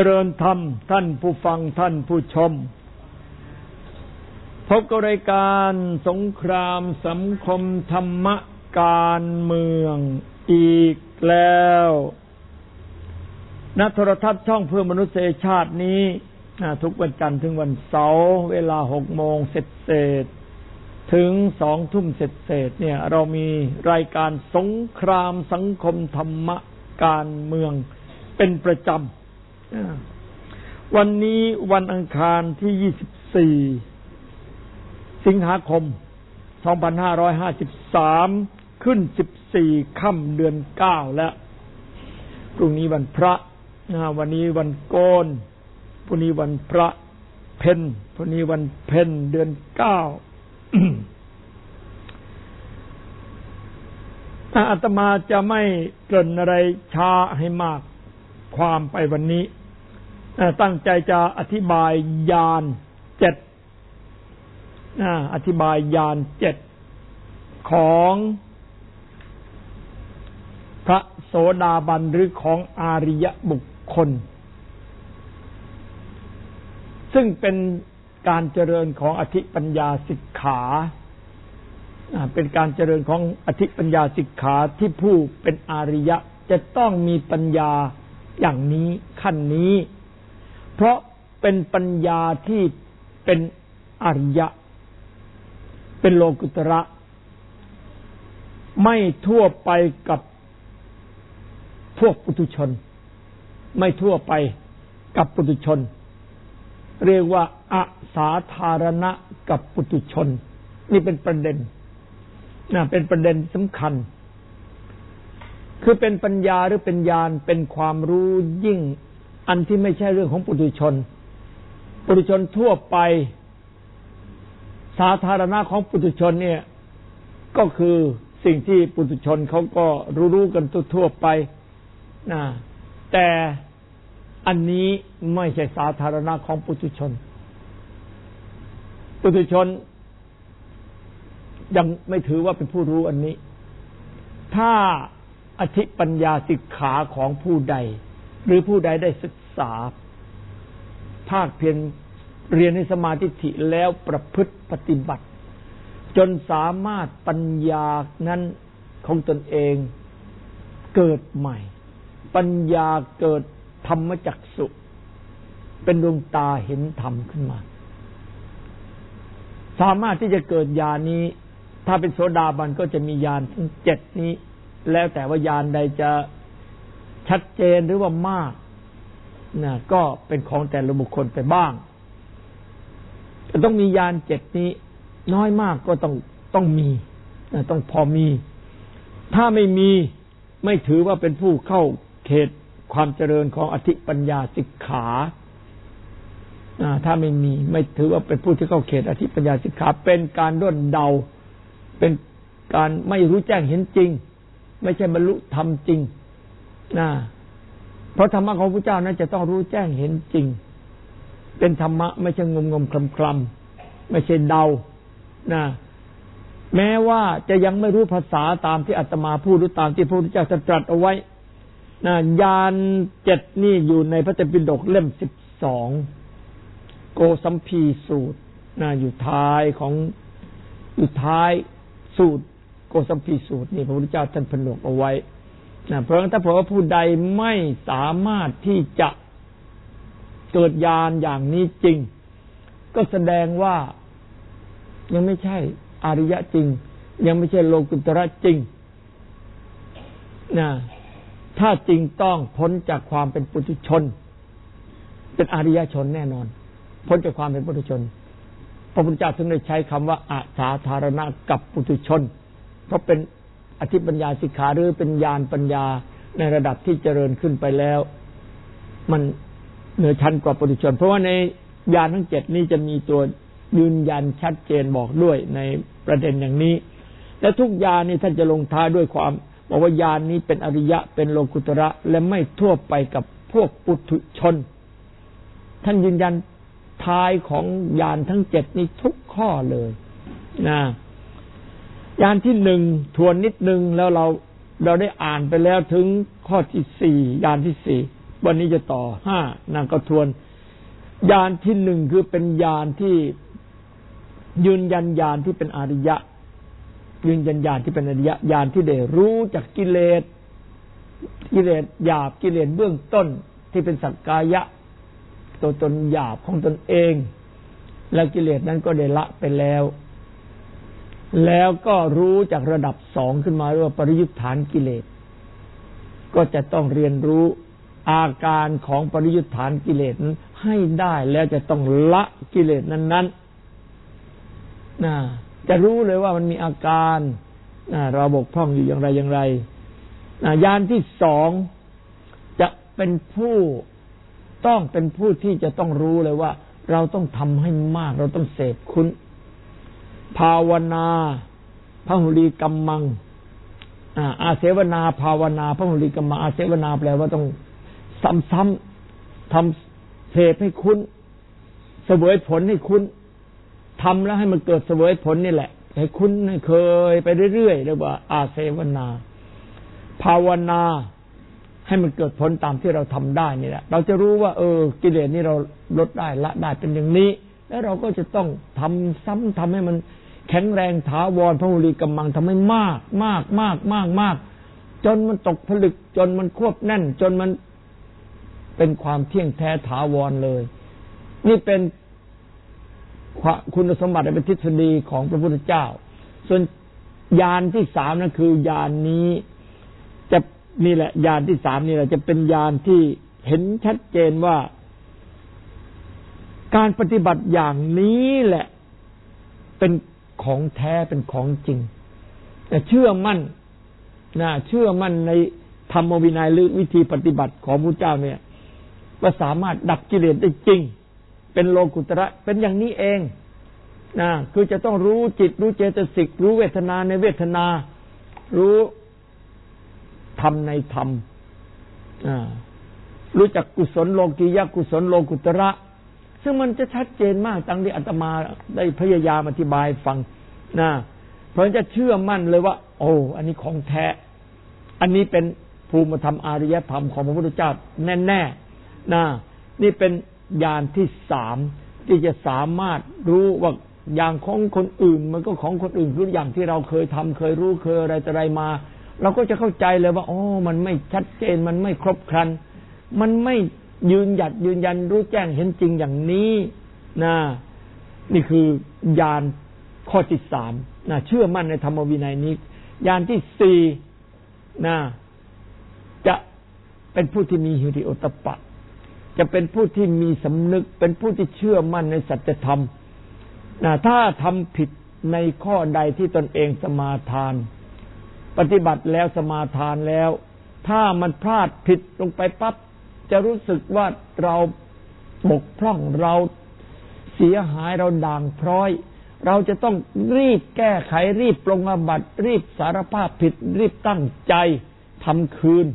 ริญธรรมท่านผู้ฟังท่านผู้ชมพบกับรายการสงครามสังคมธรรมการเมืองอีกแล้วณโทรทัศน์ช่องเพื่อมนุษยชาตินี้ทุกวันจันทร์ถึงวันเสาร์เวลา 18:00 นเศษถึง 20:00 นเศษเนี่ยเรามีรายการสงครามสังคมธรรมการเมืองเป็นประจำวันนี้วันอังคารที่ 24 สิงหาคม 2553 ขึ้น 14 ค่ำเดือน 9 แล้วพรุ่งนี้วันพระวันนี้วันโกนพรุ่งนี้วันพระเพ็ญพรุ่งนี้วันเพ็ญเดือน 9 อาตมาจะไม่เกริ่นอะไรช้าให้มากความไปวันนี้ตั้งใจจะอธิบายญาณ7อธิบายญาณ7ของพระโสดาบันหรือของอาริยบุคคลซึ่งเป็นการเจริญของอธิปัญญาสิกขาเป็นการเจริญของอธิปัญญาสิกขาที่ผู้เป็นอาริยะจะต้องมีปัญญาอย่างนี้ขั้นนี้เพราะเป็นปัญญาที่เป็นอริยะเป็นโลกุตระไม่ทั่วไปกับพวกปุถุชนไม่ทั่วไปกับปุถุชนเรียกว่าอสาธารณะกับปุถุชนนี่เป็นประเด็นเป็นประเด็นสำคัญคือเป็นปัญญาหรือเป็นญาณเป็นความรู้ยิ่งอันที่ไม่ใช่เรื่องของปุถุชนปุถุชนทั่วไปสาธารณะของปุถุชนเนี่ยก็คือสิ่งที่ปุถุชนเขาก็รู้กันทั่วไปแต่อันนี้ไม่ใช่สาธารณะของปุถุชนปุถุชนยังไม่ถือว่าเป็นผู้รู้อันนี้ถ้าอธิปัญญาสิกขาของผู้ใดหรือผู้ใดได้ศึกษาภาคเพียรเรียนในสมาธิิแล้วประพฤติปฏิบัติจนสามารถปัญญานั้นของตนเองเกิดใหม่ปัญญาเกิดธรรมจักษุเป็นดวงตาเห็นธรรมขึ้นมาสามารถที่จะเกิดญาณนี้ถ้าเป็นโสดาบันก็จะมีญาณทั้ง7นี้แล้วแต่ว่าญาณใดจะชัดเจนหรือว่ามากก็เป็นของแต่ละบุคคลไปบ้างจะต้องมีญาณ7นี้น้อยมากก็ต้องมีต้องพอมีถ้าไม่มีไม่ถือว่าเป็นผู้เข้าเขตความเจริญของอธิปัญญาสิกขาถ้าไม่ถือว่าเป็นผู้ที่เข้าเขตอธิปัญญาสิกขาเป็นการด้นเดาเป็นการไม่รู้แจ้งเห็นจริงไม่ใช่บรรลุธรรมจริงเพราะธรรมะของพระเจ้านั้นจะต้องรู้แจ้งเห็นจริงเป็นธรรมะไม่ใช่งมๆคลำๆไม่ใช่เดาแม้ว่าจะยังไม่รู้ภาษาตามที่อาตมาพูดหรือตามที่พระพุทธเจ้าตรัสเอาไว้ญาณ7นี่อยู่ในพระไตรปิฎกเล่ม12โกสัมพีสูตรอยู่ท้ายสูตรโกสัมพีสูตรนี่พระพุทธเจ้าท่านผนวกเอาไว้เพราะฉะนั้นถ้าบอกว่าผู้ใดไม่สามารถที่จะเกิดญาณอย่างนี้จริงก็แสดงว่ายังไม่ใช่อริยะจริงยังไม่ใช่โลกุตระจริงถ้าจริงต้องพ้นจากความเป็นปุถุชนเป็นอริยชนแน่นอนพ้นจากความเป็นปุถุชนพระพุทธเจ้าถึงได้ใช้คำว่าอสาธารณะกับปุถุชนเพราะเป็นอธิปัญญาสิกขาหรือเป็นญาณปัญญาในระดับที่เจริญขึ้นไปแล้วมันเหนือชั้นกว่าปุถุชนเพราะว่าในญาณทั้ง7นี้จะมีตัวยืนยันชัดเจนบอกด้วยในประเด็นอย่างนี้และทุกญาณนี้ท่านจะลงท้ายด้วยความบอกว่าญาณนี้เป็นอริยะเป็นโลกุตระและไม่ทั่วไปกับพวกปุถุชนท่านยืนยันท้ายของญาณทั้ง7นี้ทุกข้อเลยญาณที่1ทวนนิดนึงแล้วเราได้อ่านไปแล้วถึงข้อที่4ญาณที่4 วันนี้จะต่อ5นางก็ทวนญาณที่หนึ่งคือเป็นญาณที่ยืนยันญาณที่เป็นอริยะยืนยันญาณที่เป็นอริยะญาณที่ได้รู้จากกิเลสหยาบกิเลสเบื้องต้นที่เป็นสักกายะตัวตนหยาบของตนเองแล้วกิเลสนั้นก็ได้ละไปแล้วก็รู้จากระดับ2ขึ้นมาเรียกว่าปริยุทธานกิเลสก็จะต้องเรียนรู้อาการของปริยุทธานกิเลสนั้นให้ได้แล้วจะต้องละกิเลสนั้นจะรู้เลยว่ามันมีอาการเราบกพร่องอยู่อย่างไรญาณที่2จะเป็นผู้ที่จะต้องรู้เลยว่าเราต้องทำให้มากเราต้องเสพคุณภาวนาพหุลีกัมมังอาเสวนาภาวนาพหุลีกัมมังอาเสวนาแปลว่าต้องซ้ำๆทำเสพให้คุณเสวยผลให้คุณทำแล้วให้มันเกิดเสวยผลนี่แหละให้คุณให้เคยไปเรื่อยๆเรียกว่าอาเสวนาภาวนาให้มันเกิดผลตามที่เราทำได้นี่แหละเราจะรู้ว่ากิเลสนี่เราลดได้ละได้เป็นอย่างนี้แล้วเราก็จะต้องทำซ้ำทำให้มันแข็งแรงถาวรพหุลีกัมมังทำให้มากจนมันตกผลึกจนมันควบแน่นจนมันเป็นความเที่ยงแท้ถาวรเลยนี่เป็นคุณสมบัติเป็นทฤษฎีของพระพุทธเจ้าส่วนญาณที่3นั่นคือญาณนี้จะนี่แหละญาณที่3นี่แหละจะเป็นญาณที่เห็นชัดเจนว่าการปฏิบัติอย่างนี้แหละเป็นของแท้เป็นของจริงแต่เชื่อมั่นในธรรมวินัยหรือวิธีปฏิบัติของพระเจ้าเนี่ยว่าสามารถดับกิเลสได้จริงเป็นโลกุตระเป็นอย่างนี้เองคือจะต้องรู้จิตรู้เจตสิกรู้เวทนาในเวทนารู้ธรรมในธรรมรู้จักกุศลโลกียะกุศลโลกุตระซึ่งมันจะชัดเจนมากตั้งที่อาตมาได้พยายามอธิบายฟังเพราะจะเชื่อมั่นเลยว่าอันนี้ของแท้อันนี้เป็นภูมิธรรมอารยธรรมของพระพุทธเจ้าแน่ๆนี่เป็นญาณที่3ที่จะสามารถรู้ว่าอย่างของคนอื่นมันก็ของคนอื่นคืออย่างที่เราเคยทำเคยรู้เคยอะไรมาเราก็จะเข้าใจเลยว่ามันไม่ชัดเจนมันไม่ครบครันมันไม่ยืนยันรู้แจ้งเห็นจริงอย่างนี้นี่คือญาณข้อที่3เชื่อมั่นในธรรมวินัยนี้ญาณที่4จะเป็นผู้ที่มีหิริโอตตัปปะจะเป็นผู้ที่มีสำนึกเป็นผู้ที่เชื่อมั่นในสัจธรรมถ้าทำผิดในข้อใดที่ตนเองสมาทานปฏิบัติแล้วสมาทานแล้วถ้ามันพลาดผิดลงไปปั๊บจะรู้สึกว่าเราบกพร่องเราเสียหายเราด่างพร้อยเราจะต้องรีบแก้ไขรีบปรงอาบัติรีบสารภาพผิดรีบตั้งใจทำคืน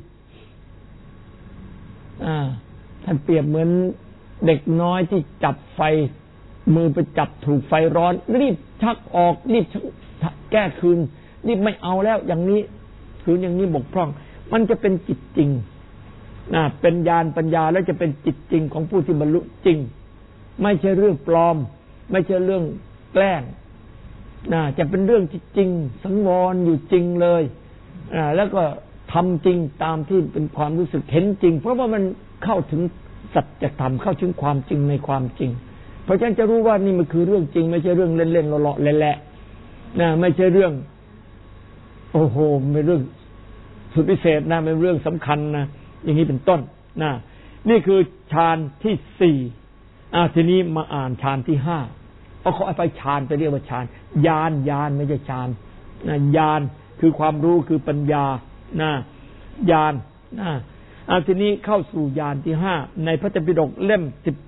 ท่านเปรียบเหมือนเด็กน้อยที่จับไฟมือไปจับถูกไฟร้อนรีบชักออกรีบแก้คืนรีบไม่เอาแล้วอย่างนี้คืนอย่างนี้บกพร่องมันจะเป็นจิตจริงเป็นญาณปัญญาแล้วจะเป็นจิตจริงของผู้ที่บรรลุจริงไม่ใช่เรื่องปลอมไม่ใช่เรื่องแกล้งจะเป็นเรื่องที่จริงสังวรอยู่จริงเลยแล้วก็ทำจริงตามที่เป็นความรู้สึกเห็นจริงเพราะว่ามันเข้าถึงสัจธรรมเข้าถึงความจริงในความจริงเพราะฉะนั้นจะรู้ว่านี่มันคือเรื่องจริงไม่ใช่เรื่องเล่นๆเลาะๆแหละไม่ใช่เรื่องเป็นเรื่องสุดพิเศษเป็นเรื่องสำคัญอย่างนี้เป็นต้นนี่คือฌานที่4ทีนี้มาอ่านฌานที่5เพราะเขาเอาไปฌานไปเรียกว่าฌานญาณไม่ใช่ฌานญาณคือความรู้คือปัญญาญาณทีนี้เข้าสู่ญาณที่5ในพระไตรปิฎกเล่ม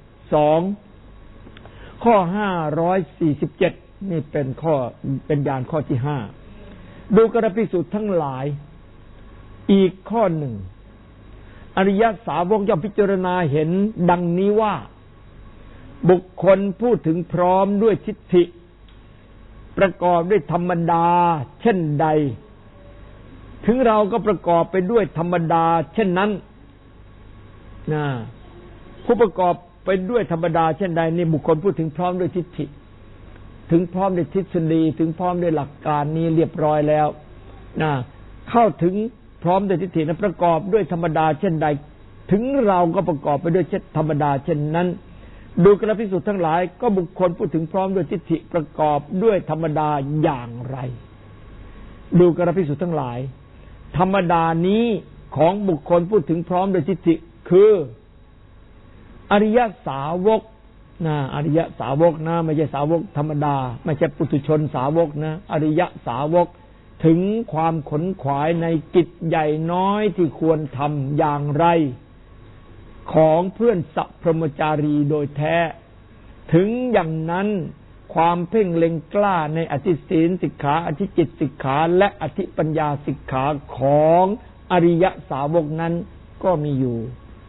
12ข้อ547นี่เป็นญาณข้อที่5ดูกระภิกษุทั้งหลายอีกข้อหนึ่งอริยสาวกย่อมพิจารณาเห็นดังนี้ว่าบุคคลพูดถึงพร้อมด้วยทิฏฐิประกอบด้วยธรรมดาเช่นใดถึงเราก็ประกอบไปด้วยธรรมดาเช่นนั้นนะผู้ประกอบไปด้วยธรรมดาเช่นใดนี่บุคคลพูดถึงพร้อมด้วยทิฏฐิถึงพร้อมด้วยทฤษฎีถึงพร้อมด้วยหลักการนี้เรียบร้อยแล้วนะเข้าถึงพร้อมด้วยทิฏฐินั้นประกอบด้วยธรรมดาเช่นใดถึงเราก็ประกอบไปด้วยธรรมดาเช่นนั้นดูกระภิกษุทั้งหลายก็บุคคลพูดถึงพร้อมด้วยทิฏฐิประกอบด้วยธรรมดาอย่างไรดูกระภิกษุทั้งหลายธรรมดานี้ของบุคคลพูดถึงพร้อมด้วยทิฏฐิคืออริยสาวกนะอริยสาวกนะไม่ใช่สาวกธรรมดาไม่ใช่ปุถุชนสาวกนะอริยสาวกถึงความขนขวายในกิจใหญ่น้อยที่ควรทำอย่างไรของเพื่อนสัพพรหมจารีโดยแท้ถึงอย่างนั้นความเพ่งเล็งกล้าในอธิศีลสิกขาอธิจิตสิกขาและอธิปัญญาสิกขาของอริยสาวกนั้นก็มีอยู่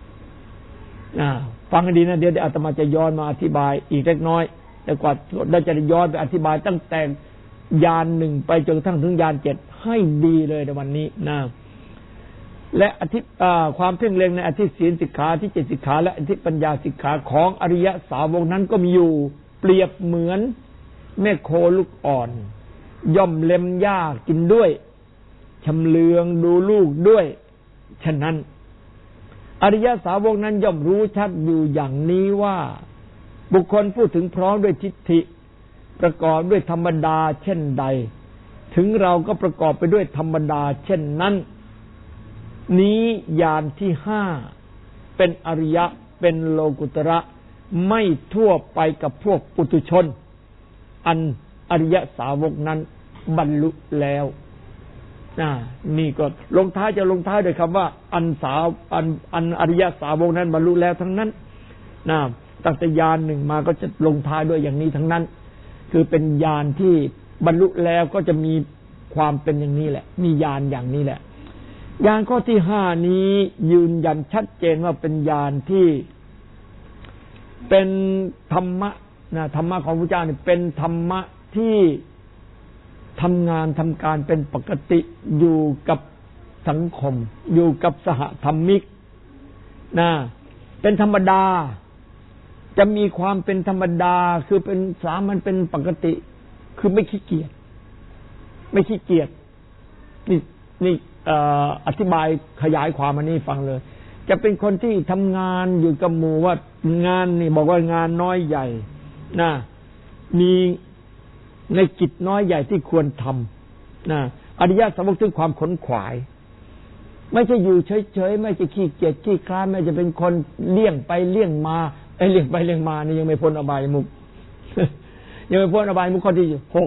ฟังให้ดีนะเดี๋ยวอาตมาจะย้อนมาอธิบายอีกเล็กน้อยแต่กว่าเราจะย้อนไปอธิบายตั้งแต่ญาณหนึ่งไปจนกระทั่งถึงญาณ7ให้ดีเลยในวันนี้นะและความเพ่งเล็งในอธิศีลสิกขาอธิจิตสิกขาและอธิปัญญาสิกขาของอริยสาวกนั้นก็มีอยู่เปรียบเหมือนแม่โคลูกอ่อนย่อมเล็มหญ้ากินด้วยชำเลืองดูลูกด้วยฉะนั้นอริยสาวกนั้นย่อมรู้ชัดอยู่อย่างนี้ว่าบุคคลพูดถึงพร้อมด้วยทิฏฐิประกอบด้วยธรรมดาเช่นใดถึงเราก็ประกอบไปด้วยธรรมดาเช่นนั้นนี้ญาณที่5เป็นอริยะเป็นโลกุตระไม่ทั่วไปกับพวกปุถุชนอันอริยสาวกนั้นบรรลุแล้วนี่ก็ลงท้ายจะลงท้ายด้วยคำว่าอันอริยสาวกนั้นบรรลุแล้วทั้งนั้นตั้งแต่ญาณหนึ่งมาก็จะลงท้ายด้วยอย่างนี้ทั้งนั้นคือเป็นญาณที่บรรลุแล้วก็จะมีความเป็นอย่างนี้แหละมีญาณอย่างนี้แหละญาณข้อที่5นี้ยืนยันชัดเจนว่าเป็นญาณที่เป็นธรรมะธรรมะของพระเจ้าเนี่ยเป็นธรรมะที่ทำงานทำการเป็นปกติอยู่กับสังคมอยู่กับสหธรรมิกเป็นธรรมดาจะมีความเป็นธรรมดาคือเป็นสามัญเป็นปกติคือไม่ขี้เกียจนี่อธิบายขยายความมานี่ฟังเลยจะเป็นคนที่ทำงานอยู่กับหมู่ว่างานนี่บอกว่างานน้อยใหญ่มีในกิจน้อยใหญ่ที่ควรทำอริยสาวกถึงความขนขวายไม่ใช่อยู่เฉยๆไม่ใช่ขี้เกียจขี้คร้านไม่จะเป็นคนเลี่ยงไปเลี่ยงมาเลี่ยงไปเลี่ยงมานี่ยังไม่พ้นอบายมุข ยังไม่พ้นอบายมุขข้อที่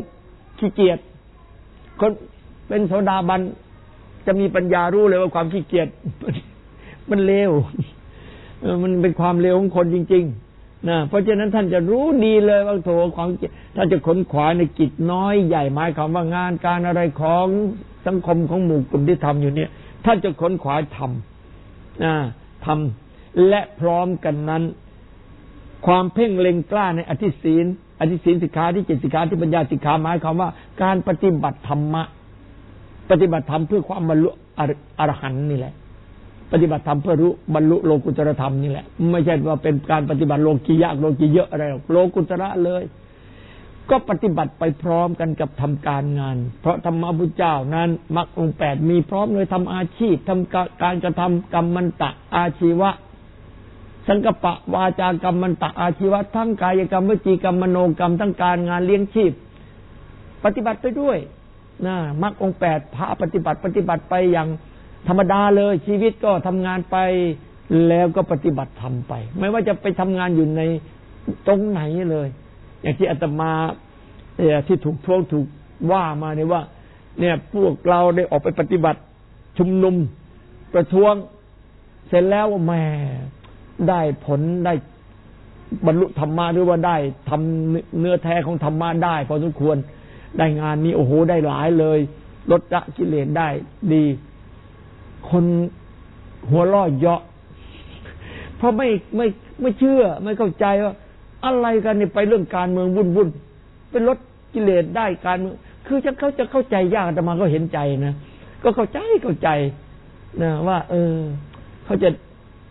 6ขี้เกียจคนเป็นโสดาบันจะมีปัญญารู้เลยว่าความขี้เกียจมันเลวมันเป็นความเลวของคนจริงๆเพราะฉะนั้นท่านจะรู้ดีเลยว่าโถของท่านจะขนขวายในกิจน้อยใหญ่หมายความว่างานการอะไรของสังคมของหมู่กลุ่มที่ทำอยู่เนี่ยท่านจะขนขวายทำและพร้อมกันนั้นความเพ่งเล็งกล้าในอธิศีลสิกขาที่จิตสิกขาที่ปัญญาสิกขาหมายความว่าการปฏิบัติธรรมะปฏิบัติธรรมเพื่อความบรรลุอรหันต์นี่แหละปฏิบัติธรรมเพื่อบรรลุโลกุตตรธรรมนี่แหละไม่ใช่ว่าเป็นการปฏิบัติโลกียะโลกีเยอะอะไรหรอกโลกุตระเลยก็ปฏิบัติไปพร้อมกันกับทำการงานเพราะธรรมะพุทธเจ้านั้นมรรคองค์8มีพร้อมเลยทำอาชีพทำการกระทำกรรมันตะอาชีวะสังกัปปะวาจากรรมันตะอาชีวะทั้งกายกรรมวจีกรรมมโนกรรมทั้งการงานเลี้ยงชีพปฏิบัติไปด้วยมรรคองค์8พาปฏิบัติไปอย่างธรรมดาเลยชีวิตก็ทำงานไปแล้วก็ปฏิบัติธรรมไปไม่ว่าจะไปทำงานอยู่ในตรงไหนเลยอย่างที่อาตมาที่ถูกท้วงถูกว่ามาเนี่ยว่าเนี่ยพวกเราได้ออกไปปฏิบัติชุมนุมประท้วงเสร็จแล้วแม่ได้ผลได้บรรลุธรรมะหรือว่าได้ทำเนื้อแท้ของธรรมะได้พอสมควรได้งานนี้โอ้โหได้หลายเลยลดละกิเลสได้ดีคนหัวล้อเยาะเพราะไม่เชื่อไม่เข้าใจว่าอะไรกันนี่ไปเรื่องการเมืองวุ่นเป็นลดกิเลสได้การเมืองคือเขาจะเข้าใจยากแต่มาก็เห็นใจนะก็เข้าใจนะว่าเขาจะ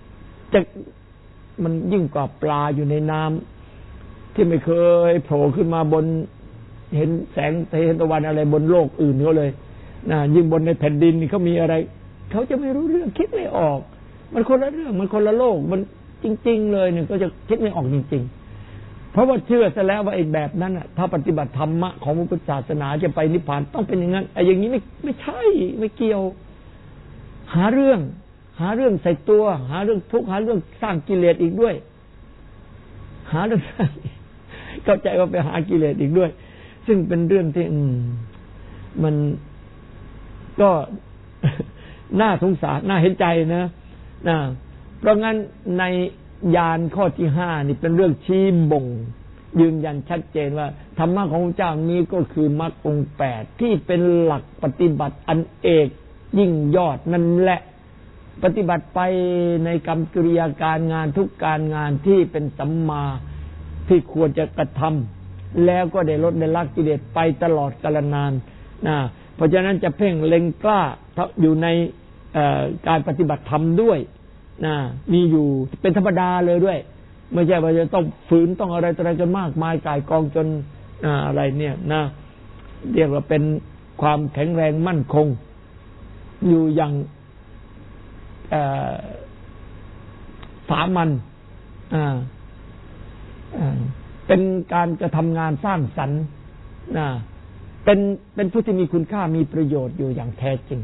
จะมันยิ่งกว่าปลาอยู่ในน้ำที่ไม่เคยโผล่ขึ้นมาบนเห็นแสงเห็นตะวันอะไรบนโลกอื่นเขาเลยนะยิ่งบนในแผ่นดินนี่เขามีอะไรเขาจะไม่รู้เรื่องคิดไม่ออกมันคนละเรื่องมันคนละโลกมันจริงๆเลยเนี่ยก็จะคิดไม่ออกจริงๆเพราะว่าเชื่อซะแล้วว่าไอ้แบบนั้นน่ะถ้าปฏิบัติธรรมะของพุทธศาสนาจะไปนิพพานต้องเป็นอย่างนั้นไอ้อย่างนี้ไม่ใช่ไม่เกี่ยวหาเรื่องใส่ตัวหาเรื่องทุกข์หาเรื่องสร้างกิเลสอีกด้วยหาเรื่องเข้าใจว่าไปหากิเลสอีกด้วยซึ่งเป็นเรื่องที่มันก็น่าสงสารน่าเห็นใจนะเพราะงั้นในญาณข้อที่5นี่เป็นเรื่องชี้บ่งยืนยันชัดเจนว่าธรรมะของพระเจ้านี้ก็คือมรรคองค์8ที่เป็นหลักปฏิบัติอันเอกยิ่งยอดนั่นแหละปฏิบัติไปในกรรมกิริยาการงานทุกการงานที่เป็นสัมมาที่ควรจะกระทำแล้วก็ได้ลดได้ละกิเลสไปตลอดกาลนานเพราะฉะนั้นจะเพ่งเล็งกล้าอยู่ในการปฏิบัติธรรมด้วยมีอยู่เป็นธรรมดาเลยด้วยไม่ใช่ว่าจะต้องฝืนต้องอะไรกันมากมายก่ายกองจนอะไรเนี่ยเรียกว่าเป็นความแข็งแรงมั่นคงอยู่อย่างสามัญเป็นการกระทำงานสร้างสรรค์เป็นผู้ที่มีคุณค่ามีประโยชน์อยู่อย่างแท้จริง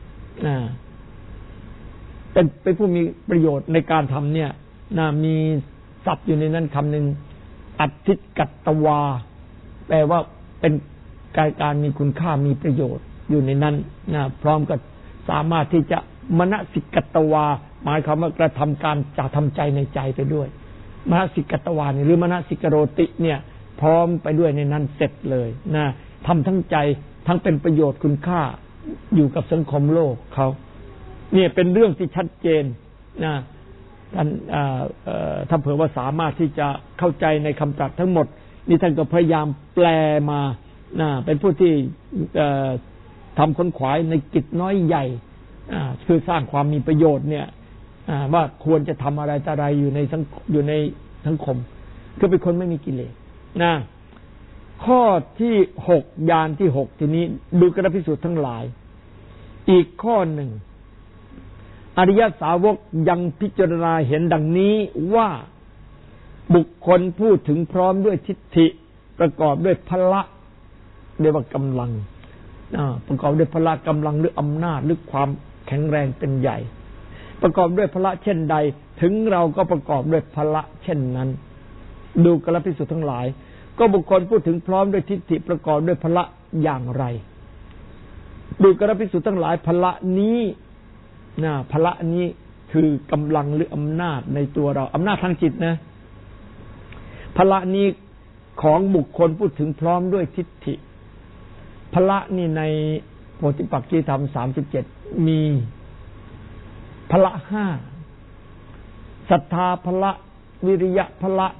เป็นผู้มีประโยชน์ในการทำเนี่ยมีศัพท์อยู่ในนั้นคำหนึ่งอัตถิกัตตวาแปลว่าเป็นการมีคุณค่ามีประโยชน์อยู่ในนั้นพร้อมกับสามารถที่จะมนสิกัตตวาหมายความว่ากระทำการจะทำใจในใจไปด้วยมนสิกัตตวาหรือมนสิกโรติเนี่ยพร้อมไปด้วยในนั้นเสร็จเลยทำทั้งใจทั้งเป็นประโยชน์คุณค่าอยู่กับสังคมโลกเขาเนี่ยเป็นเรื่องที่ชัดเจนท่านถ้าเผื่อว่าสามารถที่จะเข้าใจในคำตรัสทั้งหมดนี่ท่านก็พยายามแปลมาเป็นผู้ที่ทำค้นขวายในกิจน้อยใหญ่คือสร้างความมีประโยชน์เนี่ยว่าควรจะทำอะไรต่ออะไรอยู่ในสังคมคือเป็นคนไม่มีกิเลสข้อที่6ญาณที่6ทีนี้ดูกระพิสูจน์ทั้งหลายอีกข้อหนึ่งอริยสาวกยังพิจารณาเห็นดังนี้ว่าบุคคลพูดถึงพร้อมด้วยทิฏฐิประกอบด้วยพละเรียกว่ากำลังประกอบด้วยพละกำลังหรืออำนาจหรือความแข็งแรงเป็นใหญ่ประกอบด้วยพละเช่นใดถึงเราก็ประกอบด้วยพละเช่นนั้นดูกระพิสูจน์ทั้งหลายก็บุคคลพูดถึงพร้อมด้วยทิฏฐิประกอบด้วยพละอย่างไรดูกระพิสูจน์ทั้งหลายพละนี้พละนี้คือกำลังหรืออำนาจในตัวเราอำนาจทางจิตนะพละนี้ของบุคคลพูดถึงพร้อมด้วยทิฏฐิพละนี่ในโพธิปักขิธรรม37มีพละ5ศรัทธาพละวิริยะพละ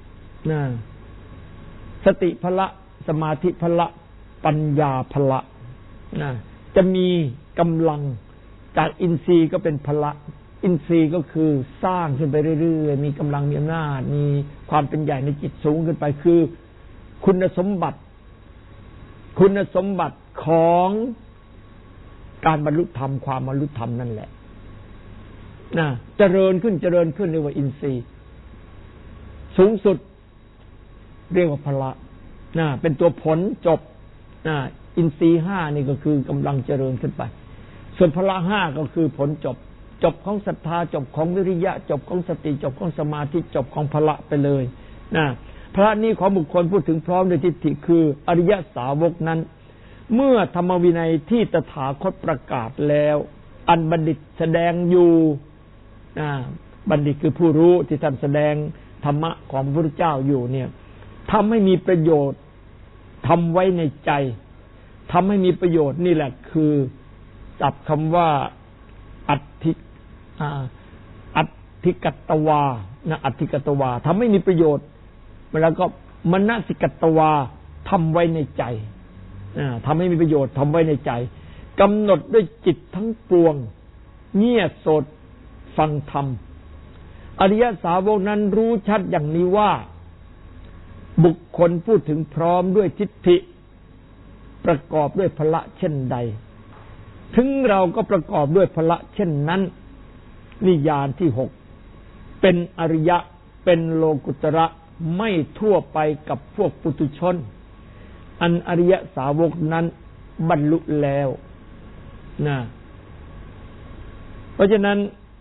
สติพละสมาธิพละปัญญาพละจะมีกำลังจากอินทรีย์ก็เป็นพละอินทรีย์ก็คือสร้างขึ้นไปเรื่อยๆมีกำลังมีอำนาจมีความเป็นใหญ่ในจิตสูงขึ้นไปคือคุณสมบัติของการบรรลุธรรมความบรรลุธรรมนั่นแหละเจริญขึ้นเรียกว่าอินทรีย์สูงสุดเรียกว่าพละเป็นตัวผลจบอินทรีย์5นี่ก็คือกำลังเจริญขึ้นไปส่วนพละ5ก็คือผลจบของศรัทธาจบของวิริยะจบของสติจบของสมาธิจบของพละไปเลยพระนี้ของบุคคลพูดถึงพร้อมด้วยทิฏฐิคืออริยสาวกนั้นเมื่อธรรมวินัยที่ตถาคตประกาศแล้วอันบัณฑิตแสดงอยู่บัณฑิตคือผู้รู้ที่ท่านแสดงธรรมะของพระพุทธเจ้าอยู่เนี่ยทำให้มีประโยชน์ทำไว้ในใจทำให้มีประโยชน์นี่แหละคือจับคำว่าอัตถิกัตตวาอัตถิกัตตวาทำให้มีประโยชน์แล้วก็มนสิกัตตวาทำไว้ในใจทำให้มีประโยชน์ทำไว้ในใจกำหนดด้วยจิตทั้งปวงเงี่ยโสดฟังธรรมอริยสาวกนั้นรู้ชัดอย่างนี้ว่าบุคคลพูดถึงพร้อมด้วยทิฏฐิประกอบด้วยพละเช่นใดถึงเราก็ประกอบด้วยพละเช่นนั้นนิญาณที่หกเป็นอริยะเป็นโลกุตระไม่ทั่วไปกับพวกปุถุชนอันอริยสาวกนั้นบรรลุแล้วนะเพราะฉะนั้น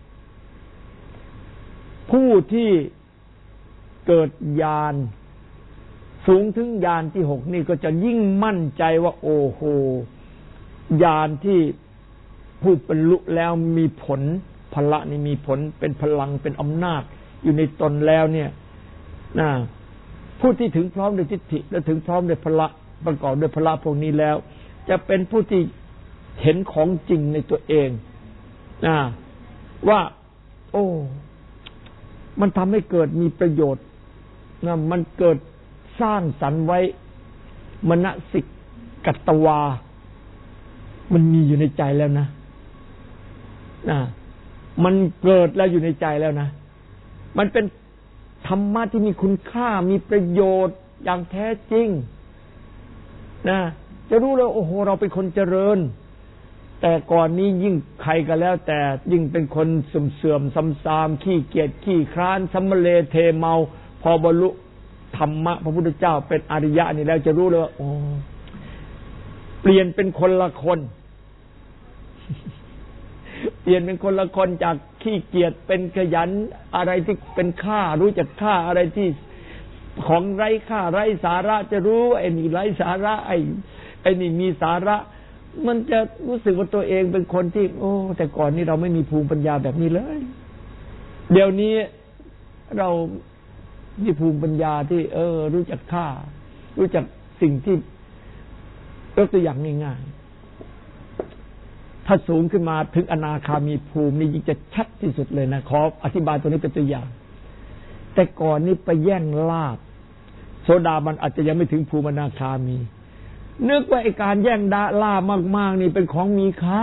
ผู้ที่เกิดญาณสูงถึงญาณที่หกนี่ก็จะยิ่งมั่นใจว่าโอ้โหญาณที่ผู้บรรลุแล้วมีผลพละนี่มีผลเป็นพลังเป็นอำนาจอยู่ในตนแล้วเนี่ยนะผู้ที่ถึงพร้อมด้วยทิฏฐิและถึงพร้อมด้วยพละประกอบด้วยพละพวกนี้แล้วจะเป็นผู้ที่เห็นของจริงในตัวเองนะว่าโอ้มันทำให้เกิดมีประโยชน์นะมันเกิดสร้างสรรค์ไว้มนสิกัตตวามันมีอยู่ในใจแล้วนะมันเกิดแล้วอยู่ในใจแล้วนะมันเป็นธรรมะที่มีคุณค่ามีประโยชน์อย่างแท้จริงนะจะรู้แล้วโอ้โหเราเป็นคนเจริญแต่ก่อนนี้ยิ่งใครก็แล้วแต่ยิ่งเป็นคนเสื่อมซ้ำๆขี้เกียจขี้คร้านสัมมเลเทเมาพอบรรลุธรรมะพระพุทธเจ้าเป็นอริยะนี่แล้วจะรู้เลยว่าโอ้เปลี่ยนเป็นคนละคนเปลี่ยนเป็นคนละคนจากขี้เกียจเป็นขยันอะไรที่เป็นค่ารู้จักค่าอะไรที่ของไร้ค่าไร้สาระจะรู้ไอ้นี่ไร้สาระไอ้นี่มีสาระมันจะรู้สึกว่าตัวเองเป็นคนที่โอ้แต่ก่อนนี้เราไม่มีภูมิปัญญาแบบนี้เลยเดี๋ยวนี้เรามีภูมิปัญญาที่รู้จักค่ารู้จักสิ่งที่ยกตัวอย่างง่ายๆถ้าสูงขึ้นมาถึงอนาคามีภูมินี่ยิ่งจะชัดที่สุดเลยนะขออธิบายตัวนี้เป็นตัวอย่างแต่ก่อนนี้ไปแย่งลาภโสดาบันอาจจะยังไม่ถึงภูมิอนาคามีนึกว่าไอ้การแย่งลาภมากๆนี่เป็นของมีค่า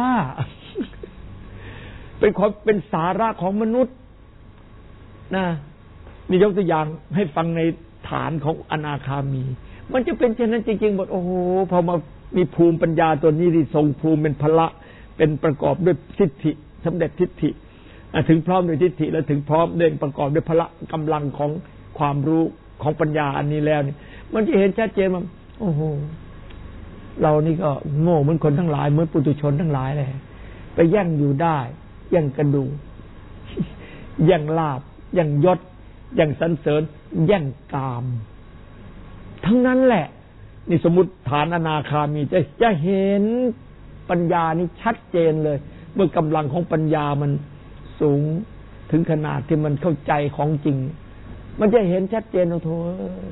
เป็นสาระของมนุษย์นะนี่ยกตัวอย่างให้ฟังในฐานของอนาคามีมันจะเป็นเช่นนั้นจริงๆหมดโอ้โหพอมามีภูมิปัญญาตัวนี้ที่ทรงภูมิเป็นพละเป็นประกอบด้วยทิฏฐิสำเร็จทิฏฐิถึงพร้อมด้วยทิฏฐิแล้วถึงพร้อมเด่นประกอบด้วยพละกำลังของความรู้ของปัญญาอันนี้แล้วนี่มันจะเห็นชัดเจนว่าโอ้โหเรานี่ก็โง่เหมือนคนทั้งหลายเหมือนปุถุชนทั้งหลายเลยไปแย่งอยู่ได้แย่งกระดูแย่งลาภแย่งยศแย่งสรรเสริญแย่งกามทั้งนั้นแหละนี่สมมุติฐานอนาคามีจะเห็นปัญญานี่ชัดเจนเลยเมื่อกำลังของปัญญามันสูงถึงขนาดที่มันเข้าใจของจริงมันจะเห็นชัดเจนโอ้โธ่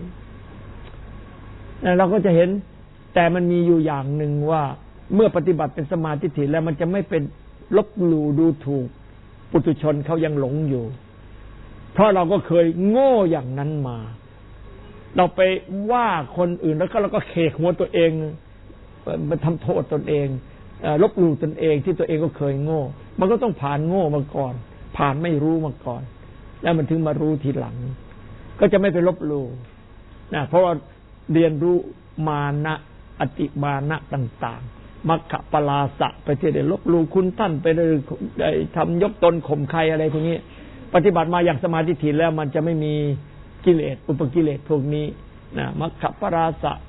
เราก็จะเห็นแต่มันมีอยู่อย่างหนึ่งว่าเมื่อปฏิบัติเป็นสมาธิถี่แล้วมันจะไม่เป็นลบหลู่ดูถูกปุถุชนเขายังหลงอยู่เพราะเราก็เคยโง่อย่างนั้นมาเราไปว่าคนอื่นแล้วก็เราก็เขกหัวตัวเองมันทำโทษตนเองลบหลู่ตนเองที่ตัวเองก็เคยโง่มันก็ต้องผ่านโง่มาก่อนผ่านไม่รู้มาก่อนแล้วมันถึงมารู้ทีหลังก็จะไม่ไปลบหลู่นะเพราะว่าเรียนรู้มานะอติมานะต่างๆมัคคะปลาสะไปที่ได้ลบหลู่คุณท่านไปได้ทำยกตนข่มใครอะไรพวกนี้ปฏิบัติมาอย่างสมาธิถี่แล้วมันจะไม่มีกิเลสอุปกิเลสพวกนี้นะมัคคะปราสะ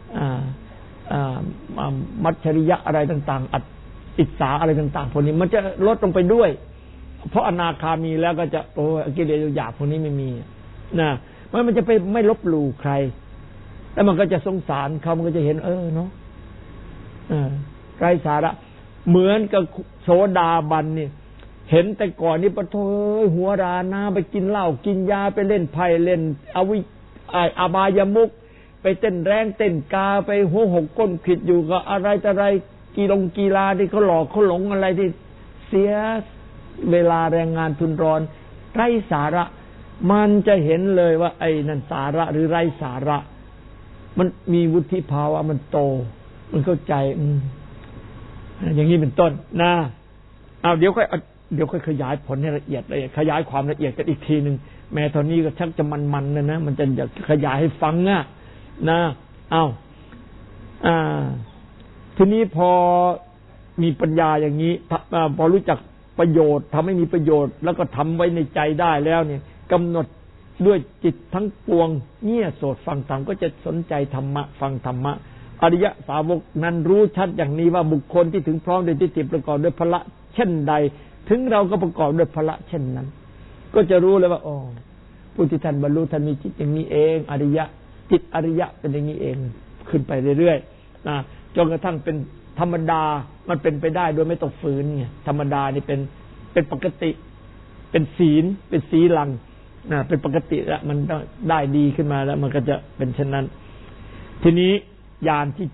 มัจฉริยะอะไรต่างๆอิจฉาอะไรต่างๆพวกนี้มันจะลดลงไปด้วยเพราะอนาคามีแล้วก็จะโอ้กิเลสหยาบพวกนี้ไม่มีนะมันจะไปไม่ลบหลู่ใครแล้วมันก็จะสงสารเขามันก็จะเห็นเนาะไร้สาระเหมือนกับโสดาบันนี่เห็นแต่ก่อนนี่ปะโถหัวรานะไปกินเหล้ากินยาไปเล่นไพ่เล่นอบายมุขไปเต้นแรงเต้นกาไปหัวหกก้นขิดอยู่กับอะไรแต่อะไรกีฬาที่เขาหลอกเขาหลงอะไรที่เสียเวลาแรงงานทุนร้อนไร้สาระมันจะเห็นเลยว่าไอ้นั่นสาระหรือไร้สาระมันมีวุฒิภาวะมันโตมันเข้าใจอย่างนี้เป็นต้นนะเอาเดี๋ยวค่อยเดี๋ยวค่อยขยายผลให้ละเอียดเลยขยายความละเอียดกันอีกทีนึงแม้ตอนนี้ก็ชักจะมันๆนะมันจะอยากขยายให้ฟังนะทีนี้พอมีปัญญาอย่างนี้พอรู้จักประโยชน์ทำให้มีประโยชน์แล้วก็ทำไว้ในใจได้แล้วเนี่ยกำหนดด้วยจิตทั้งปวงเงี่ยโสดฟังธรรมก็จะสนใจธรรมะฟังธรรมะอริยสาวกนั้นรู้ชัดอย่างนี้ว่าบุคคลที่ถึงพร้อมด้วยทิฏฐิประกอบด้วยพละเช่นใดถึงเราก็ประกอบด้วยพละเช่นนั้นก็จะรู้เลยว่าอ๋อผู้ที่ท่านบรรลุท่านมีจิตอย่างนี้เองอริยะจิตอริยะเป็นอย่างนี้เองขึ้นไปเรื่อยๆจนกระทั่งเป็นธรรมดามันเป็นไปได้โดยไม่ต้องฝืนไงธรรมดานี่เป็นปกติเป็นศีลเป็นศีลังเป็นปกติแล้วมันได้ดีขึ้นมาแล้วมันก็จะเป็นเช่นนั้นทีนี้ญาณที่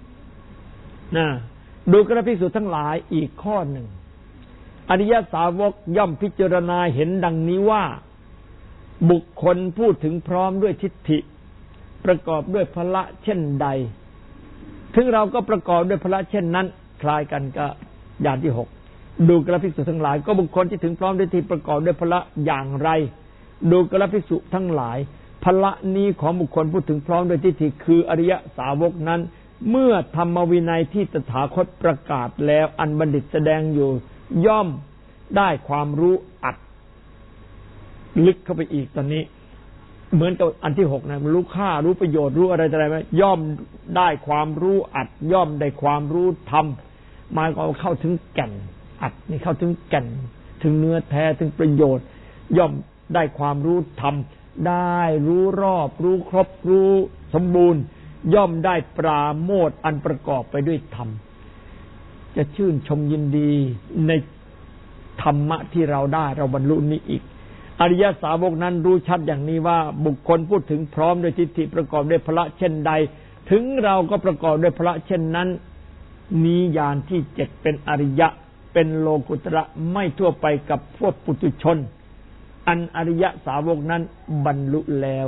7ดูกระภิกษุทั้งหลายอีกข้อหนึ่งอริยสาวกย่อมพิจารณาเห็นดังนี้ว่าบุคคลพูดถึงพร้อมด้วยทิฏฐิประกอบด้วยพละเช่นใดถึงเราก็ประกอบด้วยพละเช่นนั้นคล้ายกันกับญาณที่6ดูกระภิกษุทั้งหลายก็บุคคลที่ถึงพร้อมด้วยทิฏฐิประกอบด้วยพละอย่างไรดูกระภิกษุทั้งหลายพละนี้ของบุคคลพูดถึงพร้อมด้วยทิฏฐิคืออริยสาวกนั้นเมื่อธรรมวินัยที่ตถาคตประกาศแล้วอันบัณฑิตแสดงอยู่ย่อมได้ความรู้อัดลึกเข้าไปอีกตอนนี้เหมือนกับอันที่6นะรู้ค่ารู้ประโยชน์รู้อะไรอะไรไหมย่อมได้ความรู้อัดย่อมได้ความรู้ธรรมหมายความเข้าถึงแก่นอัดนี่เข้าถึงแก่นถึงเนื้อแท้ถึงประโยชน์ย่อมได้ความรู้ธรรมได้รู้รอบรู้ครบรู้สมบูรณ์ย่อมได้ปราโมทย์อันประกอบไปด้วยธรรมจะชื่นชมยินดีในธรรมะที่เราได้เราบรรลุนี้อีกอริยสาวกนั้นรู้ชัดอย่างนี้ว่าบุคคลพูดถึงพร้อมด้วยทิฏฐิประกอบด้วยพละเช่นใดถึงเราก็ประกอบด้วยพละเช่นนั้นนี้ญาณที่7เป็นอริยะเป็นโลกุตระไม่ทั่วไปกับพวกปุถุชนอันอริยสาวกนั้นบรรลุแล้ว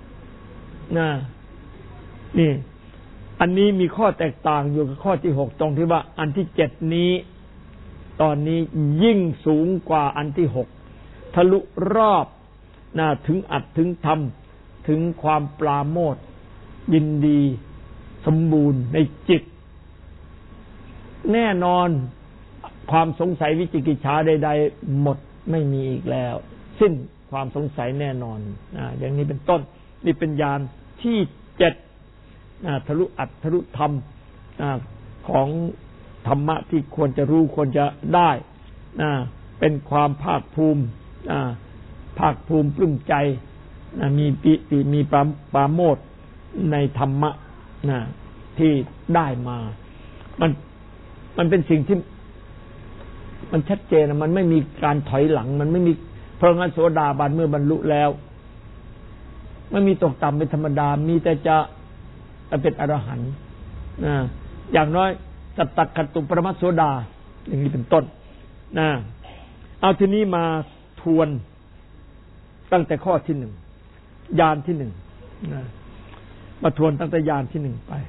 นี่อันนี้มีข้อแตกต่างอยู่กับข้อที่6ตรงที่ว่าอันที่7นี้ตอนนี้ยิ่งสูงกว่าอันที่6ทะลุรอบถึงอัดถึงธรรมถึงความปราโมทย์ยินดีสมบูรณ์ในจิตแน่นอนความสงสัยวิจิกิจฉาใดๆหมดไม่มีอีกแล้วสิ้นความสงสัยแน่นอนอย่างนี้เป็นต้นนี่เป็นญาณที่7ทะลุอัดทะลุธรรมของธรรมะที่ควรจะรู้ควรจะได้เป็นความภาคภูมิปลื้มใจมีปิติมีปราโมทย์ในธรรมะที่ได้มามันเป็นสิ่งที่มันชัดเจนมันไม่มีการถอยหลังมันไม่มีเพราะงั้นโสดาบันเมื่อบรรลุแล้วไม่มีตกต่ำเป็นธรรมดามีแต่จะเป็นอรหันต์อย่างน้อยสัตตคตุปรมัสโสดาอย่างนี้เป็นต้นเอาทีนี้มาทวนตั้งแต่ข้อที่1ญาณที่1มาทวนตั้งแต่ญาณที่1ไป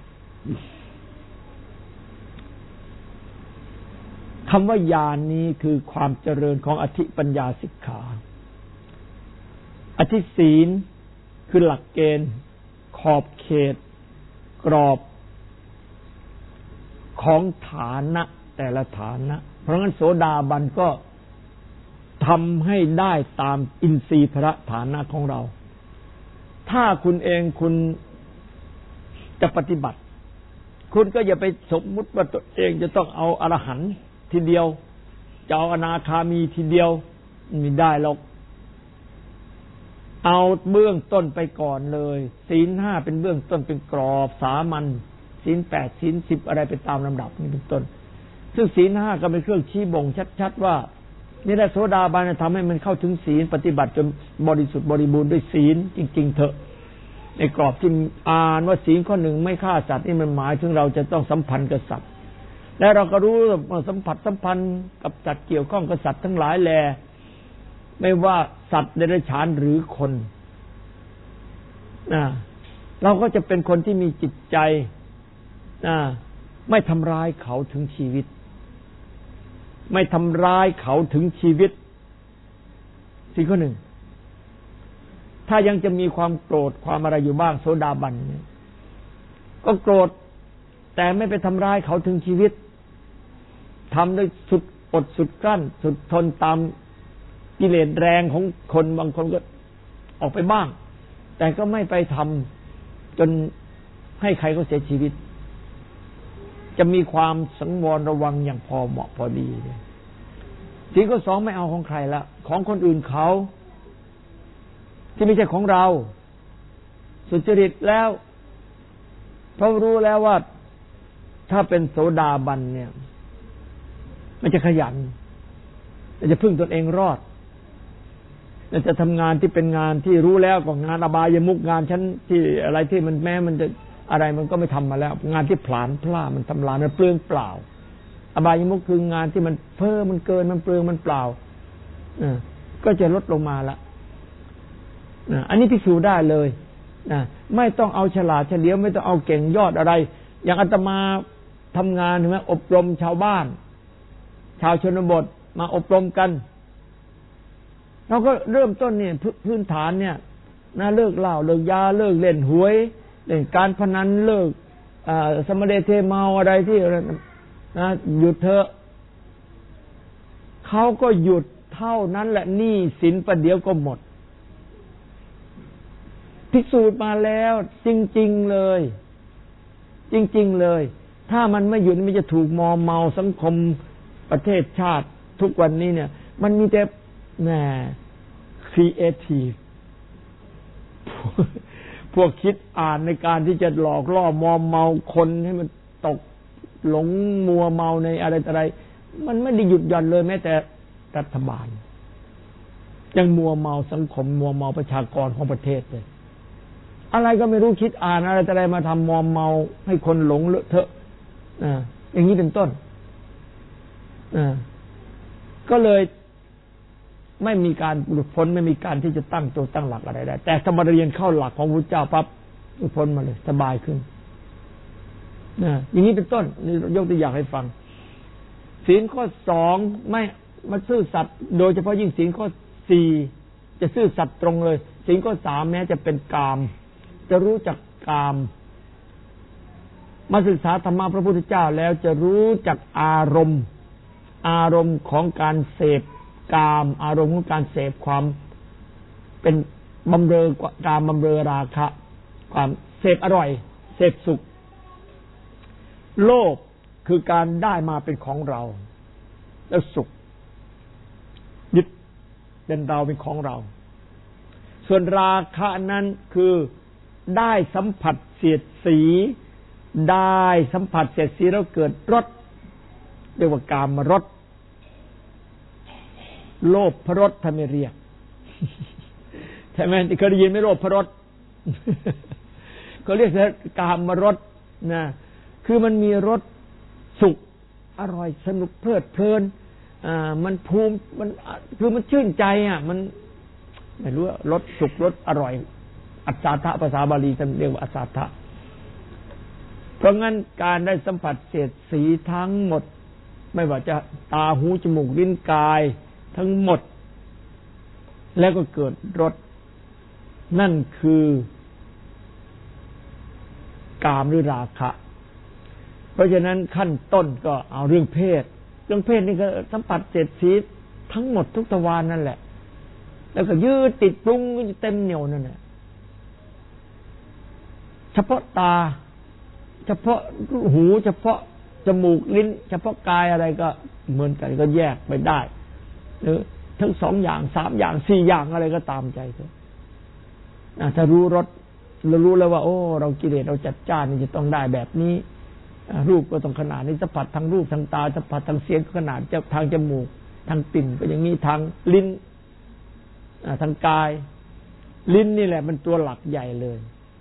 คำว่าญาณนี้คือความเจริญของอธิปัญญาสิกขาอธิศีลคือหลักเกณฑ์ขอบเขตกรอบของฐานะแต่ละฐานะเพราะงั้นโสดาบันก็ทำให้ได้ตามอินทรีย์พระฐานะของเราถ้าคุณเองคุณจะปฏิบัติคุณก็อย่าไปสมมุติว่าตัวเองจะต้องเอาอรหันต์ทีเดียวจะเอาอนาคามีทีเดียวไม่ได้หรอกเอาเบื้องต้นไปก่อนเลยศีล5เป็นเบื้องต้นเป็นกรอบสามัญศีล8ศีล10อะไรไปตามลำดับนี่เป็นต้นซึ่งศีล5ก็เป็นเครื่องชี้บ่งชัดๆว่านี่แหละโสดาบันทำให้มันเข้าถึงศีลปฏิบัติจนบริสุทธิ์บริบูรณ์ด้วยศีลจริงๆเถอะในกรอบที่อ่านว่าศีลข้อ1ไม่ฆ่าสัตว์นี่มันหมายถึงเราจะต้องสัมพันธ์กับสัตว์และเราก็รู้สัมพันธ์กับสัตว์เกี่ยวข้องกับสัตว์ทั้งหลายแลไม่ว่าสัตว์เดรัจฉานหรือคนเราก็จะเป็นคนที่มีจิตใจไม่ทำร้ายเขาถึงชีวิตไม่ทำร้ายเขาถึงชีวิตสิ่งข้อหนึ่งถ้ายังจะมีความโกรธความอะไรอยู่บ้างโสดาบันก็โกรธแต่ไม่ไปทำร้ายเขาถึงชีวิตทำด้วยสุดอดสุดกลั้นสุดทนตามกิเลสแรงของคนบางคนก็ออกไปบ้างแต่ก็ไม่ไปทำจนให้ใครเขาเสียชีวิตจะมีความสังวรระวังอย่างพอเหมาะพอดีสิ่งข้อสองไม่เอาของใครละของคนอื่นเขาที่ไม่ใช่ของเราสุจริตแล้วเพราะรู้แล้วว่าถ้าเป็นโสดาบันเนี่ยมันจะขยันมันจะพึ่งตนเองรอดมันจะทำงานที่เป็นงานที่รู้แล้วก็งานอบายมุขงานชั้นที่อะไรที่มันแม้มันจะอะไรมันก็ไม่ทำมาแล้วงานที่ผลาญพลาดมันทำลายมันเปลืองเปล่าอบายมุขคืองานที่มันเพิ่มมันเกินมันเปลืองมันเปล่าก็จะลดลงมาละอันนี้พิสูจน์ได้เลยไม่ต้องเอาฉลาดเฉลียวไม่ต้องเอาเก่งยอดอะไรอย่างอาตมาทำงานใช่ไหมอบรมชาวบ้านชาวชนบทมาอบรมกันเราก็เริ่มต้นเนี่ยพื้นฐานเนี่ยเลิกเหล้าเลิกยาเลิกเล่นหวยเล่นการพนันเลิกสมเด็จเทเมาอะไรที่หยุดเถอะเขาก็หยุดเท่านั้นแหละหนี้สินประเดี๋ยวก็หมดพิสูจน์มาแล้วจริงๆเลยจริงๆเลยถ้ามันไม่หยุดมันจะถูกมอมเมาสังคมประเทศชาติทุกวันนี้เนี่ยมันมีแต่แหมครีเอทีฟพวกคิดอ่านในการที่จะหลอกล่อมอมเมาคนให้มันตกหลงมัวเมาในอะไรมันไม่ได้หยุดหย่อนเลยแม้แต่รัฐบาลยังมัวเมาสังคมมัวเมาประชากรของประเทศเลยอะไรก็ไม่รู้คิดอ่านอะไรมาทำมอมเมาให้คนหลงเลอะเทอะอย่างนี้เป็นต้นก็เลยไม่มีการหลุดพ้นไม่มีการที่จะตั้งตัวตั้งหลักอะไรได้แต่ถ้ามาเรียนเข้าหลักของพระพุทธเจ้าปั๊บหลุดพ้นมาเลยสบายขึ้นอย่างนี้เป็นต้นนี่ยกตัวอย่างให้ฟังศีลข้อสองไม่มาซื่อสัตย์โดยเฉพาะยิ่งศีลข้อสี่จะซื่อสัตย์ตรงเลยศีลข้อสามแม้จะเป็นกามจะรู้จักกามมาศึกษาธรรมะพระพุทธเจ้าแล้วจะรู้จักอารมณ์ของการเสพกามอารมณ์ของการเสพความเป็นบำเรอกามบำเรอราคะความเสพอร่อยเสพสุขโลภคือการได้มาเป็นของเราแล้วสุขยึดเป็นเราเป็นของเราส่วนราคะนั้นคือได้สัมผัสเสียดสีได้สัมผัสเสียดสีแล้วเกิดรสเรียกว่ากามรสโลภพรสท่านไม่เรียกใช่ไหมที่เคยได้ยินไม่โลภพรสเขาเรียกกามรสนะคือมันมีรสสุขอร่อยสนุกเพลิดเพลินมันภูมิมันคือมันชื่นใจมันไม่รู้รสสุขรสอร่อยอัศจทะภาษาบาลีท่านเรียกว่าอัศจทะเพราะงั้นการได้สัมผัสเศษสีทั้งหมดไม่ว่าจะตาหูจมูกลิ้นกายทั้งหมดแล้วก็เกิดรสนั่นคือกามหรือราคะเพราะฉะนั้นขั้นต้นก็เอาเรื่องเพศนี่ก็สัมผัสเศษสีทั้งหมดทุกทวารนั่นแหละแล้วก็ยืดติดปรุงเต็มเหนียวนั่นแหละเฉพาะตาเฉพาะหูเฉพาะจมูกลิ้นเฉพาะกายอะไรก็เหมือนกันก็แยกไปได้หรือทั้ง2อย่าง3อย่าง4อย่างอะไรก็ตามใจเถอะถ้ารู้รสเรารู้แล้วว่าโอ้เรากิเลสเราจัดจ้านนี่จะต้องได้แบบนี้รูปก็ต้องขนาดนี้สัมผัสทางรูปทางตาสัมผัสทางเสียงก็ขนาดทางจมูกทางกลิ่นก็อย่างนี้ทางลิ้นทางกายลิ้นนี่แหละมันตัวหลักใหญ่เลย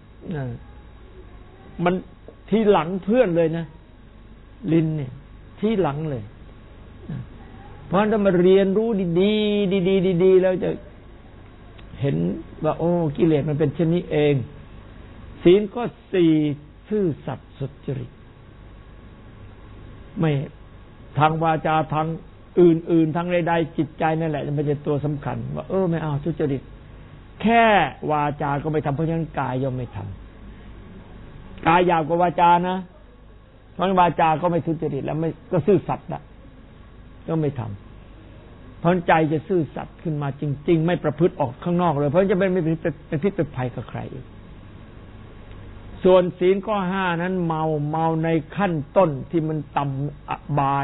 มันที่หลังเพื่อนเลยนะลิ้นเนี่ยที่หลังเลยเพราะฉะนั้นถ้ามาเรียนรู้ดีๆแล้วจะเห็นว่าโอ้กิเลสมันเป็นเช่นนี้เองศีลข้อ4ซื่อสัตย์สุจริตไม่ทางวาจาทางออื่นๆทางใดๆจิตใจนั่นแหละมันเป็นตัวสำคัญว่าไม่เอาทุจริตแค่วาจาก็ไม่ทำเพราะฉะนั้นกายย่อมไม่ทำกายยาวกว่าวาจานะเพราะวาจาก็ไม่ทุจริตแล้วไม่ก็ซื่อสัตย์ละก็ไม่ทำเพราะใจจะซื่อสัตย์ขึ้นมาจริงๆไม่ประพฤติออกข้างนอกเลยเพราะจะไม่เป็นพิษเป็นภัยกับใครอีกส่วนศีลข้อ5นั้นเมาในขั้นต้นที่มันต่ำอบาย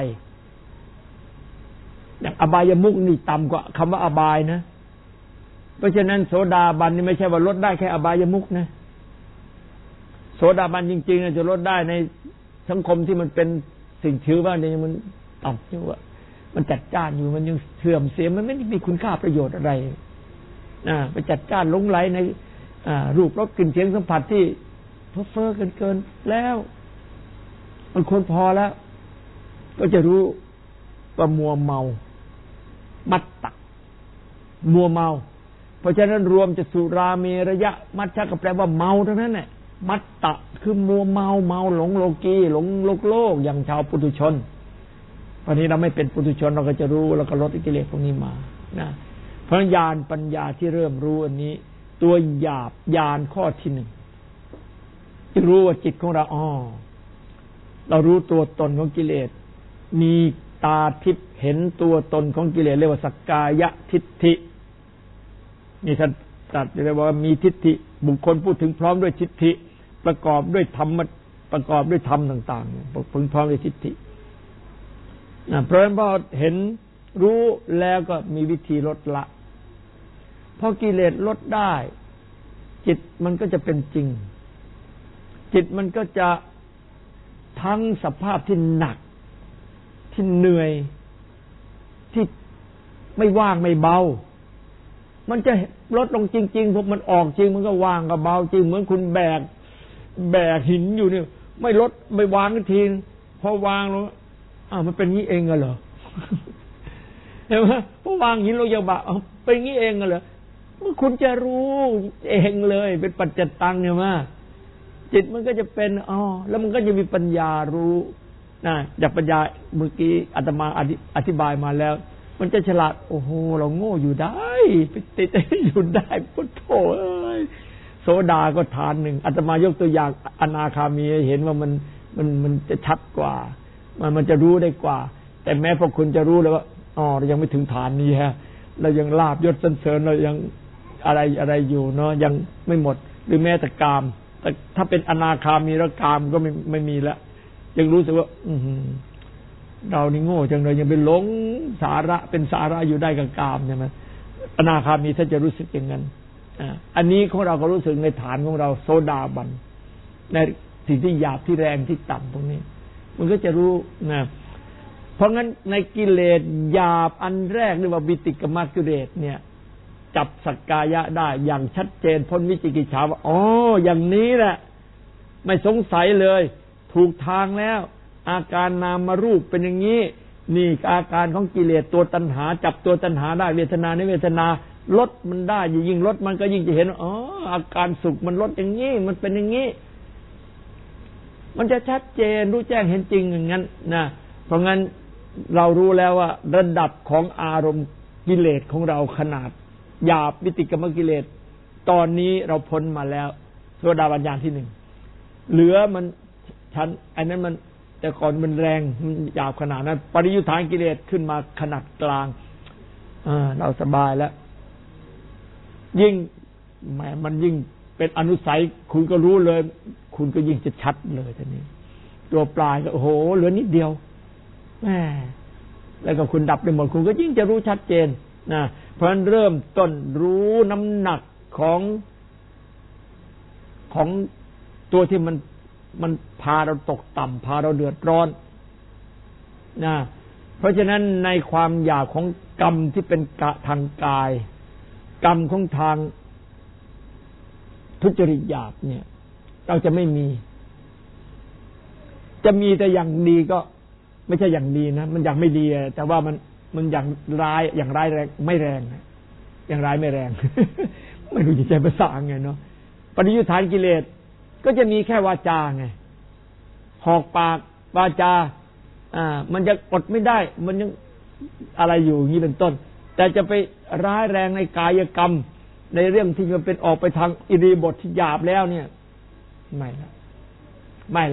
อย่างอบายมุขนี่ต่ำกว่าคำว่าอบายนะเพราะฉะนั้นโสดาบันนี่ไม่ใช่ว่าลดได้แค่อบายมุขนะโสดาบันจริงๆจะลดได้ในสังคมที่มันเป็นสิ่งถือว่าเนี่ยมันต่ำอยู่ว่ามันจัดจ้านอยู่มันยังเสื่อมเสียมันไม่มีคุณค่าประโยชน์อะไรไปจัดจ้านหลงไหลในรูปรสกลิ่นเสียงสัมผัสที่เพ้อเกินแล้วมันควรพอแล้วก็จะรู้ว่ามัวเมามัตตะมัวเมาเพราะฉะนั้นรวมจะสุราเมระยะมัชฌะก็แปลว่าเมาทั้งนั้นแหละมัตตะคือมัวเมาหลงโลกีหลงโลกอย่างชาวปุถุชนวันนี้เราไม่เป็นปุถุชนเราก็จะรู้แล้วก็ลดกิเลสพวกนี้มานะเพราะญาณปัญญาที่เริ่มรู้อันนี้ตัวหยาบญาณข้อที่ 1จะรู้ว่าจิตของเราเรารู้ตัวตนของกิเลสมีตาทิพย์เห็นตัวตนของกิเลสเรียกว่าสักกายทิฏฐินี่ท่านตรัสเรียกว่ามีทิฏฐิบุคคลพูดถึงพร้อมด้วยทิฏฐิประกอบด้วยธรรมต่างๆพึงพร้อมด้วยทิฏฐิเพราะฉะนั้นพอเห็นรู้แล้วก็มีวิธีลดละพอกิเลสลดได้จิตมันก็จะเป็นจริงจิตมันก็จะทั้งสภาพที่หนักที่เหนื่อยที่ไม่ว่างไม่เบามันจะลดลงจริงๆพวกมันออกจริงมันก็ว่างกับเบาจริงเหมือนคุณแบกหินอยู่เนี่ยไม่ลดไม่วางทีพอวางแล้วมันเป็นงี้เองเหรอเห็นไหมพอวางหินเราอย่าบะเป็นงี้เองเหรอเมื่อคุณจะรู้เองเลยเป็นปัจจตังเนี่ยมาจิตมันก็จะเป็นแล้วมันก็จะมีปัญญารู้จากปัญญาเมื่อกี้อาตมาอธิบายมาแล้วมันจะฉลาดโอ้โหเราโง่อยู่ได้ไปติดอยู่ได้พุทโธโสดาก็ฐานหนึ่งอาตมายกตัวอย่างอนาคามีเห็นว่ามันจะชัดกว่ามันจะรู้ได้กว่าแต่แม้พวกคุณจะรู้แล้วว่าเรายังไม่ถึงฐานนี้ฮะเรายังลาภยศสรรเสริญเรายังอะไรอยู่เนาะยังไม่หมดหรือแม้แต่กามแต่ถ้าเป็นอนาคามีแล้วกามก็ไม่มีแล้วยังรู้สึกว่าเรานี่โง่จังเลยยังเป็นหลงสาระเป็นสาระอยู่ได้กับกามใช่ไหมอนาคามีถ้าจะรู้สึกอย่างนั้นอันนี้ของเราก็รู้สึกในฐานของเราโซดาบันในสิ่งที่หยาบที่แรงที่ต่ำตรงนี้มันก็จะรู้นะเพราะงั้นในกิเลสหยาบอันแรกเรียกว่าวิติกมกิเลสเนี่ยจับสักกายะได้อย่างชัดเจนพ้นวิจิกิจฉาว่าอย่างนี้แหละไม่สงสัยเลยถูกทางแล้วอาการนามารูปเป็นอย่างนี้นี่อาการของกิเลสตัวตัณหาจับตัวตัณหาได้เวทนาในเวทนาลดมันได้ยิ่งลดมันก็ยิ่งจะเห็นอาการสุขมันลดอย่างนี้มันเป็นอย่างนี้มันจะชัดเจนรู้แจ้งเห็นจริงอย่างนั้นนะเพราะงั้นเรารู้แล้วว่าระดับของอารมณ์กิเลสของเราขนาดหยาบวิติกมกิเลสตอนนี้เราพ้นมาแล้วโสดาบันญาณที่ 1เหลือมันชั้นอันนั้นมันแต่ก่อนมันแรงมันหยาบขนาดนั้นปริยุทธานกิเลสขึ้นมาขนาดกลางเราสบายแล้วยิ่งมันยิ่งเป็นอนุสัยคุณก็รู้เลยคุณก็ยิ่งจะชัดเลยทีนี้ตัวปลายก็โอ้โหเหลือนิดเดียวแล้วก็คุณดับไปหมดคุณก็ยิ่งจะรู้ชัดเจนนะเพราะฉะนั้นเริ่มต้นรู้น้ำหนักของตัวที่มันพาเราตกต่ำพาเราเดือดร้อนนะเพราะฉะนั้นในความหยาบของกรรมที่เป็นทางกายกรรมของทางทุจริตหยาบเนี่ยเราจะไม่มีจะมีแต่อย่างดีก็ไม่ใช่อย่างดีนะมันอย่างไม่ดีแต่ว่ามันอย่างร้ายอย่างร้ายแรงไม่แรงอย่างร้ายไม่แรง ไม่รู้จะใช้ภาษาไงเนาะปริยุทธานกิเลสก็จะมีแค่วาจาไงหอกปากวาจามันจะอดไม่ได้มันยังอะไรอยู่อย่างนี้เป็นต้นแต่จะไปร้ายแรงในกายกรรมในเรื่องที่มันเป็นออกไปทางอิริยาบถที่หยาบแล้วเนี่ยไม่ละไม่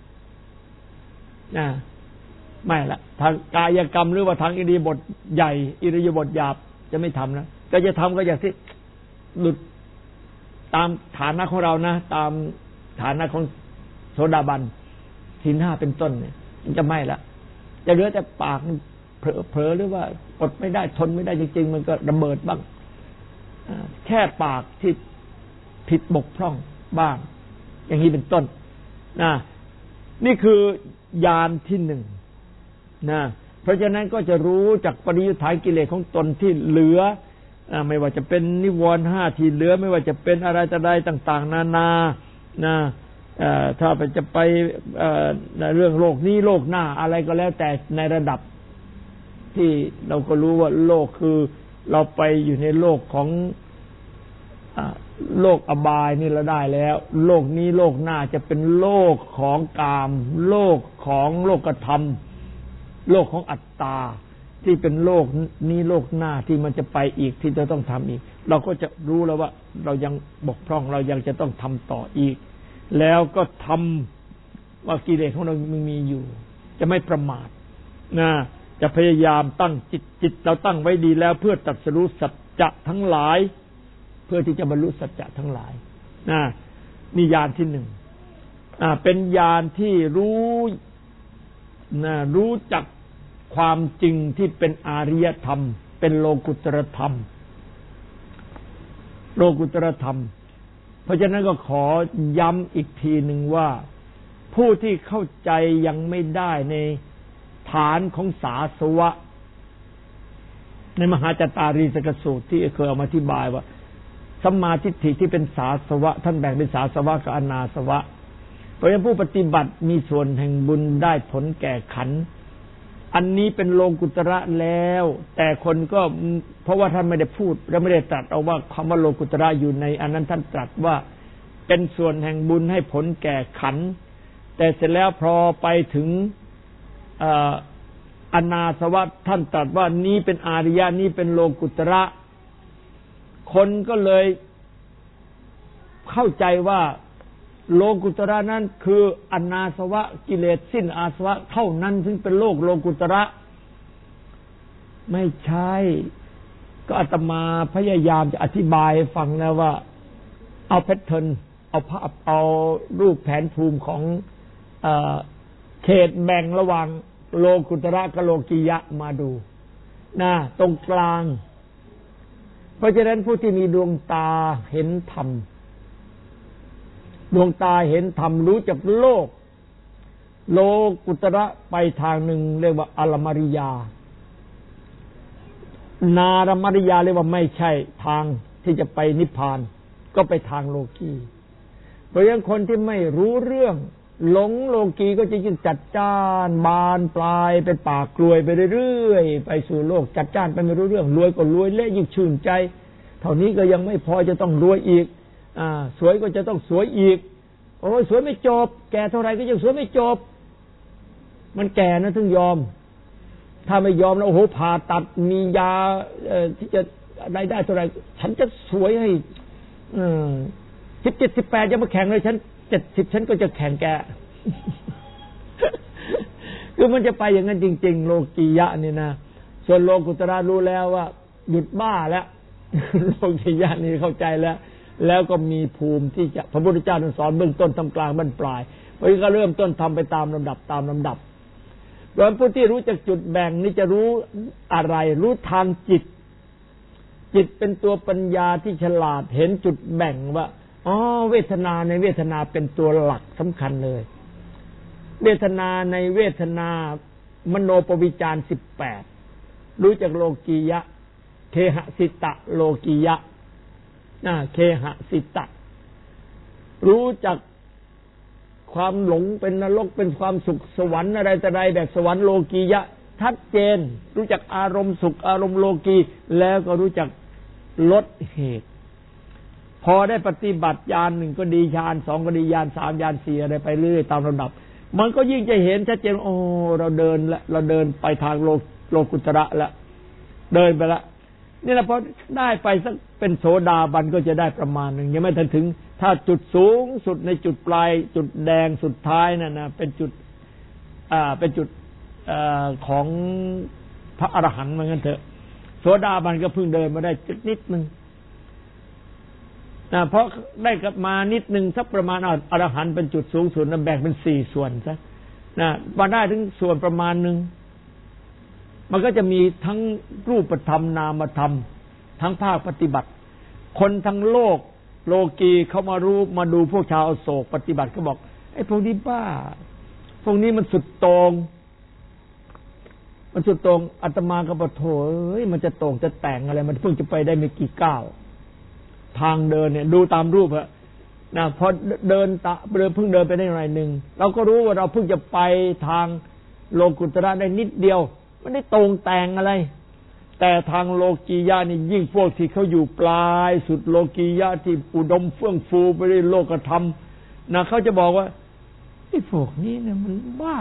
ละทางกายกรรมหรือว่าทางอิริยาบถใหญ่อิริยาบถหยาบจะไม่ทำนะก็จะทำก็อย่างที่หลุดตามฐานะของเรานะตามฐานะของโสดาบันศีล 5เป็นต้นเนี่ยมันจะไม่ละจะเหลือแต่ปากเผลอหรือว่าอดไม่ได้ทนไม่ได้จริงๆมันก็ระเบิดบ้างแค่ปากที่ผิดบกพร่องบ้างอย่างนี้เป็นต้นนี่คือญาณที่หนึ่งเพราะฉะนั้นก็จะรู้จากปริยุทธานกิเลสของตนที่เหลือไม่ว่าจะเป็นนิวรณ์5ที่เหลือไม่ว่าจะเป็นอะไรต่างๆนานาถ้าจะไปเรื่องโลกนี้โลกหน้าอะไรก็แล้วแต่ในระดับที่เราก็รู้ว่าโลกคือเราไปอยู่ในโลกของโลกอบายนี่เราได้แล้วโลกนี้โลกหน้าจะเป็นโลกของกามโลกของโลกธรรมโลกของอัตตาที่เป็นโลกนี้โลกหน้าที่มันจะไปอีกที่จะต้องทำอีกเราก็จะรู้แล้วว่าเรายังบกพร่องเรายังจะต้องทำต่ออีกแล้วก็ทำว่ากิเลสของเรามีอยู่จะไม่ประมาทจะพยายามตั้งจิตเราตั้งไว้ดีแล้วเพื่อตรัสรู้สัจจะทั้งหลายเพื่อที่จะบรรลุสัจจะทั้งหลายนี่ญาณที่หนึ่งเป็นญาณที่รู้จักความจริงที่เป็นอริยธรรมเป็นโลกุตตรธรรมเพราะฉะนั้นก็ขอย้ำอีกทีหนึ่งว่าผู้ที่เข้าใจยังไม่ได้ในฐานของสาสวะในมหาจตารีสกสูตรที่เคยเอามาอธิบายว่าสัมมาทิฏฐิที่เป็นสาสวะท่านแบ่งเป็นสาสวะกับอนาสวะเพราะฉะนั้นผู้ปฏิบัติมีส่วนแห่งบุญได้ผลแก่ขันธ์อันนี้เป็นโลกุตระแล้วแต่คนก็เพราะว่าท่านไม่ได้พูดและไม่ได้ตรัสเอาว่าคำว่าโลกุตระอยู่ในอันนั้นท่านตรัสว่าเป็นส่วนแห่งบุญให้ผลแก่ขันธ์แต่เสร็จแล้วพอไปถึงอนาสวะท่านตรัสว่านี้เป็นอาริยะนี้เป็นโลกุตระคนก็เลยเข้าใจว่าโลกุตระนั้นคืออนาสวะกิเลสสิ้นอาสวะเท่านั้นถึงเป็นโลกุตระไม่ใช่ก็อาตมาพยายามจะอธิบายให้ฟังแล้วว่าเอาแพทเทิร์นเอาภาพเอารูปแผนภูมิของเขตแบ่งระหว่างโลกุตระกับโลกียะมาดูตรงกลางเพราะฉะนั้นผู้ที่มีดวงตาเห็นธรรมดวงตาเห็นธรรมรู้จักโลกโลกุตระไปทางหนึ่งเรียกว่าอรมริยานารมริยาเรียกว่าไม่ใช่ทางที่จะไปนิพพานก็ไปทางโลกีเพราะฉะนั้นคนที่ไม่รู้เรื่องหลงโลกีก็จะยิ่งจัดจ้านบานปลายเป็นปากกลวยไปเรื่อยๆไปสู่โลกจัดจ้านไปไม่รู้เรื่องรวยก็รวยเละยิ่งชื่นใจเท่านี้ก็ยังไม่พอจะต้องรวยอีกสวยก็จะต้องสวยอีกโอ้ยสวยไม่จบแก่เท่าไหร่ก็ยังสวยไม่จบมันแก่นะถึงยอมถ้าไม่ยอมแล้วโอ้โหผ่าตัดมียาที่จะได้เท่าไหร่ฉันจะสวยให้17 18จะมาแข่งเลยฉัน70ฉันก็จะแข่งแก คือมันจะไปอย่างนั้นจริงๆโลกียะนี่นะส่วนโลกุตระรู้แล้วว่าหยุดบ้าแล้ว โลกียะนี่เข้าใจแล้วก็มีภูมิที่จะพระพุทธเจ้าท่านสอนเบื้องต้นทำกลางบรรปลายเพราะฉะนั้นก็เริ่มต้นทำไปตามลำดับโดยผู้ที่รู้จักจุดแบ่งนี่จะรู้อะไรรู้ทางจิตเป็นตัวปัญญาที่ฉลาดเห็นจุดแบ่งว่าเวทนาในเวทนาเป็นตัวหลักสำคัญเลยเวทนาในเวทนามโนปวิจาร18รู้จักโลกียะเคหสิตะโลกียะเคหสิตะรู้จักความหลงเป็นนรกเป็นความสุขสวรรค์อะไรแต่ใดแบบสวรรค์โลกียะชัดเจนรู้จักอารมณ์สุขอารมณ์โลกีแล้วก็รู้จักลดเหตุพอได้ปฏิบัติญาณ1ก็ดีญาณ2ก็ดีญาณ3ญาณ4อะไรไปเรื่อยตามลำดับมันก็ยิ่งจะเห็นชัดเจนเราเดินไปทางโลโลกุตระละเดินไปละนี่แหละพอได้ไปสักเป็นโสดาบันก็จะได้ประมาณหนึ่งยังไม่ทันถึงถ้าจุดสูงสุดในจุดปลายจุดแดงสุดท้ายนั่นนะเป็นจุดของพระอรหันต์เหมือนกันเถอะโสดาบันก็เพิ่งเดินมาได้นิดนึงเพราะได้กลับมานิดนึงสักประมาณอรหันต์เป็นจุดสูงสุดแบ่งเป็น4ส่วนซะมาได้ถึงส่วนประมาณนึงมันก็จะมีทั้งรูปธรรมนามธรรมทั้งภาคปฏิบัติคนทั้งโลกโลกีเขามาดูพวกชาวอโศกปฏิบัติก็บอกไอ้พวกนี้บ้าพวกนี้มันสุดโต่งอาตมาก็บอกโถมันจะโต่งจะแต่งอะไรมันเพิ่งจะไปได้ไม่กี่ก้าวทางเดินเนี่ยดูตามรูปนะพอเดินเพิ่งเดินไปได้หน่อยนึงเราก็รู้ว่าเราเพิ่งจะไปทางโลกุตระได้นิดเดียวไม่ได้ตรงแต่งอะไรแต่ทางโลกียะนี่ยิ่งพวกที่เขาอยู่ปลายสุดโลกียะที่อุดมเฟื่องฟูไปด้วยโลกธรรมนะเขาจะบอกว่าไอ้พวกนี้เนี่ยมันบ้า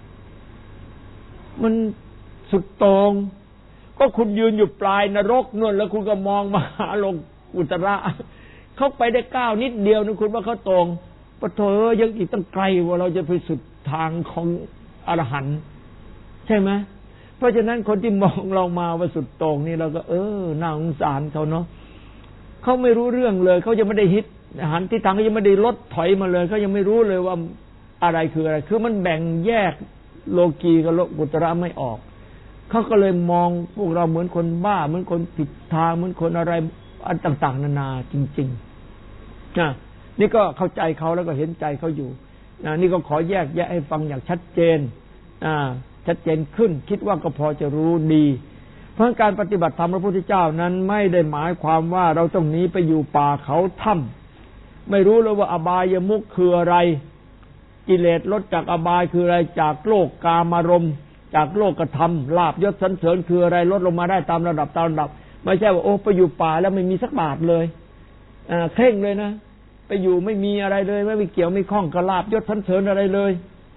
มันสุดโต่งก็คุณยืนอยู่ปลายนรกนู่นแล้วคุณก็มองมาหาโลกุตระเขาไปได้ก้าวนิดเดียวนะคุณว่าเขาตรงปะโถยังอีกตั้งไกลว่าเราจะไปสุดทางของอรหันต์ใช่ไหมเพราะฉะนั้นคนที่มองเรามาว่าสุดโต่งนี่เราก็น่าสงสารเขาเนาะเขาไม่รู้เรื่องเลยเขายังไม่ได้ฮิตหันที่ทางเขายังไม่ได้ลดถอยมาเลยเขายังไม่รู้เลยว่าอะไรคืออะไรคือมันแบ่งแยกโลกีกับโลกุตระไม่ออกเขาก็เลยมองพวกเราเหมือนคนบ้าเหมือนคนผิดทางเหมือนคนอะไรอันต่างๆนานาจริงๆนี่ก็เข้าใจเขาแล้วก็เห็นใจเขาอยู่นี่ก็ขอแยกแยะให้ฟังอย่างชัดเจนชัดเจนขึ้นคิดว่าก็พอจะรู้ดีเพราะการปฏิบัติธรรมพระพุทธเจ้านั้นไม่ได้หมายความว่าเราต้องหนีไปอยู่ป่าเขาถ้ำไม่รู้เลยว่าอบายมุขคืออะไรกิเลสลดจากอบายคืออะไรจากโลกกามารมณ์จากโลกธรรมลาภยศสรรเสริญคืออะไรลดลงมาได้ตามระดับไม่ใช่ว่าไปอยู่ป่าแล้วไม่มีสักบาทเลยเคร่งเลยนะไปอยู่ไม่มีอะไรเลยไม่มีเกี่ยวไม่ข้องกับลาภยศสรรเสริญอะไรเลย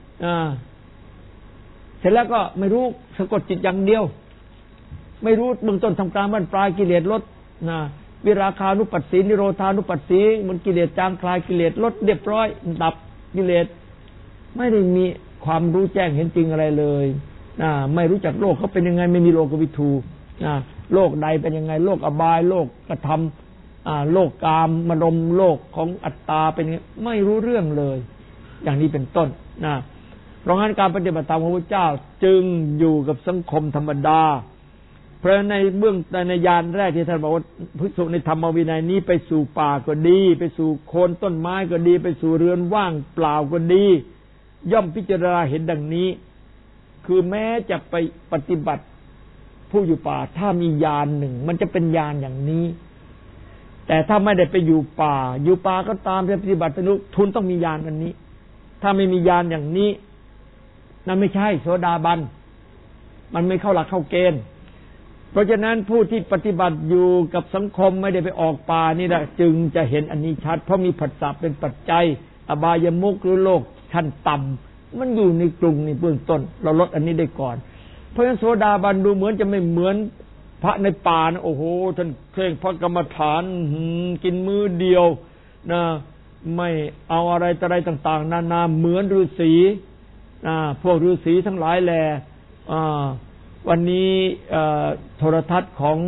เสร็จแล้วก็ไม่รู้สะกดจิตอย่างเดียวไม่รู้เบื้องต้นทำการบั้นปลายกิเลสลดวิราคานุปัสสีนิโรธานุปัสสีมันกิเลสจางคลายกิเลสลดเรียบร้อยดับกิเลสไม่ได้มีความรู้แจ้งเห็นจริงอะไรเลยไม่รู้จักโลกเขาเป็นยังไงไม่มีโลกวิทูโลกใดเป็นยังไงโลกอบายโลกกระทำโลกกามมารมโลกของอัตตาเป็นยังไงไม่รู้เรื่องเลยอย่างนี้เป็นต้นเพราะงั้นการปฏิบัติธรรมของพระเจ้าจึงอยู่กับสังคมธรรมดาเพราะในเบื้องในยานแรกที่ท่านบอกว่าภิกษุในธรรมวินัยนี้ไปสู่ป่าก็ดีไปสู่โคนต้นไม้ก็ดีไปสู่เรือนว่างเปล่าก็ดีย่อมพิจารณาเห็นดังนี้คือแม้จะไปปฏิบัติผู้อยู่ป่าถ้ามีญาณหนึ่งมันจะเป็นญาณอย่างนี้แต่ถ้าไม่ได้ไปอยู่ป่าก็ตามปฏิบัติทุนต้องมีญาณอันนี้ถ้าไม่มีญาณอย่างนี้นั่นไม่ใช่โสดาบันมันไม่เข้าหลักเข้าเกณฑ์เพราะฉะนั้นผู้ที่ปฏิบัติอยู่กับสังคมไม่ได้ไปออกป่านี่แหละจึงจะเห็นอันนี้ชัดเพราะมีผัสสะเป็นปัจจัยอบายมุขหรือโลกชั้นต่ำมันอยู่ในกรุงในเบื้องต้นเราลดอันนี้ได้ก่อนเพราะฉะนั้นโสดาบันดูเหมือนจะไม่เหมือนพระในป่านะโอ้โหท่านเคร่งพระกรรมฐานกินมื้อเดียวนะไม่เอาอะไรต่างๆนานาเหมือนฤาษีพวกฤาษีทั้งหลายแลวันนี้โทรทัศน์ของ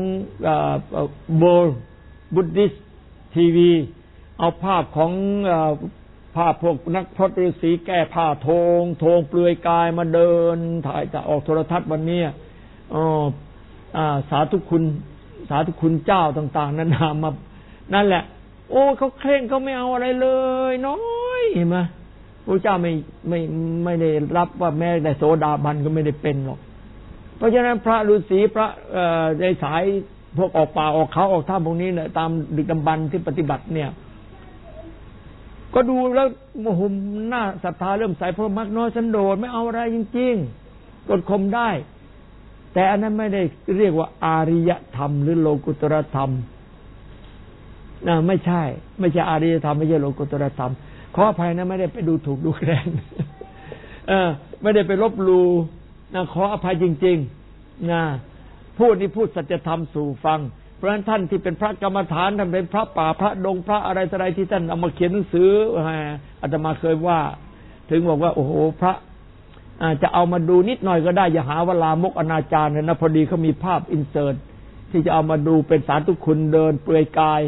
บุดดิสทีวีเอาภาพของภาพพวกนักพรตฤาษีแก้ผ้าโทงเปลือยกายมาเดินถ่ายจะออกโทรทัศน์วันนี้สาธุคุณเจ้าต่างๆนั้นมานั่นแหละโอ้เขาเคร่งเขาไม่เอาอะไรเลยน้อยเห็นไหมพระเจ้าไม่ได้รับว่าแม้แต่โสดาบันก็ไม่ได้เป็นหรอกเพราะฉะนั้นพระฤาษีพระในสายพวกออกป่าออกเขาออกถ้ำพวกนี้เนี่ยตามดึกดำบรรพ์ที่ปฏิบัติเนี่ยก็ดูแล้วโอ้โหหน้าศรัทธาเริ่มใสเพราะมักน้อยสันโดษไม่เอาอะไรจริงๆกดข่มได้แต่อันนั้นไม่ได้เรียกว่าอาริยธรรมหรือโลกุตรธรรมไม่ใช่อาริยธรรมไม่ใช่โลกุตรธรรมขออภัยนะไม่ได้ไปดูถูกดูแคลนไม่ได้ไปลบหลู่ขออภัยจริงๆนะพูดนี่พูดสัจธรรมสู่ฟังเพราะฉะนั้นท่านที่เป็นพระกรรมฐานท่านเป็นพระป่าพระดงพระอะไรต่ออะไรที่ท่านเอามาเขียนหนังสืออาตมาเคยว่าถึงบอกว่าโอ้โหพระจะเอามาดูนิดหน่อยก็ได้อย่าหาว่าลามกอนาจารนะพอดีเขามีภาพอินเสิร์ตที่จะเอามาดูเป็นสาธุคุณเดินเปลือยกาย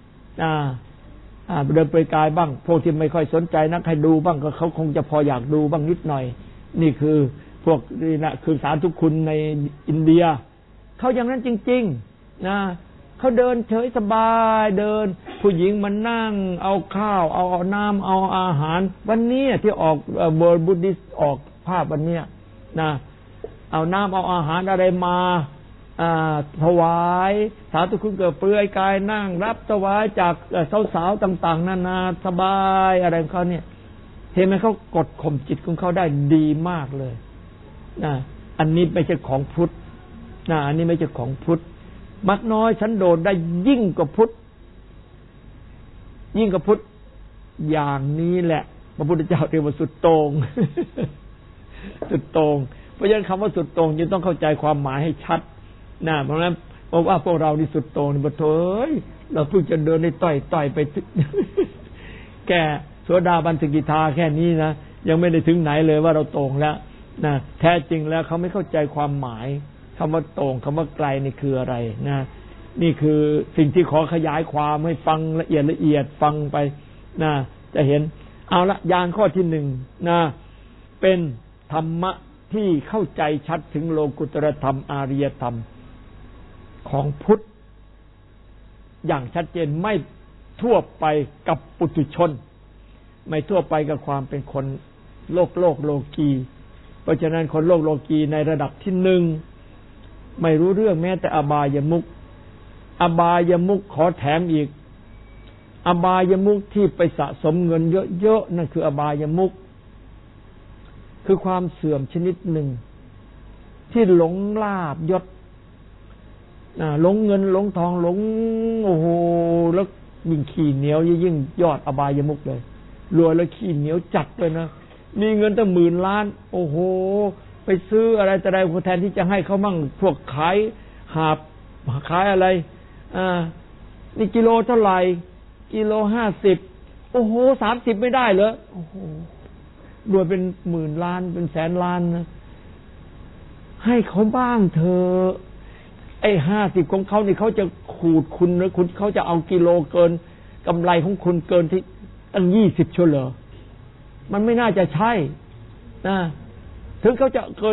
เดินเปลือยกายบ้างพวกที่ไม่ค่อยสนใจนักให้ดูบ้างก็เขาคงจะพออยากดูบ้างนิดหน่อยนี่คือพวกนี่นะคือสาธุคุณในอินเดียเขาอย่างนั้นจริงๆนะเขาเดินเฉยสบายเดินผู้หญิงมานั่งเอาข้าวเอาน้ำเอาอาหารวันนี้ที่ออกเวิร์ลบุดดิสออกภาพวันนี้นะเอาน้ำเอาอาหารอะไรมาถวายสาธุคุณเกิดเปลือยกายนั่งรับถวายจากสาวๆต่างๆนานาสบายอะไรของเขาเนี่ยเห็นไหมเขากดข่มจิตของเขาได้ดีมากเลยนะอันนี้ไม่ใช่ของพุทธนะอันนี้ไม่ใช่ของพุทธมักน้อยสันโดษได้ยิ่งกว่าพุทธยิ่งกว่าพุทธอย่างนี้แหละพระพุทธเจ้าเรียกว่าสุดโต่ง สุดโต่งเพราะฉะนั้นคำว่าสุดโต่งจึงต้องเข้าใจความหมายให้ชัดนะเพราะฉะนั้นบอกว่าพวกเรานี่สุดโต่งนี่บ่เถยเราเพิ่งจะเดินในต่อยไป แก่โสดาบันสกิทาแค่นี้นะยังไม่ได้ถึงไหนเลยว่าเราโต่งแล้วนะแท้จริงแล้วเขาไม่เข้าใจความหมายคำว่าโต่งคำว่าไกลนี่คืออะไรนะนี่คือสิ่งที่ขอขยายความให้ฟังละเอียดฟังไปนะจะเห็นเอาละยานข้อที่หนึ่งนะเป็นธรรมะที่เข้าใจชัดถึงโลกุตตรธรรมอาริยธรรมของพุทธอย่างชัดเจนไม่ทั่วไปกับปุถุชนไม่ทั่วไปกับความเป็นคนโลกโลกีเพราะฉะนั้นคนโลกโลกีในระดับที่หนึ่งไม่รู้เรื่องแม้แต่อบายมุขอบายมุขขอแถมอีกอบายมุขที่ไปสะสมเงินเยอะๆนั่นคืออบายมุขคือความเสื่อมชนิดหนึ่งที่หลงลาภยศหลงเงินหลงทองหลงโอ้โหแล้วยิ่งขี้เหนียวยิ่งยอดอบายมุขเลยรวยแล้วขี้เหนียวจัดเลยนะมีเงินตั้ง10,000 ล้านโอ้โหไปซื้ออะไรแต่ใดแทนที่จะให้เขามั่งพวกขายหาบขายอะไรนี่กิโลเท่าไหร่กิโล50โอ้โห30ไม่ได้เหรอโอ้โหรวยเป็น10,000 ล้านเป็น100,000 ล้านนะให้เขาบ้างเถอะไอ้50ของเขานี่เขาจะขูดคุณหรือคุณเขาจะเอากิโลเกินกำไรของคุณเกินที่ตั้ง20ชั่วเหรอมันไม่น่าจะใช่นะถึงเขาจะเกิน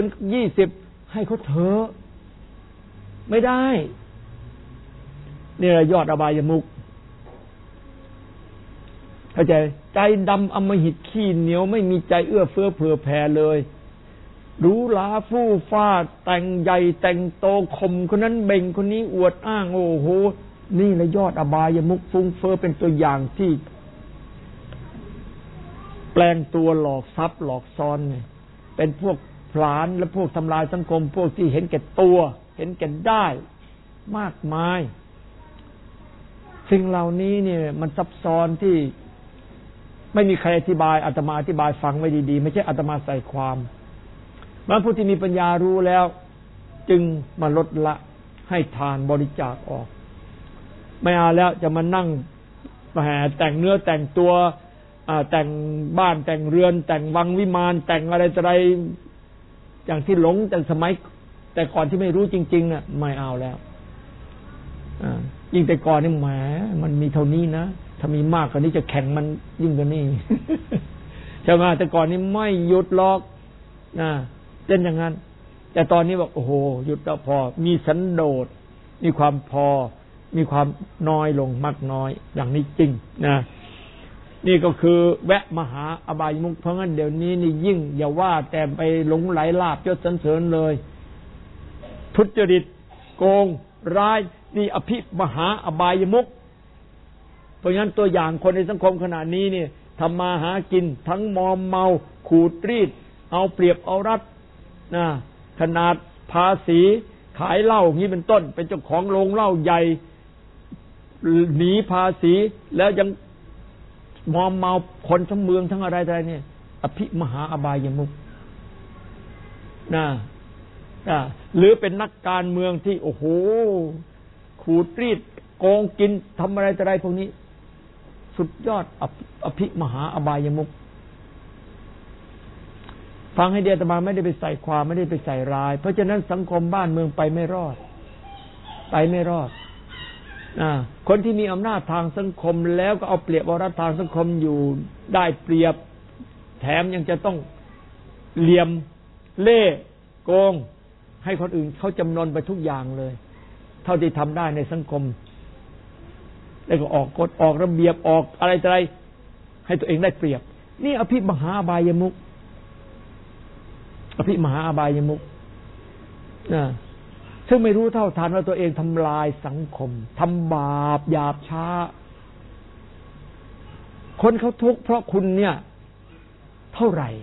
20ให้เขาเถอะไม่ได้นี่แหละยอดอบายมุขเข้าใจใจดำอำมหิตขี้เหนียวไม่มีใจเอื้อเฟื้อเผื่อแผ่เลยหรูหราฟู่ฟ้าแต่งใหญ่แต่งโตข่มคนนั้นเบ่งคนนี้อวดอ้างโอ้โหนี่แหละยอดอบายมุขฟุ้งเฟ้อเป็นตัวอย่างที่แปลงตัวหลอกทรัพย์หลอกซ้อนเนี่ยเป็นพวกผลาญและพวกทำลายสังคมพวกที่เห็นแก่ตัวเห็นแก่ได้มากมายสิ่งเหล่านี้เนี่ยมันซับซ้อนที่ไม่มีใครอธิบายอาตมาอธิบายฟังไว้ดีๆไม่ใช่อาตมาใส่ความบางผู้ที่มีปัญญารู้แล้วจึงมาลดละให้ทานบริจาคออกไม่เอาแล้วจะมานั่งแต่งเนื้อแต่งตัวแต่งบ้านแต่งเรือนแต่งวังวิมานแต่งอะไรต่ออะไรอย่างที่หลงแต่สมัยแต่ก่อนที่ไม่รู้จริงๆน่ะไม่เอาแล้วยิ่งแต่ก่อนนี่แหมมันมีเท่านี้นะถ้ามีมากกว่านี้จะแข่งมันยิ่งกว่านี้ ใช่ไหมแต่ก่อนนี้ไม่หยุดล็อกเล่นอย่างนั้นแต่ตอนนี้บอกโอ้โหหยุดแล้วพอมีสันโดษมีความพอมีความน้อยลงมากน้อยอย่างนี้จริงนะนี่ก็คือแวะมหาอบายมุขเพราะงั้นเดี๋ยวนี้นี่ยิ่งอย่าว่าแต่ไปหลงไหลลาภยศสรรเสริญเลยทุจริตโกงร้ายนี่อภิมหาอบายมุขเพราะงั้นตัวอย่างคนในสังคมขณะนี้เนี่ยทำมาหากินทั้งมอมเมาขูดรีดเอาเปรียบเอารัดขนาดภาษีขายเหล้าอย่างนี้เป็นต้นเป็นเจ้าของโรงเหล้าใหญ่หนีภาษีแล้วยังมอมเมาคนทั้งเมืองทั้งอะไรเนี่ยอภิมหาอบายมุขหรือเป็นนักการเมืองที่โอ้โหขูดรีดโกงกินทำอะไรต่ออะไรพวกนี้สุดยอดอภิมหาอบายมุขฟังให้ดีอาตมาไม่ได้ไปใส่ความไม่ได้ไปใส่ร้ายเพราะฉะนั้นสังคมบ้านเมืองไปไม่รอดคนที่มีอำนาจทางสังคมแล้วก็เอาเปรียบเอารัดทางสังคมอยู่ได้เปรียบแถมยังจะต้องเหลี่ยมเล่ห์โกงให้คนอื่นเขาจำนนไปทุกอย่างเลยเท่าที่ทำได้ในสังคมแล้วก็ออกกฎออกระเบียบออกอะไรต่ออะไรให้ตัวเองได้เปรียบนี่อภิมหาอบายมุขอภิมหาอบายมุขซึ่งไม่รู้เท่าทันว่าตัวเองทำลายสังคมทำบาปหยาบช้าคนเขาทุกข์เพราะคุณเนี่ยเท่าไหร่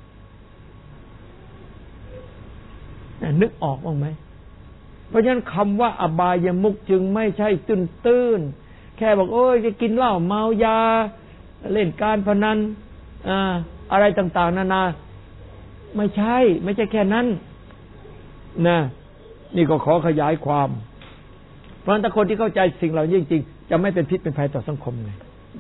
นึกออกบ้างไหมเพราะฉะนั้นคำว่าอบายมุขจึงไม่ใช่ตื้นๆแค่บอกโอ้ยจะกินเหล้าเมายาเล่นการพนันอะไรต่างๆนานาไม่ใช่แค่นั้นนะนี่ก็ขอขยายความเพราะฉะนั้นถ้าคนที่เข้าใจสิ่งเหล่านี้จริงๆจะไม่เป็นพิษเป็นภัยต่อสังคมไง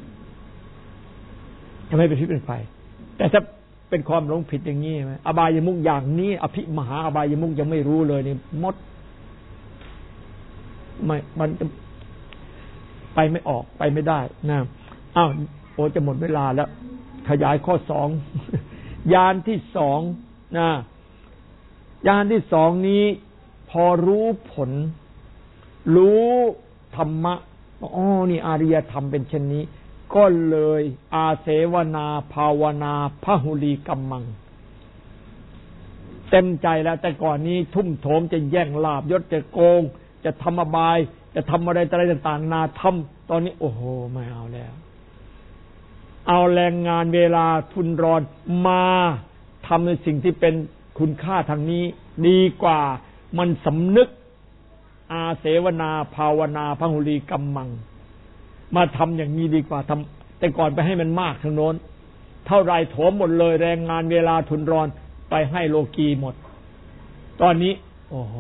จะไม่เป็นพิษเป็นภัยแต่ถ้าเป็นความหลงผิดอย่างนี้ไหมอบายมุขอย่างนี้อภิมหาอบายมุขยังไม่รู้เลยนี่มดไม่มันไปไม่ออกไปไม่ได้นะอ้าวโอ้จะหมดเวลาแล้วขยายข้อ2ญาณที่2นะญาณที่2นี้พอรู้ผลรู้ธรรมะอ๋อนี่อารยธรรมเป็นเช่นนี้ก็เลยอาเสวนาภาวนาพหุลีกัมมังเต็มใจแล้วแต่ก่อนนี้ทุ่มโถมจะแย่งลาภยศจะโกงจะทำอบายจะทำอะไรต่างๆนาทำตอนนี้โอ้โหไม่เอาแล้วเอาแรงงานเวลาทุนรอนมาทำในสิ่งที่เป็นคุณค่าทางนี้ดีกว่ามันสำนึกอาเสวนาภาวนาพหุลีกัมมังมาทำอย่างนี้ดีกว่าทำแต่ก่อนไปให้มันมากทางโน้นเท่าไรโถมหมดเลยแรงงานเวลาทุนรอนไปให้โลกีหมดตอนนี้โอ้โห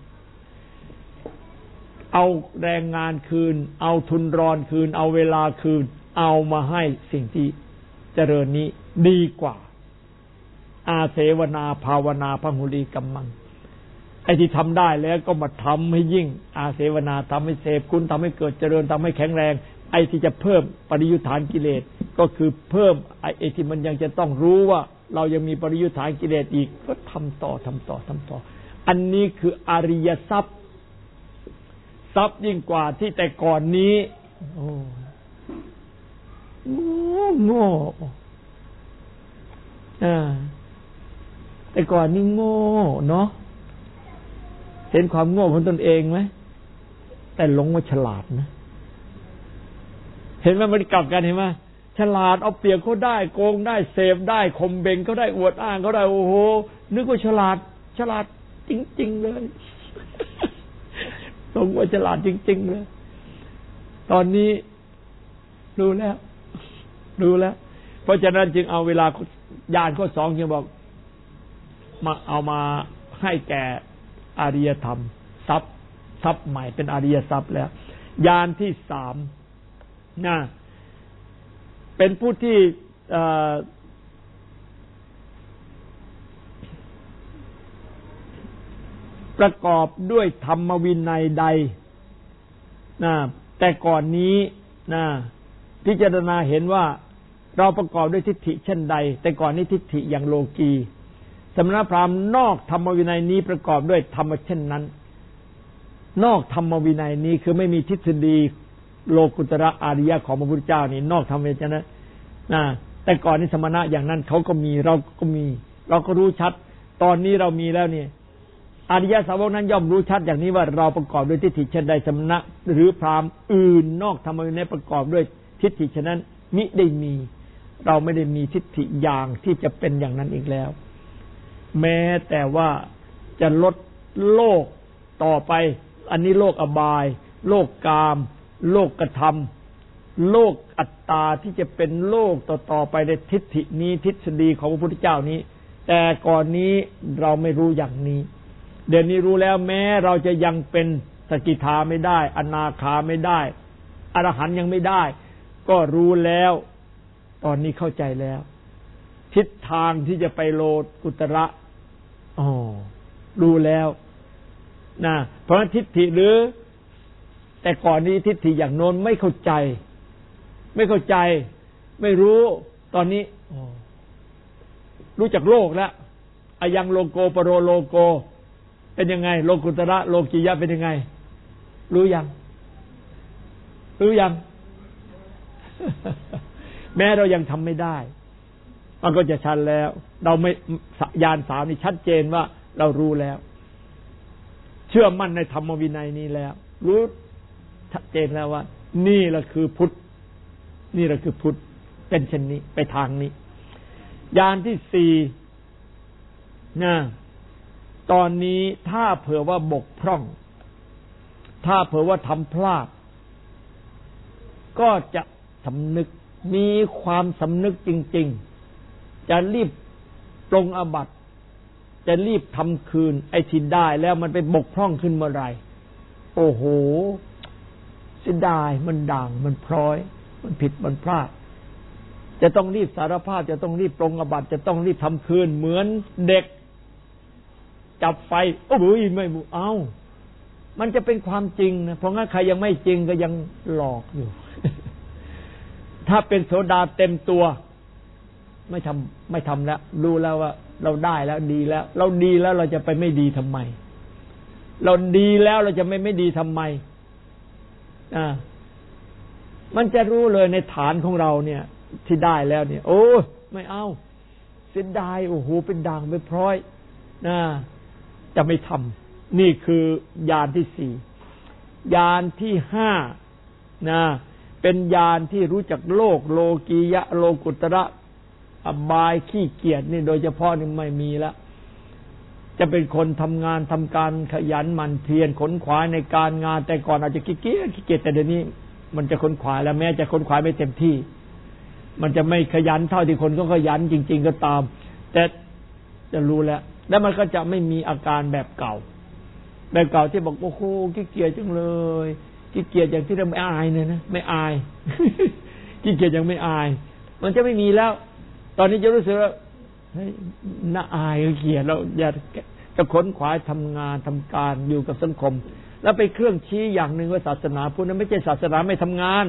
เอาแรงงานคืนเอาทุนรอนคืนเอาเวลาคืนเอามาให้สิ่งที่เจริญนี้ดีกว่าอาเสวนาภาวนาพหุลีกัมมังไอ้ที่ทำได้แล้วก็มาทำให้ยิ่งอาเสวนาทำให้เสพคุณทำให้เกิดเจริญทำให้แข็งแรงไอ้ที่จะเพิ่มปริยุทธานกิเลสก็คือเพิ่มไอ้ที่มันยังจะต้องรู้ว่าเรายังมีปริยุทธานกิเลสอีกก็ทำต่ออันนี้คืออริยทรัพย์ทรัพย์ยิ่งกว่าที่แต่ก่อนนี้โอ้โง่แต่ก่อนนี่โง่เนาะเห็นความโง่ของตนเองไหมแต่หลงว่าฉลาดนะเห็นไหมมันกลับกันเห็นไหมฉลาดเอาเปรียบเขาได้โกงได้เสพได้ข่มเบงเขาได้อวดอ้างเขาได้โอ้โหนึกว่าฉลาดจริงๆเลยหลงว่าฉลาดจริงๆเลยตอนนี้รู้แล้วเพราะฉะนั้นจึงเอาเวลาญาณข้อ2จึงบอกมาเอามาให้แก่อริยธรรมทรัพย์ใหม่เป็นอริยทรัพย์แล้วญาณที่3นะเป็นผู้ที่ประกอบด้วยธรรมวินัยใดนะแต่ก่อนนี้นะพิจารณาเห็นว่าเราประกอบด้วยทิฏฐิเช่นใดแต่ก่อนนี้ทิฏฐิอย่างโลกีสมณพราหมณ์นอกธรรมวินัยนี้ประกอบด้วยธรรมเช่นนั้นนอกธรรมวินัยนี้คือไม่มีทฤษฎีโลกุตระอริยะของพระพุทธเจ้านี่นอกธรรมวินัยนะแต่ก่อนนี้สมณะอย่างนั้นเขาก็มีเราก็มีเราก็รู้ชัดตอนนี้เรามีแล้วเนี่ยอริยสาวกนั้นย่อมรู้ชัดอย่างนี้ว่าเราประกอบด้วยทิฏฐิเช่นใดสมณะหรือพราหมณ์อื่นนอกธรรมวินัยประกอบด้วยทิฏฐิฉะนั้นมิได้มีเราไม่ได้มีทิฏฐิอย่างที่จะเป็นอย่างนั้นอีกแล้วแม้แต่ว่าจะลดโลกต่อไปอันนี้โลกอบายโลกกามโลกกธรรมโลกอัตตาที่จะเป็นโลกต่อไปในทิฏฐินี้ทฤษฎีของพระพุทธเจ้านี้แต่ก่อนนี้เราไม่รู้อย่างนี้เดี๋ยวนี้รู้แล้วแม้เราจะยังเป็นสกิทาไม่ได้อนาคาไม่ได้อรหันต์ยังไม่ได้ก็รู้แล้วตอนนี้เข้าใจแล้วทิศทางที่จะไปโลกุตระรู้แล้วนะเพราะทิฏฐิหรือแต่ก่อนนี้ทิฏฐิอย่างโน้นไม่เข้าใจไม่รู้ตอนนี้รู้จักโลกแล้วอายังโลโกปโรโลโกเป็นยังไงโลกุตระโลกิยะเป็นยังไงรู้ยัง แม้เรายังทำไม่ได้มันก็จะชัดแล้วเราไม่ญาณสามนี่ชัดเจนว่าเรารู้แล้วเชื่อมั่นในธรรมวินัยนี้แล้วรู้ชัดเจนแล้วว่านี่แหละคือพุทธเป็นเช่นนี้ไปทางนี้ญาณที่สี่นะตอนนี้ถ้าเผื่อว่าบกพร่องถ้าเผื่อว่าทำพลาดก็จะสำนึกมีความสำนึกจริงๆจะรีบปรงอาบัติจะรีบทำคืนไอ้ที่ได้แล้วมันไปบกพร่องขึ้นเมื่อไรโอ้โหเสียดายมันด่างมันพร้อยมันผิดมันพลาดจะต้องรีบสารภาพจะต้องรีบปรงอาบัติจะต้องรีบทำคืนเหมือนเด็กจับไฟโอ้โหไม่เอามันจะเป็นความจริงนะเพราะงั้นใครยังไม่จริงก็ยังหลอกอยู่ ถ้าเป็นโสดาเต็มตัวไม่ทำแล้วรู้แล้วว่าเราได้แล้วดีแล้วเราดีแล้วเราจะไปไม่ดีทำไมเราดีแล้วเราจะไม่ดีทำไมมันจะรู้เลยในฐานของเราเนี่ยที่ได้แล้วเนี่ยโอ้ไม่เอาเสียดายโอ้โหเป็นด่างเป็นพร้อยจะไม่ทำนี่คือญาณที่สี่ญาณที่ห้าเป็นญาณที่รู้จักโลกโลกียะโลกุตระอบายขี้เกียจนี่โดยเฉพาะนี่ไม่มีละจะเป็นคนทำงานทำการขยันหมั่นเพียรขนขวายในการงานแต่ก่อนอาจจะขี้เกียจแต่เดี๋ยวนี้มันจะขนขวายแล้วแม้จะขนขวายไม่เต็มที่มันจะไม่ขยันเท่าที่คนก็ขยันจริงๆก็ตามแต่จะรู้แล้วมันก็จะไม่มีอาการแบบเก่าที่บอกโอ้โหขี้เกียจจังเลยขี้เกียจอย่างที่เราไม่อายเนี่ยนะไม่อาย ขี้เกียจยังไม่อายมันจะไม่มีแล้วตอนนี้จะรู้สึกว่าเฮ้ยน่าอายขี้เกียจเราอย่าจะขนขวายทำงานทำการอยู่กับสังคมแล้วไปเครื่องชี้อย่างหนึ่งว่าศาสนาพุทธนั้นไม่ใช่ศาสนาไม่ทำงาน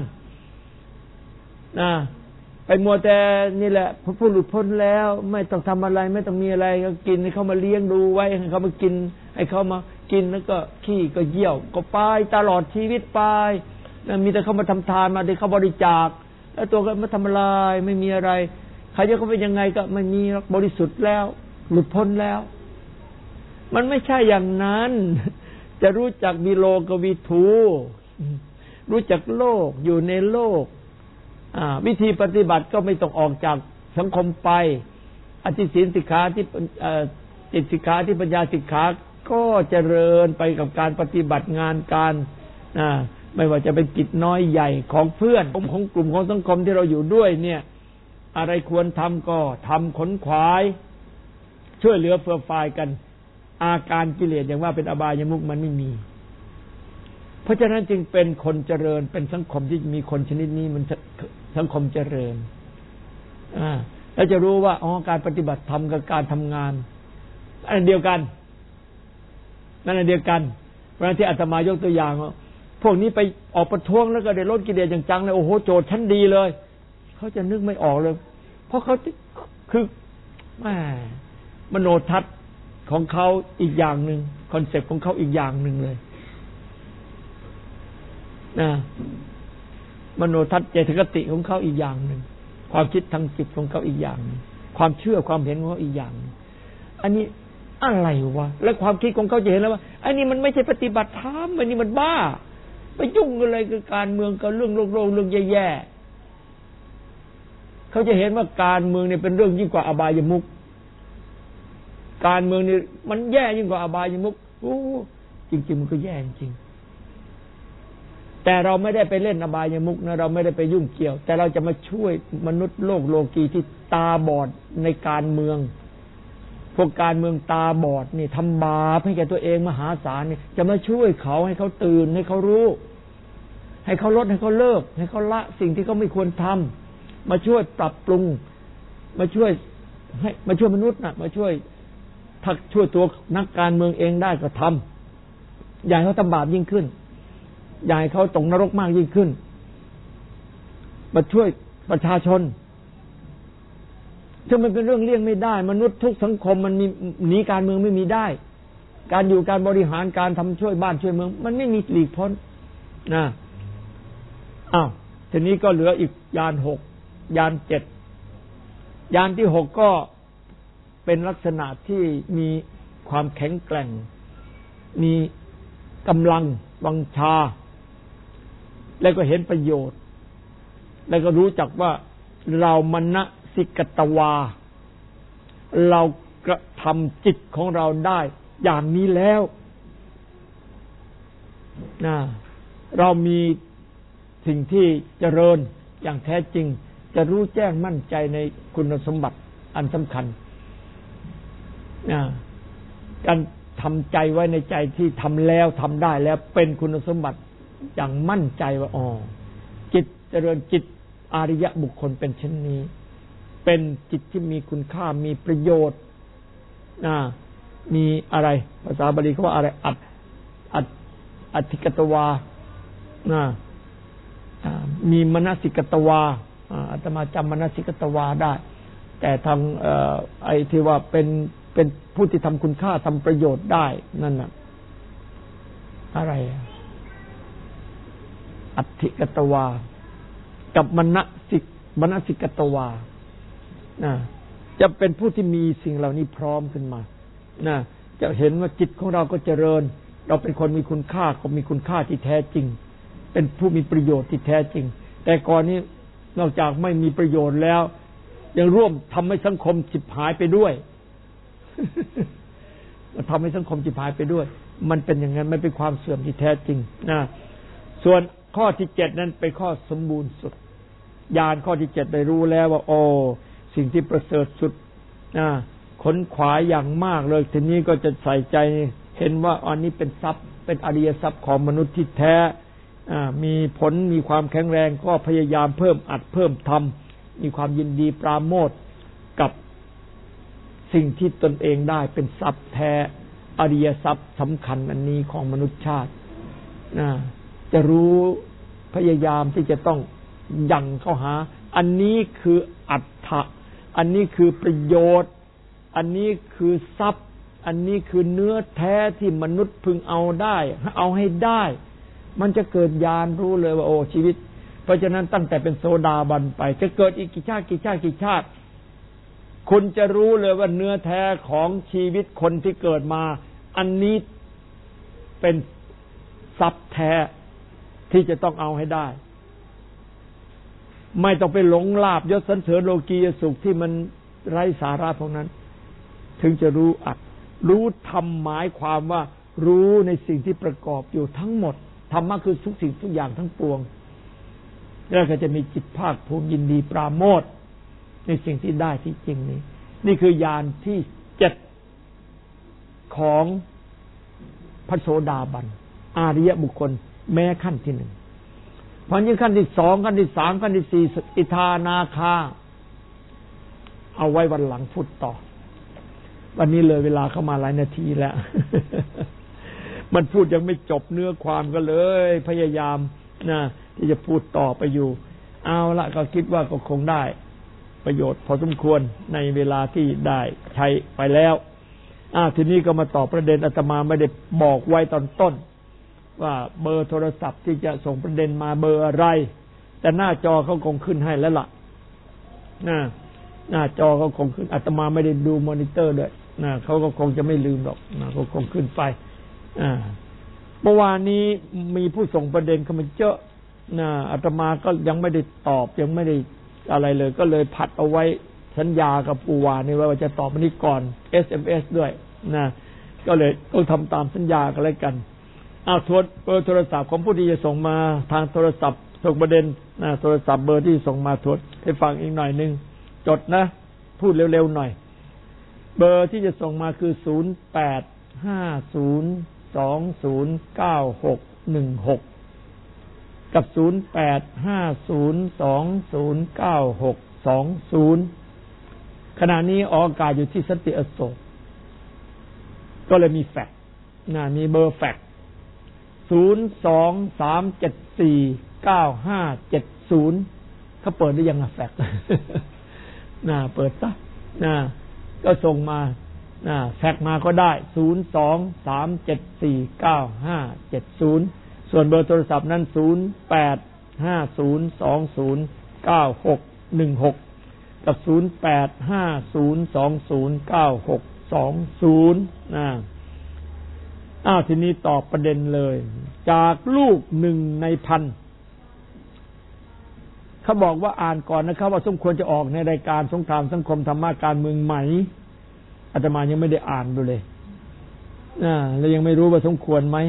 ไปมัวแต่นี่แหละผู้หลุดพ้นแล้วไม่ต้องทำอะไรไม่ต้องมีอะไรก็กินให้เขามาเลี้ยงดูไว้ให้เขามากินให้เขามากินแล้วก็ขี้ก็เยี่ยวก็ไปตลอดชีวิตไปมีแต่เขามาทำทานมาได้เขาบริจาคแล้วตัวก็มาทำอะไรไม่มีอะไรใครจะเขาเป็นยังไงก็ไม่มีบริสุทธิ์แล้วหลุดพ้นแล้วมันไม่ใช่อย่างนั้นจะรู้จักวิโลกวิทูรู้จักโลกอยู่ในโลกวิธีปฏิบัติก็ไม่ต้องออกจากสังคมไปอธิศีลสิกขาที่จิตสิกขาที่ปัญญาสิกขาก็เจริญไปกับการปฏิบัติงานการไม่ว่าจะเป็นกิจน้อยใหญ่ของเพื่อนของกลุ่มของสังคมที่เราอยู่ด้วยเนี่ยอะไรควรทำก็ทำขนขวายช่วยเหลือเฟื่อฟายกันอาการกิเลสอย่างว่าเป็นอบายมุขมันไม่มีเพราะฉะนั้นจึงเป็นคนเจริญเป็นสังคมที่มีคนชนิดนี้มันสังคมเจริญแล้วจะรู้ว่าการปฏิบัติธรรมกับการทำงานอันเดียวกันนั่นอันเดียวกันเพราะที่อาตมายกตัวอย่างพวกนี้ไปออกประท้วงแล้วก็ได้ลดกิเลสอย่างจังเลยโอ้โหโจทย์ชั้นดีเลยเขาจะนึกไม่ออกเลยเพราะเขาคือมโนทัศน์ของเขาอีกอย่างหนึ่งคอนเซ็ปต์ของเขาอีกอย่างหนึ่งเลยมโนทัศน์เจตคติของเขาอีกอย่างหนึ่งความคิดทางจิตของเขาอีกอย่างนึงความเชื่อความเห็นของเขาอีกอย่างนึงอันนี้อะไรวะแล้วความคิดของเขาจะเห็นแล้วว่าอันนี้มันไม่ใช่ปฏิบัติธรรมอันนี้มันบ้าไปยุ่งอะไรกับการเมืองกับเรื่องโลกเรื่องแย่ๆเขาจะเห็นว่าการเมืองเนี่ยเป็นเรื่องยิ่งกว่าอบายมุขการเมืองนี่มันแย่ยิ่งกว่าอบายมุขจริงๆมันก็แย่จริงแต่เราไม่ได้ไปเล่นอบายมุขนะเราไม่ได้ไปยุ่งเกี่ยวแต่เราจะมาช่วยมนุษย์โลกโลกีที่ตาบอดในการเมืองพวกการเมืองตาบอดนี่ทำบาปให้แก่ตัวเองมหาศาลนี่จะมาช่วยเขาให้เขาตื่นให้เขารู้ให้เขาลดให้เขาเลิกให้เขาละสิ่งที่เขาไม่ควรทำมาช่วยปรับปรุงมาช่วยมนุษย์นะมาช่วยถ้าช่วยตัวนักการเมืองเองได้ก็ทำอย่าให้เขาทำบาปยิ่งขึ้นอย่าให้เขาตกนรกมากยิ่งขึ้นมาช่วยประชาชนซึ่งมันเป็นเรื่องเลี่ยงไม่ได้มนุษย์ทุกสังคมมันมีหนีการเมืองไม่มีได้การอยู่การบริหารการทำช่วยบ้านช่วยเมืองมันไม่มีหลีกพ้นนะทีนี้ก็เหลืออีกยาน6ยาน7ยานที่6ก็เป็นลักษณะที่มีความแข็งแกร่งมีกำลังวังชาแล้วก็เห็นประโยชน์แล้วก็รู้จักว่าเรามนสิกตวาเรากระทำจิตของเราได้อย่างนี้แล้วเรามีสิ่งที่เจริญอย่างแท้จริงจะรู้แจ้งมั่นใจในคุณสมบัติอันสำคัญการทำใจไว้ในใจที่ทำแล้วทำได้แล้วเป็นคุณสมบัติอย่างมั่นใจว่าจิตเจริญจิตอริยบุคคลเป็นเช่นนี้เป็นจิตที่มีคุณค่ามีประโยชน์มีอะไรภาษาบาลีเขาว่าอะไรอัตถิกตวามีมนสิกตวาอาตมาจำมนสิกตวาได้แต่ทางไอ้ที่ว่าเป็นผู้ที่ทำคุณค่าทำประโยชน์ได้นั่นน่ะอะไรอัตถิกตวากับมนสิกตวาจะเป็นผู้ที่มีสิ่งเหล่านี้พร้อมขึ้นมาจะเห็นว่าจิตของเราก็เจริญเราเป็นคนมีคุณค่าก็มีคุณค่าที่แท้จริงเป็นผู้มีประโยชน์ที่แท้จริงแต่ก่อนนี้นอกจากไม่มีประโยชน์แล้วยังร่วมทำให้สังคมฉิบหายไปด้วย ทำให้สังคมฉิบหายไปด้วยมันเป็นอย่างนั้นไม่เป็นความเสื่อมที่แท้จริงส่วนข้อที่7นั้นเป็นข้อสมบูรณ์สุดญาณข้อที่7ได้รู้แล้วว่าสิ่งที่ประเสริฐสุดขนขวายอย่างมากเลยทีนี้ก็จะใส่ใจเห็นว่าอันนี้เป็นทรัพย์เป็นอริยทรัพย์ของมนุษย์ที่แท้มีผลมีความแข็งแรงก็พยายามเพิ่มอัดเพิ่มทำมีความยินดีปราโมทย์กับสิ่งที่ตนเองได้เป็นทรัพย์แท้อริยทรัพย์สำคัญอันนี้ของมนุษยชาติจะรู้พยายามที่จะต้องยั่งเข้าหาอันนี้คืออัตถะอันนี้คือประโยชน์อันนี้คือทรัพย์อันนี้คือเนื้อแท้ที่มนุษย์พึงเอาได้เอาให้ได้มันจะเกิดญาณรู้เลยว่าชีวิตเพราะฉะนั้นตั้งแต่เป็นโสดาบันไปจะเกิดอีกกี่ชาติคุณจะรู้เลยว่าเนื้อแท้ของชีวิตคนที่เกิดมาอันนี้เป็นทรัพย์แท้ที่จะต้องเอาให้ได้ไม่ต้องไปหลงลาภยศสรรเสริญโลกียสุขที่มันไร้สาระพวกนั้นถึงจะรู้ธรรมหมายความว่ารู้ในสิ่งที่ประกอบอยู่ทั้งหมดธรรมะคือทุกสิ่งทุกอย่างทั้งปวงแล้วก็จะมีจิตภาคภูมิยินดีปราโมทย์ในสิ่งที่ได้ที่จริงนี้นี่คือญาณที่7ของพระโสดาบันอริยบุคคลแม้ขั้นที่1พอยิ่งขั้นที่2ขั้นที่3ขั้นที่4สกิทานาคาเอาไว้วันหลังพูดต่อวันนี้เลยเวลาเข้ามาหลายนาทีแล้ว มันพูดยังไม่จบเนื้อความก็เลยพยายามที่จะพูดต่อไปอยู่เอาละก็คิดว่าก็คงได้ประโยชน์พอสมควรในเวลาที่ได้ใช้ไปแล้วทีนี้ก็มาต่อประเด็นอาตมาไม่ได้บอกไว้ตอนต้นว่าเบอร์โทรศัพท์ที่จะส่งประเด็นมาเบอร์อะไรแต่หน้าจอเขาคงขึ้นให้แล้วล่ะหน้าจอเขาคงขึ้นอาตมาไม่ได้ดูมอนิเตอร์ด้วยเขาก็คงจะไม่ลืมหรอกเขาคงขึ้นไปเมื่อวานนี้มีผู้ส่งประเด็นเข้ามาเยอะอาตมาก็ยังไม่ได้ตอบยังไม่ได้อะไรเลยก็เลยผัดเอาไว้สัญญากับปูวานี่ว่าจะตอบวันนี้ก่อน SMS ด้วยก็เลยต้องทำตามสัญญากันแล้วกันโทรศัพท์ของผู้ที่จะส่งมาทางโทรศัพท์ส่งประเด็นโทรศัพท์เบอร์ที่ส่งมาทวนให้ฟังอีกหน่อยนึงจดนะพูดเร็วๆหน่อยเบอร์ที่จะส่งมาคือ0850209616กับ0850209620ขณะนี้ออกอากาศอยู่ที่สันติอโศกก็เลยมีแฟกซ์มีเบอร์แฟกซ์023749570เขาเปิดได้ยังแฟกซ์เปิดซะก็ส่งมาแฟกซ์มาก็ได้023749570ส่วนเบอร์โทรศัพท์นั้น0850209616กับ0850209620ทีนี้ตอบประเด็นเลยจากลูก1 ใน 1,000เขาบอกว่าอ่านก่อนนะครับว่าสมควรจะออกในรายการสงครามสังคมธรรมะการเมืองไหมอาตมายังไม่ได้อ่านดูเลยแล้วยังไม่รู้ว่าสมควรไหม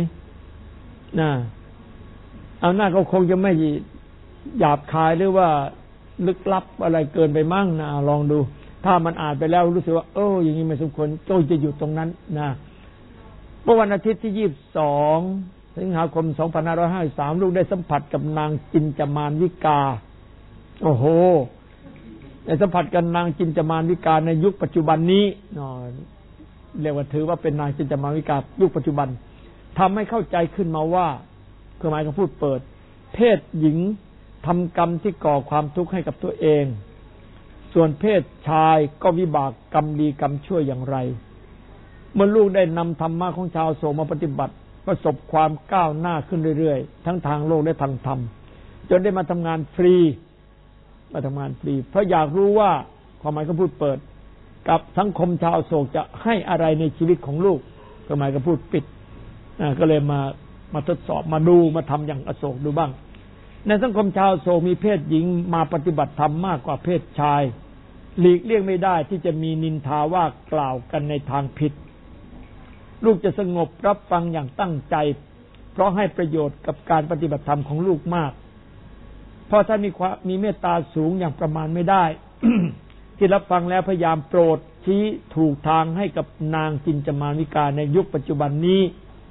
เอาหน้าก็คงจะไม่หยาบคายหรือว่าลึกลับอะไรเกินไปมั่งลองดูถ้ามันอ่านไปแล้วรู้สึกว่าอย่างนี้ไม่สมควรก็จะหยุดตรงนั้นเมื่อวันอาทิตย์ที่22 สิงหาคม 2553ลูกได้สัมผัสกับนางจินจามานวิกาโอ้โหได้สัมผัสกับนางจินจามานวิกาในยุคปัจจุบันนี้เรียกว่าถือว่าเป็นนางจินจามานวิกายุคปัจจุบันทำให้เข้าใจขึ้นมาว่าคือหมายคำพูดเปิดเพศหญิงทำกรรมที่ก่อความทุกข์ให้กับตัวเองส่วนเพศชายก็วิบากกรรมดีกรรมชั่วอย่างไรเมื่อลูกได้นำธรรมะของชาวโสมาปฏิบัติประสบความก้าวหน้าขึ้นเรื่อยๆทั้งทางโลกและทางธรรมจนได้มาทำงานฟรีเพราะอยากรู้ว่าความหมายคำพูดเปิดกับสังคมชาวโศกจะให้อะไรในชีวิตของลูกความหมายคำพูดปิดก็เลยมาทดสอบมาดูมาทำอย่างอโศกดูบ้างในสังคมชาวโศกมีเพศหญิงมาปฏิบัติธรรมมากกว่าเพศชายหลีกเลี่ยงไม่ได้ที่จะมีนินทาว่ากล่าวกันในทางผิดลูกจะสงบรับฟังอย่างตั้งใจเพราะให้ประโยชน์กับการปฏิบัติธรรมของลูกมากเพราะถ้ามีเมตตาสูงอย่างประมาณไม่ได้ ที่รับฟังแล้วพยายามโปรดชี้ถูกทางให้กับนางจินจามานวิกาในยุคปัจจุบันนี้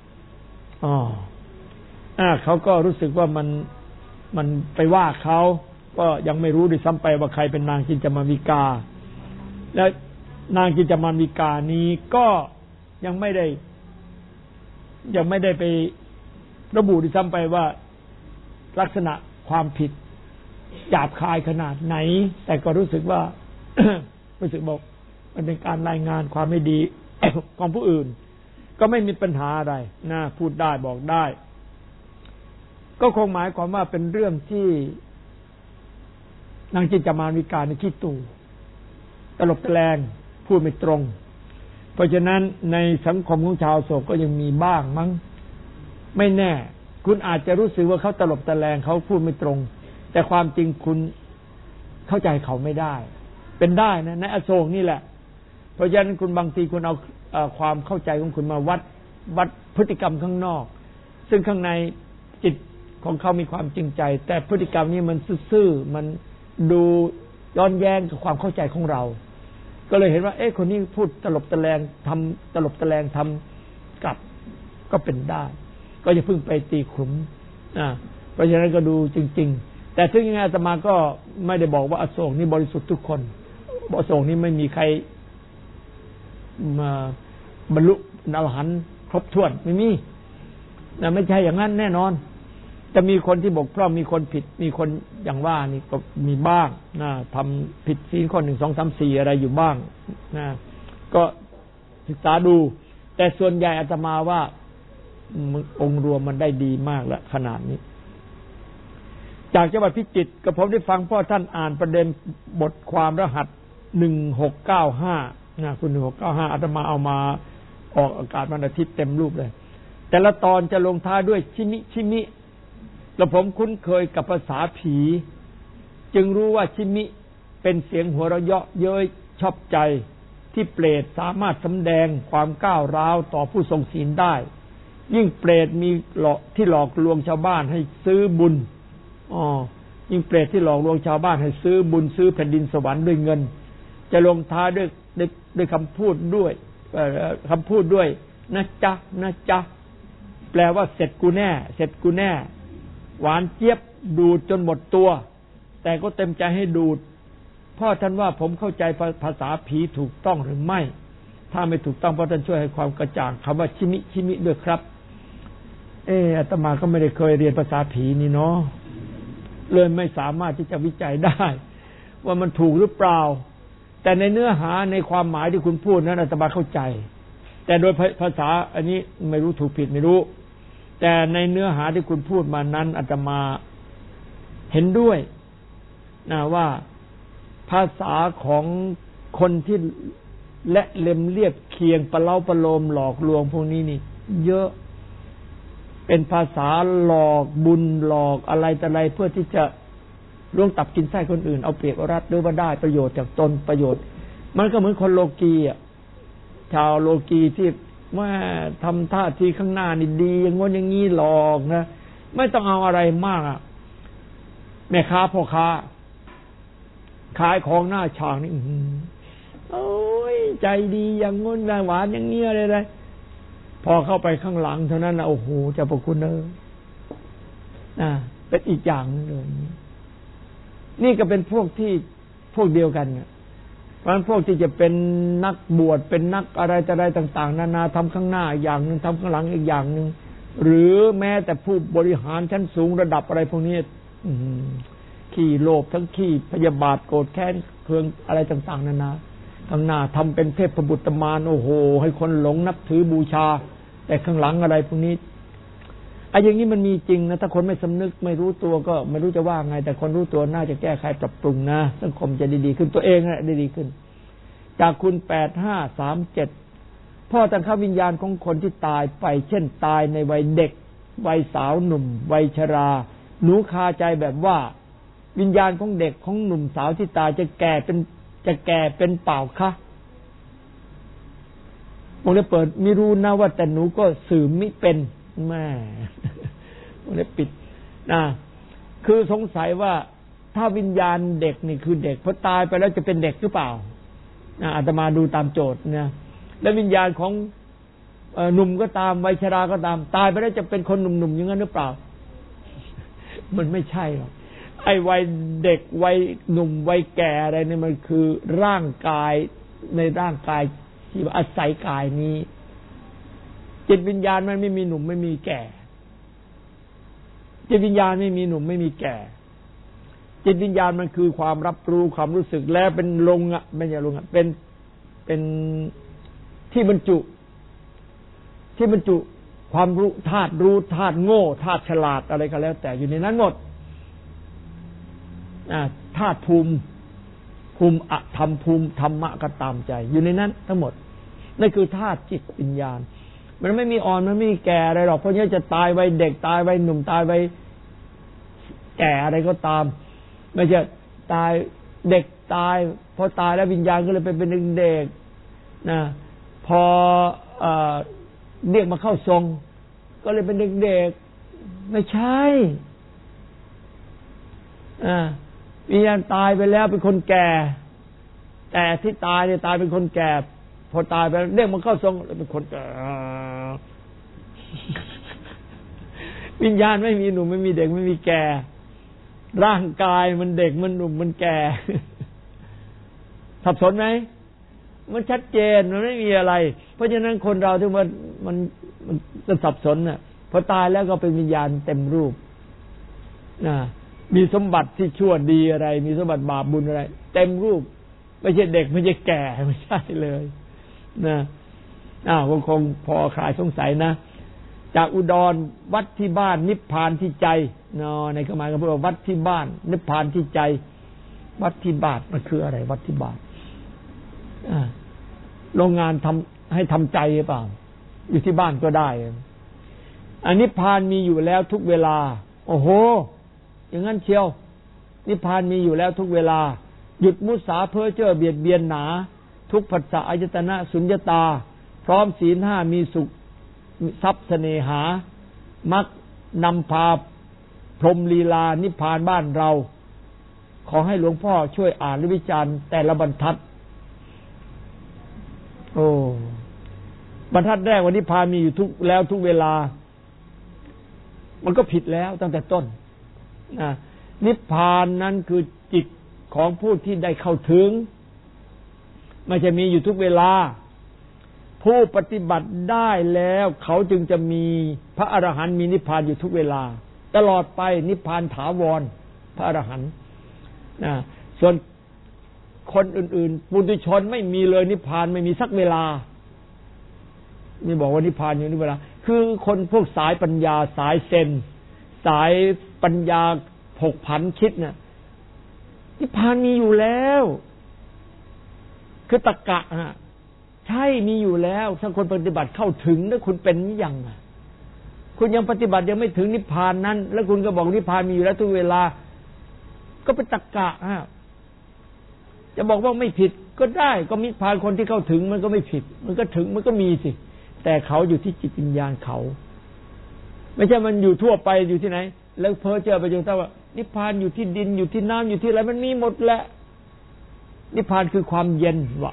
เขาก็รู้สึกว่ามันไปว่าเขาก็ยังไม่รู้ด้วยซ้ำไปว่าใครเป็นนางจินจามานวิกาและนางจินจามานวิกานี้ก็ยังไม่ได้ไประบุด้วยซ้ำไปว่าลักษณะความผิดหยาบคายขนาดไหนแต่ก็รู้สึกว่า รู้สึกบอกมันเป็นการรายงานความไม่ดี ของผู้อื่นก็ไม่มีปัญหาอะไรพูดได้บอกได้ก็คงหมายความว่าเป็นเรื่องที่นางจินจามานวิกาในขี้ตู่ตลบตะแลงพูดไม่ตรงเพราะฉะนั้นในสังคมของชาวโศกก็ยังมีบ้างมั้งไม่แน่คุณอาจจะรู้สึกว่าเขาตลบตะแลงเขาพูดไม่ตรงแต่ความจริงคุณเข้าใจเขาไม่ได้เป็นได้นะในอโศกนี่แหละเพราะฉะนั้นคุณบางทีคุณเอาความเข้าใจของคุณมาวัดพฤติกรรมข้างนอกซึ่งข้างในจิตของเขามีความจริงใจแต่พฤติกรรมนี้มันซื่อๆมันดูย้อนแย้งกับความเข้าใจของเราก็เลยเห็นว่าคนนี้พูดตลบตะแลงทำตลบตะแลงทำกลับก็เป็นได้ก็อย่าเพิ่งไปตีขุมเพราะฉะนั้นก็ดูจริงๆแต่ถึงยังไงอาตมาก็ไม่ได้บอกว่าอโศกนี่บริสุทธิ์ทุกคนอโศกนี่ไม่มีใครมาบรรลุอรหันต์ครบถ้วนไม่มีไม่ใช่อย่างนั้นแน่นอนจะมีคนที่บกพร่องมีคนผิดมีคนอย่างว่านี่ก็มีบ้างทำผิดศีลข้อ1 2 3 4อะไรอยู่บ้างก็ศึกษาดูแต่ส่วนใหญ่อาตมาว่าองค์รวมมันได้ดีมากแล้วขนาดนี้จากจังหวัดพิจิตรก็ผมได้ฟังพ่อท่านอ่านประเด็นบทความรหัส1695คุณ1695อาตมาเอามาออกอากาศวันอาทิตย์เต็มรูปเลยแต่ละตอนจะลงท้ายด้วยชิมิแล้วผมคุ้นเคยกับภาษาผีจึงรู้ว่าชิมิเป็นเสียงหัวเราะเยาะเย้ยชอบใจที่เปรตสามารถสำแดงความก้าวร้าวต่อผู้ทรงศีลได้ยิ่งเปรตมีที่หลอกลวงชาวบ้านให้ซื้อบุญยิ่งเปรตที่หลอกลวงชาวบ้านให้ซื้อบุญซื้อแผ่นดินสวรรค์ด้วยเงินจะลงท้ายด้วยด้วยคำพูดด้วยคำพูดด้วยนะจ๊ะนะจ๊ะแปลว่าเสร็จกูแน่เสร็จกูแน่หวานเจี๊ยบดูดจนหมดตัวแต่ก็เต็มใจให้ดูดพ่อท่านว่าผมเข้าใจภาษาผีถูกต้องหรือไม่ถ้าไม่ถูกต้องพ่อท่านช่วยให้ความกระจ่างคำว่าชิมิชิมิด้วยครับอาตมาก็ไม่ได้เคยเรียนภาษาผีนี่เนาะเลยไม่สามารถที่จะวิจัยได้ว่ามันถูกหรือเปล่าแต่ในเนื้อหาในความหมายที่คุณพูดนั้นอาตมาเข้าใจแต่โดยภาษาอันนี้ไม่รู้ถูกผิดไม่รู้แต่ในเนื้อหาที่คุณพูดมานั้นอาตมาเห็นด้วยนะว่าภาษาของคนที่และเล็มเลียบเคียงประเล้าประโลมหลอกลวงพวกนี้นี่เยอะเป็นภาษาหลอกบุญหลอกอะไรแต่อะไรเพื่อที่จะล่วงตับกินไส้คนอื่นเอาเปรียบเอารัดหรือว่าได้ประโยชน์จากตนประโยชน์มันก็เหมือนคนโลกีอ่ะชาวโลกีที่ว่าทำท่าทีข้างหน้านี่ดีอย่างงี้อย่างงี้หลอกนะไม่ต้องเอาอะไรมากแม่ค้าพ่อค้าขายของหน้าฉากนี่โอ้ยใจดีอย่างงนหวานอย่างเงี้ยอะไรพอเข้าไปข้างหลังเท่านั้นนะโอ้โหเจ้าพระคุณเป็นอีกอย่างนึงเลยนี่ก็เป็นพวกที่พวกเดียวกันเนี่ยเพราะฉะนั้นพวกที่จะเป็นนักบวชเป็นนักอะไรแต่อะไรต่างๆนานาทำข้างหน้าอย่างนึงทำข้างหลังอีกอย่างนึงหรือแม้แต่ผู้บริหารชั้นสูงระดับอะไรพวกนี้ขี้โลภทั้งขี้พยาบาทโกรธแค้นเคืองอะไรต่างๆนานาข้างหน้าทำเป็นเทพบุตรมารโอ้โหให้คนหลงนับถือบูชาแต่ข้างหลังอะไรพวกนี้ไอ้อย่างนี้มันมีจริงนะถ้าคนไม่สำนึกไม่รู้ตัวก็ไม่รู้จะว่าไงแต่คนรู้ตัวน่าจะแก้ไขปรับปรุงนะสังคมจะดีๆขึ้นตัวเองนะดีขึ้นจากคุณ8537พ่อตั้งค่าวิญญาณของคนที่ตายไปเช่นตายในวัยเด็กวัยสาวหนุ่มวัยชราหนูคาใจแบบว่าวิญญาณของเด็กของหนุ่มสาวที่ตายจะแก่เป็นเปล่าคะผมเลยเปิดไม่รู้นะว่าแต่หนูก็สื่อไม่เป็นแม่ผมเลยปิดนะคือสงสัยว่าถ้าวิญญาณเด็กนี่คือเด็กพอตายไปแล้วจะเป็นเด็กหรือเปล่าอาตมาดูตามโจทย์นะแล้ววิญญาณของหนุ่มก็ตามวัยชราก็ตามตายไปแล้วจะเป็นคนหนุ่มๆอย่างนั้นหรือเปล่ามันไม่ใช่หรอกไอ้วัยเด็กวัยหนุ่มวัยแก่อะไรเนี่ยมันคือร่างกายในร่างกายที่อาศัยกายนี้จิตวิญญาณมันไม่มีหนุ่มไม่มีแก่จิตวิญญาณไม่มีหนุ่มไม่มีแก่จิตวิญญาณมันคือความรับรู้ความรู้สึกแล้วเป็นลงไม่ใช่ลงเป็นที่บรรจุความรู้ธาตุโง่ธาตุฉลาดอะไรก็แล้วแต่อยู่ในนั้นหมดธาตุภูมิอะธรรมภูมิธรรมะก็ตามใจอยู่ในนั้นทั้งหมดนั่นคือธาตุจิตวิญญาณมันไม่มีอ่อนมันไม่มีแก่อะไรหรอกเพราะงี้จะตายวัยเด็กตายวัยหนุ่มตายวัยแก่อะไรก็ตามไม่ใช่ตายเด็กตายพอตายแล้ววิญญาณก็เลยไปเป็นเด็กนะพอเรียกมาเข้าทรงก็เลยเป็นเด็กๆไม่ใช่วิญญาณตายไปแล้วเป็นคนแก่แต่ที่ตายเนี่ยตายเป็นคนแก่พอตายไปเรียกมาเข้าทรงเป็นคนแก่วิญญาณไม่มีหนุ่มไม่มีเด็กไม่มีแก่ร่างกายมันเด็กมันหนุ่มมันแก่สับสนไหมมันชัดเจนมันไม่มีอะไรเพราะฉะนั้นคนเราที่มันจะสับสนน่ะพอตายแล้วก็เป็นวิญญาณเต็มรูปมีสมบัติที่ชั่วดีอะไรมีสมบัติบาปบุญอะไรเต็มรูปไม่ใช่เด็กไม่ใช่แก่ไม่ใช่เลยนะคงพอคลายสงสัยนะจากอุดรวัดที่บ้านนิพพานที่ใจในความหมายก็พูดว่าวัดที่บ้านนิพพานที่ใจวัดที่บ้านมันคืออะไรวัดที่บ้านโรงงานทำให้ทำใจหรือเปล่าอยู่ที่บ้านก็ได้อันนิพพานมีอยู่แล้วทุกเวลาโอ้โหอย่างนั้นเชียวนิพพานมีอยู่แล้วทุกเวลาหยุดมุสาเพ้อเจ้อเบียดเบียนหนาทุกผัสสะอายตนะสุญญตาพร้อมศีล5มีสุขทรัพย์เสน่หามักนำพาพรหมลีลานิพพานบ้านเราขอให้หลวงพ่อช่วยอ่านและวิจารณ์แต่ละบรรทัดโอ้บรรทัดแรกว่านิพพานมีอยู่ทุกแล้วทุกเวลามันก็ผิดแล้วตั้งแต่ต้นนิพพานนั้นคือจิตของผู้ที่ได้เข้าถึงไม่ใช่มีอยู่ทุกเวลาผู้ปฏิบัติได้แล้วเขาจึงจะมีพระอรหันต์มีนิพพานอยู่ทุกเวลาตลอดไปนิพพานถาวรพระอรหันต์ส่วนคนอื่นๆปุถุชนไม่มีเลยนิพพานไม่มีสักเวลานี่บอกว่านิพพานอยู่ในเวลาคือคนพวกสายปัญญาสายเซนสายปัญญาผกผันคิดเนี่ยนิพพานมีอยู่แล้วคือตรรกะใช่มีอยู่แล้วถ้าคนปฏิบัติเข้าถึงแล้วคุณเป็นยังคุณยังปฏิบัติยังไม่ถึงนิพพานนั้นแล้วคุณก็บอกนิพพานมีอยู่แล้วทุกเวลาก็เป็นตรรกะจะบอกว่าไม่ผิดก็ได้ก็นิพพานคนที่เข้าถึงมันก็ไม่ผิดมันก็ถึงมันก็มีสิแต่เขาอยู่ที่จิตวิญญาณเขาไม่ใช่มันอยู่ทั่วไปอยู่ที่ไหนแล้วเพ้อเจ้อไปจนถ้าว่านิพพานอยู่ที่ดินอยู่ที่น้ำอยู่ที่อะไรมันมีหมดแหละนิพพานคือความเย็นวะ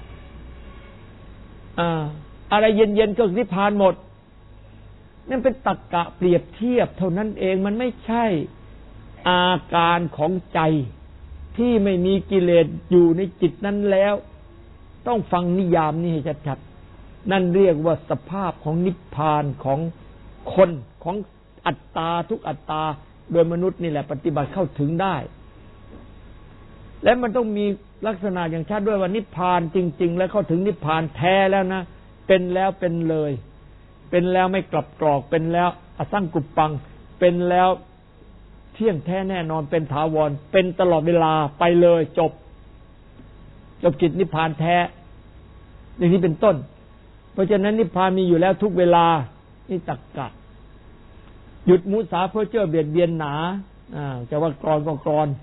อะไรเย็นๆก็นิพพานหมดนั่นเป็นตรรกะเปรียบเทียบเท่านั้นเองมันไม่ใช่อาการของใจที่ไม่มีกิเลสอยู่ในจิตนั้นแล้วต้องฟังนิยามนี้ให้ชัดๆนั่นเรียกว่าสภาพของนิพพานของคนของอัตตาทุกอัตตาโดยมนุษย์นี่แหละปฏิบัติเข้าถึงได้และมันต้องมีลักษณะอย่างชัดด้วยว่านิพพานจริงๆแล้วเข้าถึงนิพพานแท้แล้วนะเป็นแล้วเป็นเลยเป็นแล้วไม่กลับกรอกเป็นแล้วอสังกุปปังเป็นแล้วเที่ยงแท้แน่นอนเป็นถาวรเป็นตลอดเวลาไปเลยจบกิจนิพพานแท้อย่างนี้เป็นต้นเพราะฉะนั้นนิพพานมีอยู่แล้วทุกเวลานี่ตรรกะหยุดมุสาเพ้อเจ้อเบียดเบียนหนาจะว่ากรอนก็กรอน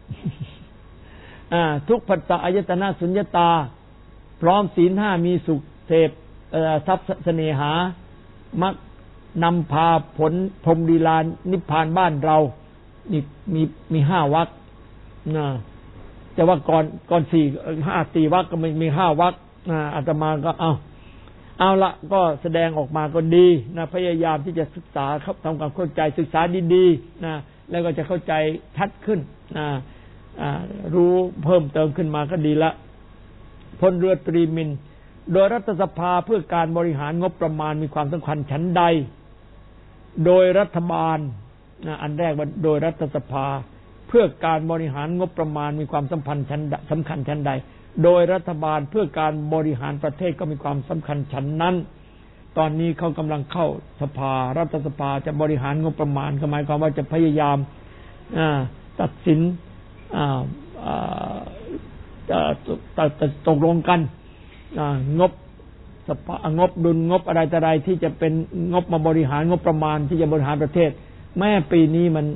ทุกภัตตะอายตนะสุญญตาพร้อมศีลห้ามีสุขเสพทรัพย์เสน่หามักนำพาผลพรหมลีลานิพพานบ้านเรานี่มีห้าวรรคจะว่าก่อน4 วรรคก็มี5 วรรคอาตมาก็เอาละก็แสดงออกมาก็ดีนะพยายามที่จะศึกษาครับทำความเข้าใจศึกษาดีๆนะแล้วก็จะเข้าใจชัดขึ้นรู้เพิ่มเติมขึ้นมาก็ดีละพลเรือตรีมินโดยรัฐสภาเพื่อการบริหารงบประมาณมีความสำคัญชั้นใดโดยรัฐบาลอันแรกว่าโดยรัฐสภาเพื่อการบริหารงบประมาณมีความสำคัญชั้นใดโดยรัฐบาลเพื่อการบริหารประเทศก็มีความสำคัญชั้นนั้นตอนนี้เขากำลังเข้าสภารัฐสภาจะบริหารงบประมาณก็หมายความว่าจะพยายามตัดสินตกลงกันงบดุลงบอะไรที่จะเป็นงบมาบริหารงบประมาณที่จะบริหารประเทศแม้ปีนี้มัน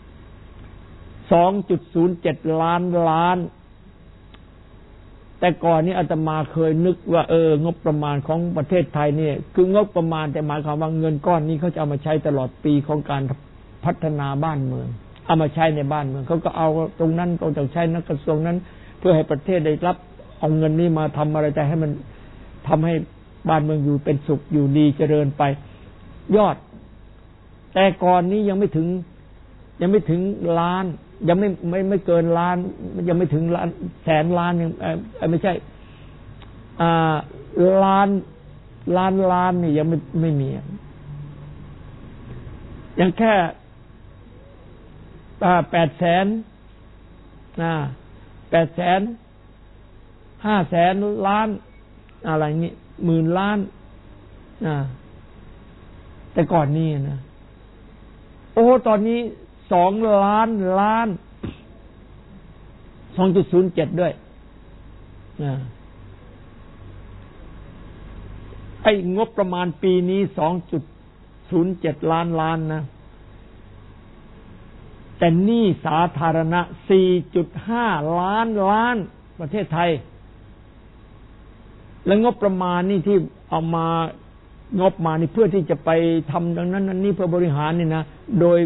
2.07 ล้านแต่ก่อนนี้อาตมาเคยนึกว่างบประมาณของประเทศไทยนี่คืองบประมาณแต่หมายความว่าเงินก้อนนี้เขาจะเอามาใช้ตลอดปีของการพัฒนาบ้านเมืองเอามาใช้ในบ้านเมืองเขาก็เอาตรงนั้นก็จะใช้นักกระทรวงนั้นเพื่อให้ประเทศได้รับเอาเงินนี้มาทำอะไรแต่ให้มันทำให้บ้านเมืองอยู่เป็นสุขอยู่ดีเจริญไปยอดแต่ก่อนนี้ยังไม่ถึงล้านยังไม่เกินล้านยังไม่ถึงแสนล้านยังไม่ใช่ล้านนี่ยังไม่มียังแค่800,000 500,000 ล้านอะไรงี้10,000 ล้านแต่ก่อนนี้นะโอ้ตอนนี้2 ล้านล้าน 2.07 ด้วยไอ้งบประมาณปีนี้ 2.07 ล้านนะแต่หนี้สาธารณะ 4.5 ล้านประเทศไทยแล้วงบประมาณนี่ที่เอามางบมานี่เพื่อที่จะไปทำดังนั้นนี่เพื่อบริหารนี่นะโดย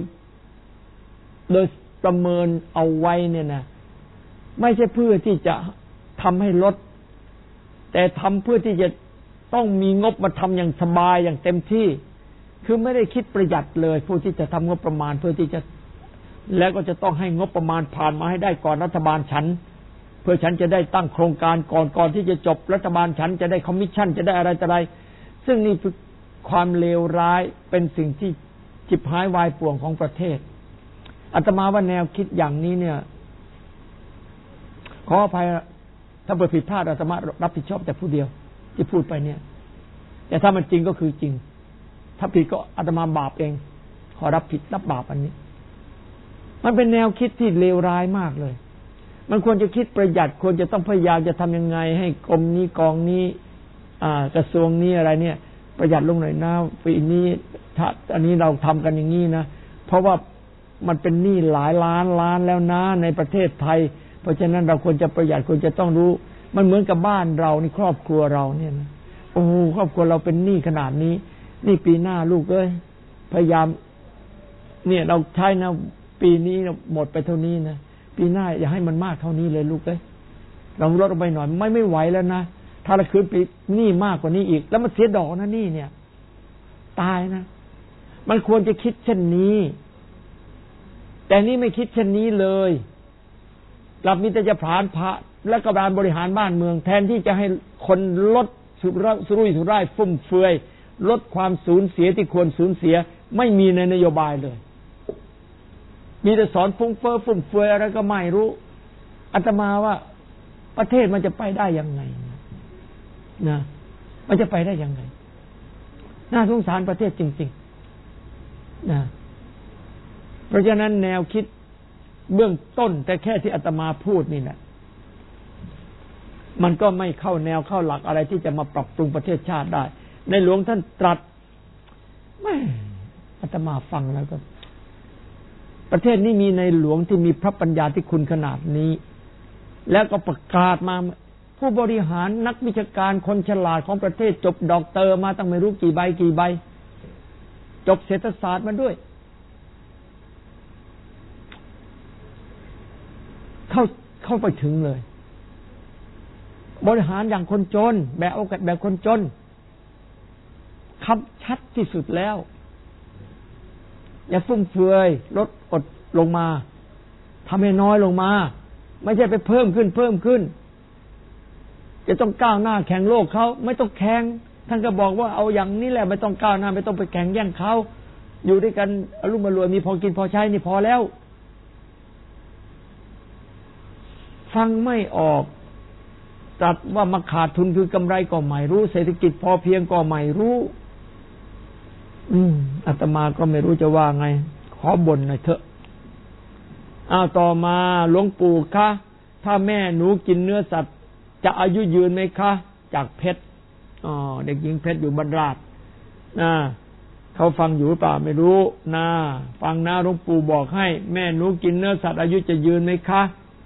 ประเมินเอาไว้เนี่ยนะไม่ใช่เพื่อที่จะทำให้ลดแต่ทำเพื่อที่จะต้องมีงบมาทำอย่างสบายอย่างเต็มที่คือไม่ได้คิดประหยัดเลยผู้ที่จะทำงบประมาณเพื่อที่จะแล้วก็จะต้องให้งบประมาณผ่านมาให้ได้ก่อนรัฐบาลฉันเพื่อฉันจะได้ตั้งโครงการก่อนที่จะจบรัฐบาลฉันจะได้คอมมิชชั่นจะได้อะไรต่ออะไรซึ่งนี่คือความเลวร้ายเป็นสิ่งที่จิบหายวายป่วงของประเทศอาตมาว่าแนวคิดอย่างนี้เนี่ยขออภัยถ้าเกิดผิดพลาดอาตมารับผิดชอบแต่ผู้เดียวที่พูดไปเนี่ยแต่ถ้ามันจริงก็คือจริงถ้าผิดก็อาตมาบาปเองขอรับผิดรับบาปอันนี้มันเป็นแนวคิดที่เลวร้ายมากเลยมันควรจะคิดประหยัดควรจะต้องพยายามจะทำยังไงให้กรมนี้กองนี้กระทรวงนี้อะไรเนี่ยประหยัดลงหน่อยนะปีนี้ถ้าอันนี้เราทำกันอย่างนี้นะเพราะว่ามันเป็นหนี้หลายล้านแล้วนะในประเทศไทยเพราะฉะนั้นเราควรจะประหยัดควรจะต้องรู้มันเหมือนกับบ้านเรานี่ครอบครัวเราเนี่ยนะโอ้ครอบครัวเราเป็นหนี้ขนาดนี้นี่ปีหน้าลูกเอ้ยพยายามเนี่ยเราใช้นะปีนี้หมดไปเท่านี้นะปีหน้าอย่าให้มันมากเท่านี้เลยลูกเอ้ยเราลดลงไปหน่อยไม่ไหวแล้วนะถ้าเราคืนปีหนี้มากกว่านี้อีกแล้วมันเสียดอกนะนี่เนี่ยตายนะมันควรจะคิดเช่นนี้แต่นี่ไม่คิดเช่นนี้เลยกลับมีแต่จะผลาญพระและกการบริหารบ้านเมืองแทนที่จะให้คนลดสุรุ่ยสุร่ายฟุ่มเฟือยลดความสูญเสียที่ควรสูญเสียไม่มีในนโยบายเลยมีแต่สอนฟุ้งเฟ้อฟุ่มเฟือยอะไรก็ไม่รู้อาตมาว่าประเทศมันจะไปได้ยังไงนะมันจะไปได้ยังไงน่าสงสารประเทศจริงๆนะเพราะฉะนั้นแนวคิดเบื้องต้นแต่แค่ที่อาตมาพูดนี่แหละมันก็ไม่เข้าแนวเข้าหลักอะไรที่จะมาปรับปรุงประเทศชาติได้ในหลวงท่านตรัสไม่อาตมาฟังแล้วก็ประเทศนี้มีในหลวงที่มีพระปัญญาที่คุณขนาดนี้แล้วก็ประกาศมาผู้บริหารนักวิชาการคนฉลาดของประเทศจบด็อกเตอร์มาตั้งไม่รู้กี่ใบจบเศรษฐศาสตร์มาด้วยเข้าไปถึงเลยบริหารอย่างคนจนแบบคนจนคำชัดที่สุดแล้วอย่าฟุ่มเฟือยลดอดลงมาทำให้น้อยลงมาไม่ใช่ไปเพิ่มขึ้นจะต้องก้าวหน้าแข่งโลกเขาไม่ต้องแข่งท่านก็บอกว่าเอาอย่างนี้แหละไม่ต้องก้าวหน้าไม่ต้องไปแข่งแย่งเขาอยู่ด้วยกันอรุ่มอร่วยมีพอกินพอใช้นี่พอแล้วฟังไม่ออกตัดว่ามาขาดทุนคือกำไรก็ไม่รู้เศรษฐกิจพอเพียงก็ไม่รู้อาตมาก็ไม่รู้จะว่าไงขอบ่นหน่อยเถอะต่อมาหลวงปู่คะถ้าแม่หนูกินเนื้อสัตว์จะอายุยืนไหมคะจากเพชรเด็กหญิงเพชรอยู่บรรดาศเขาฟังอยู่หรือเปล่าไม่รู้ฟังหลวงปู่บอกให้แม่หนูกินเนื้อสัตว์อายุจะยืนไหมคะ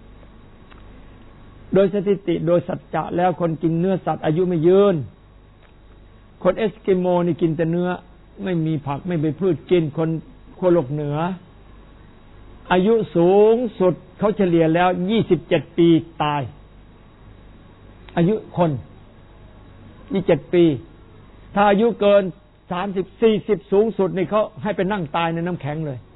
โดยสถิติโดยสัจจะแล้วคนกินเนื้อสัตว์อายุไม่ยืนคนเอสกิโมนี่กินแต่เนื้อไม่มีผักไม่มีพืชกินคนขั้วโลกเหนืออายุสูงสุดเขาเฉลี่ยแล้ว27 ปีตายอายุคน27 ปีถ้าอายุเกิน30 40สูงสุดนี่เขาให้ไปนั่งตายในน้ำแข็งเลย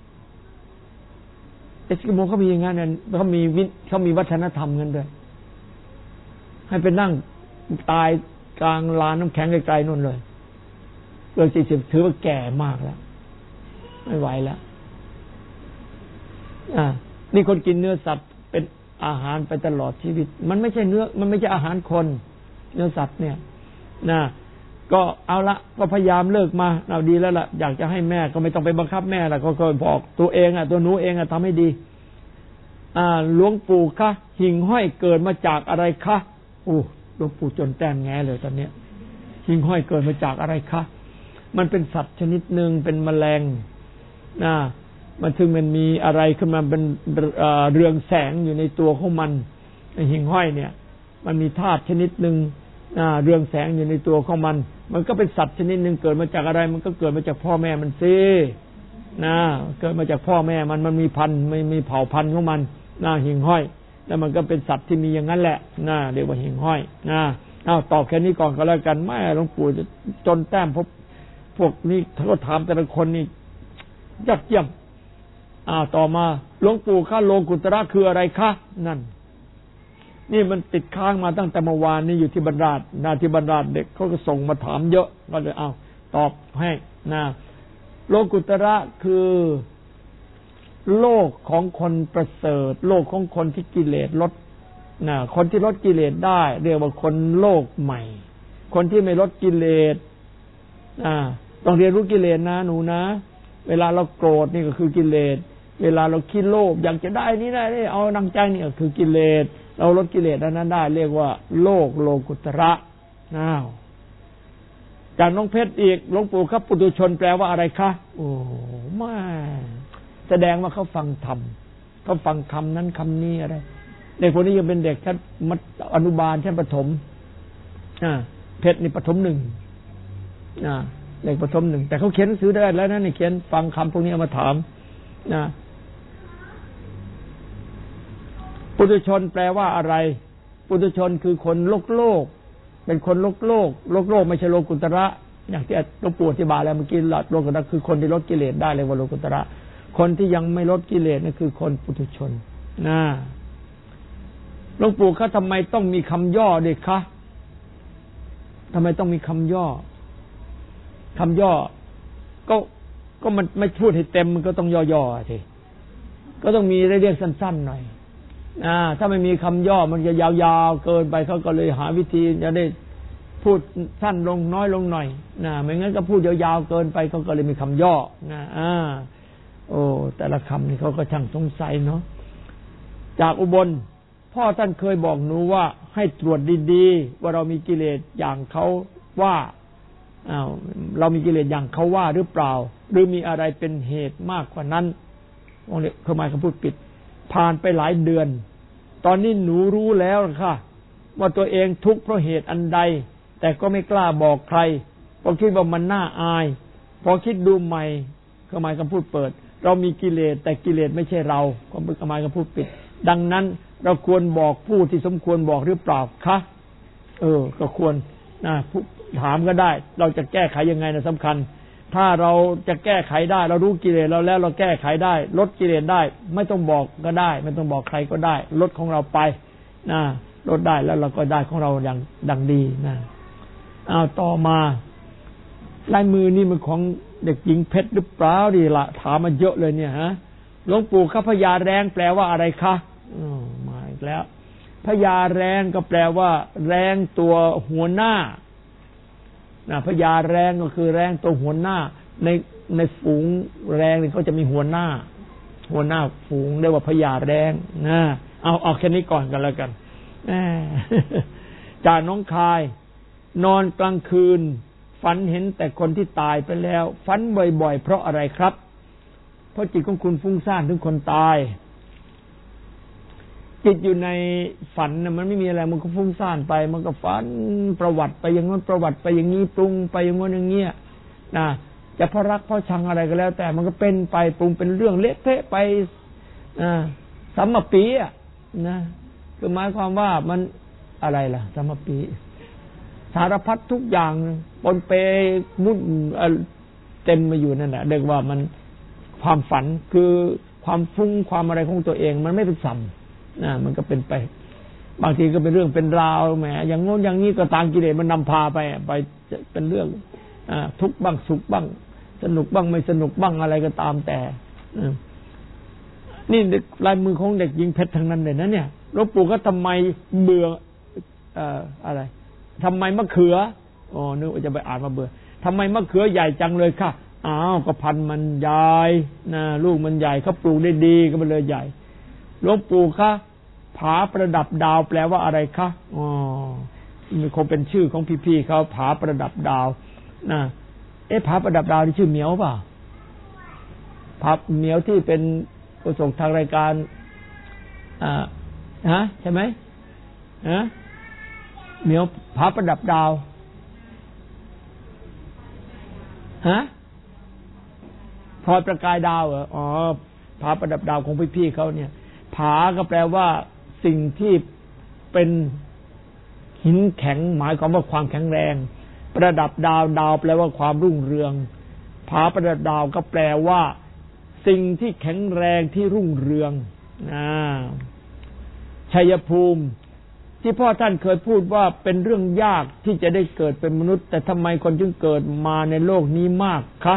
เอสกิโมเขามีอย่างนั้นเขามีวัฒนธรรมกันด้วยให้ไปนั่งตายกลางลานน้ำแข็งไกลๆนู่นเลยเกิน40ถือว่าแก่มากแล้วไม่ไหวแล้วนี่คนกินเนื้อสัตว์เป็นอาหารไปตลอดชีวิตมันไม่ใช่เนื้อมันไม่ใช่อาหารคนเนื้อสัตว์เนี่ยก็เอาละก็พยายามเลิกมาเอาดีแล้วล่ะอยากจะให้แม่ก็ไม่ต้องไปบังคับแม่ละก็บอกตัวเองตัวหนูเองทำให้ดีหลวงปู่คะหิ่งห้อยเกิดมาจากอะไรคะหลวงปู่จนแต้มแงเลยตอนนี้หิ่งห้อยเกิดมาจากอะไรคะมันเป็นสัตว์ชนิดหนึ่งเป็นแมลงมันถึงมันมีอะไรขึ้นมาเป็นเรืองแสงอยู่ในตัวของมันหิ่งห้อยเนี่ยมันมีธาตุชนิดหนึ่งเรืองแสงอยู่ในตัวของมันก็เป็นสัตว์ชนิดหนึ่งเกิดมาจากอะไรมันก็เกิดมาจากพ่อแม่มันสิเกิดมาจากพ่อแม่มันมีพันธุ์มีเผ่าพันธุ์ของมันหิ่งห้อยแล้วมันก็เป็นสัตว์ที่มีอย่างนั้นแหละเรียกว่าหิ่งห้อยตอบแค่นี้ก่อนก็แล้วกันแม่หลวงปู่จะจนแต้มพวกนี้เขาก็ถามแต่ละคนนี่ยอดเยี่ยมต่อมาหลวงปู่ข้าโลกุตระคืออะไรคะนั่นนี่มันติดค้างมาตั้งแต่เมื่อวานนี้อยู่ที่บรรดาที่บรรดาเด็กเขาก็ส่งมาถามเยอะก็เลยตอบให้นะโลกุตระคือโลกของคนประเสริฐโลกของคนที่กิเลสลดคนที่ลดกิเลสได้เรียกว่าคนโลกใหม่คนที่ไม่ลดกิเลสต้องเรียนรู้กิเลสนะหนูนะเวลาเราโกรธนี่ก็คือกิเลสเวลาเราคิดโลภอยากจะได้นี่ได้เอาดังใจนี่ก็คือกิเลสเราลดกิเลสนั้นได้เรียกว่าโลกุตระจากน้องเพชรอีกหลวงปู่ครับปุถุชนแปลว่าอะไรคะโอ้ไม่แสดงว่าเขาฟังธรรมเขาฟังคำนั้นคำนี้อะไรเด็กคนนี้ยังเป็นเด็กชั้นอนุบาลชั้นประถมเพชรนี่ประถม 1เด็กประถม 1แต่เขาเขียนหนังสือได้แล้วนะนี่เขียนฟังคำพวกนี้เอามาถามปุถุชนแปลว่าอะไรปุถุชนคือคนโลกเป็นคนโลกไม่ใช่โลกุตระอย่างที่หลวงปู่อธิบายแล้วเมื่อกี้โลกุตระคือคนที่ลดกิเลสได้เลยว่าโลกุตระคนที่ยังไม่ลดกิเลสนั่นคือคนปุถุชนหลวงปู่เขาทำไมต้องมีคำย่อด้วยคะทำไมต้องมีคำย่อคำย่อก็มันไม่พูดให้เต็มมันก็ต้องย่อๆสิก็ต้องมีเรียกสั้นๆหน่อยถ้าไม่มีคำย่อมันจะยาวๆเกินไปเขาก็เลยหาวิธีจะได้พูดสั้นลงน้อยลงหน่อยไม่งั้นก็พูดยาวๆเกินไปเขาก็เลยมีคำย่อแต่ละคำนี่เขาก็ช่างสงสัยเนาะจากอุบลพ่อท่านเคยบอกหนูว่าให้ตรวจดีๆว่าเรามีกิเลสอย่างเขาว่าเรามีกิเลสอย่างเขาว่าหรือเปล่าหรือมีอะไรเป็นเหตุมากกว่านั้นวงเล็บเครื่องหมายคำพูดปิดผ่านไปหลายเดือนตอนนี้หนูรู้แล้วค่ะว่าตัวเองทุกข์เพราะเหตุอันใดแต่ก็ไม่กล้าบอกใครเพราะคิดว่ามันน่าอายพอคิดดูใหม่เครื่องหมายคำพูดเปิดเรามีกิเลสแต่กิเลสไม่ใช่เราเครื่องหมายคำพูดปิดดังนั้นเราควรบอกผู้ที่สมควรบอกหรือเปล่าคะก็ควรถามก็ได้เราจะแก้ไขยังไงนะสำคัญถ้าเราจะแก้ไขได้เรารู้กิเลสเราแล้วเราแก้ไขได้ลดกิเลสได้ไม่ต้องบอกก็ได้ไม่ต้องบอกใครก็ได้ลดของเราไปลดได้แล้วเราก็ได้ของเราอย่างดังดีต่อมาลายมือนี่มันของเด็กหญิงเพชรหรือเปล่าดีละถามมาเยอะเลยเนี่ยหลวงปู่ข้าพญาแรงแปลว่าอะไรคะมาอีกแล้วพญาแรงก็แปลว่าแรงตัวหัวหน้าพญาแรงก็คือแรงตัวหัวหน้าในฝูงแรงนี่เขาจะมีหัวหน้าฝูงเรียกว่าพญาแรงเอาแค่นี้ก่อนกันแล้วกันจากน้องคายนอนกลางคืนฝันเห็นแต่คนที่ตายไปแล้วฝันบ่อยๆเพราะอะไรครับเพราะจิตของคุณฟุ้งซ่านถึงคนตายจิตอยู่ในฝันนะมันไม่มีอะไรมันก็ฟุ้งซ่านไปมันก็ฝันประวัติไปอย่างนั้นประวัติไปอย่างนี้ปรุงไปอย่างนั้นอย่างเงี้ยจะเพราะรักเพราะชังอะไรก็แล้วแต่มันก็เป็นไปปรุงเป็นเรื่องเละเทะไปสัมมปีคือหมายความว่ามันอะไรล่ะสัมมปีสารพัดทุกอย่างปนเปมุ่นเต็มมาอยู่นั่นแหละเรียกว่ามันความฝันคือความฟุ้งความอะไรของตัวเองมันไม่เป็นสัมมันก็เป็นไปบางทีก็เป็นเรื่องเป็นราวแหมอย่างโน้นอย่างนี้ก็ตามกิเลสมันนำพาไปเป็นเรื่องทุกข์บ้างสุขบ้างสนุกบ้างไม่สนุกบ้างอะไรก็ตามแต่นี่ลายมือของเด็กหญิงเพชรทั้งนั้นเลยนะเนี่ยหลวงปู่ก็ทำไมเบื่ออะไรทำไมมะเขือนึกว่าจะไปอ่านมาเบื่อทำไมมะเขือใหญ่จังเลยค่ะก็พันธุ์มันใหญ่ลูกมันใหญ่เขาปลูกได้ดีก็มันเลยใหญ่หลวงปู่คะผาประดับดาวแปลว่าอะไรคะมันคงเป็นชื่อของพี่ๆเขาผาประดับดาวผาประดับดาวนี่ชื่อเหมียวเปล่าผาเหมียวที่เป็นผู้ส่งทางรายการใช่ไหมเหมียวผาประดับดาวพลอยประกายดาวเหรอผาประดับดาวของพี่ๆเขาเนี่ยผาก็แปลว่าสิ่งที่เป็นหินแข็งหมายความว่าความแข็งแรงประดับดาวดาวแปลว่าความรุ่งเรืองผาประดับดาวก็แปลว่าสิ่งที่แข็งแรงที่รุ่งเรืองชัยภูมิที่พ่อท่านเคยพูดว่าเป็นเรื่องยากที่จะได้เกิดเป็นมนุษย์แต่ทำไมคนจึงเกิดมาในโลกนี้มากคะ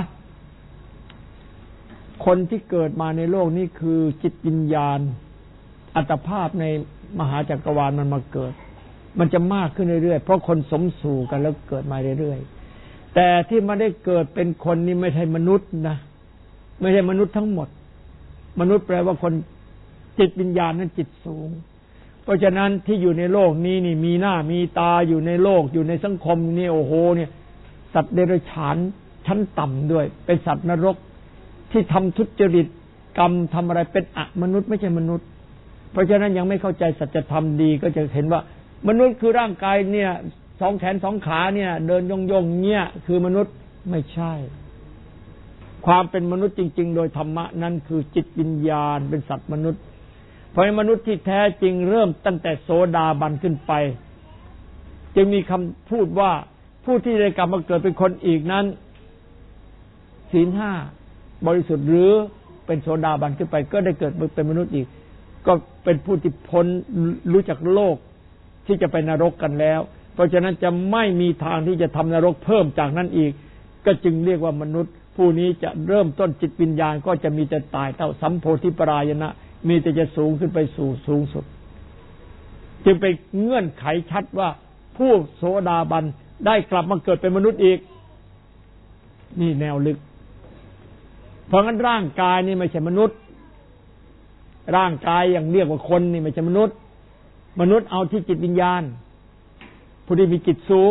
คนที่เกิดมาในโลกนี้คือจิตวิญญาณอัตภาพในมหาจักรวาลมันมาเกิดมันจะมากขึ้นเรื่อยๆเพราะคนสมสู่กันแล้วเกิดมาเรื่อยๆแต่ที่มาได้เกิดเป็นคนนี่ไม่ใช่มนุษย์นะไม่ใช่มนุษย์ทั้งหมดมนุษย์แปลว่าคนจิตวิญญาณนั้นจิตสูงเพราะฉะนั้นที่อยู่ในโลกนี้นี่มีหน้ามีตาอยู่ในโลกอยู่ในสังคมนี่โอ้โหเนี่ยสัตว์เดรัจฉานชั้นต่ำด้วยเป็นสัตว์นรกที่ทำทุจริตกรรมทำอะไรเป็นอมนุษย์ไม่ใช่มนุษย์เพราะฉะนั้นยังไม่เข้าใจสัจธรรมดีก็จะเห็นว่ามนุษย์คือร่างกายเนี่ยสองแขนสองขาเนี่ยเดินยงๆเนี่ยคือมนุษย์ไม่ใช่ความเป็นมนุษย์จริงๆโดยธรรมะนั้นคือจิตวิญญาณเป็นสัตว์มนุษย์เพราะมนุษย์ที่แท้จริงเริ่มตั้งแต่โสดาบันขึ้นไปจึงมีคำพูดว่าผู้ที่ได้กลับมาเกิดเป็นคนอีกนั้นศีลห้าบริสุทธิ์หรือเป็นโสดาบันขึ้นไปก็ได้เกิดเป็นมนุษย์อีกก็เป็นผู้ที่พ้นรู้จักโลกที่จะไปนรกกันแล้วเพราะฉะนั้นจะไม่มีทางที่จะทำนรกเพิ่มจากนั้นอีกก็จึงเรียกว่ามนุษย์ผู้นี้จะเริ่มต้นจิตวิญญาณก็จะมีแต่ตายเท่าสัมโพธิปรายณะมีแต่จะสูงขึ้นไปสู่สูงสุดจึงเป็นเงื่อนไขชัดว่าผู้โสดาบันได้กลับมาเกิดเป็นมนุษย์อีกนี่แนวลึกเพราะงั้นร่างกายนี่ไม่ใช่มนุษย์ร่างกายอย่างเรียกว่าคนนี่ไม่ใช่มนุษย์มนุษย์เอาที่จิตวิญญาณผู้ที่มีจิตสูง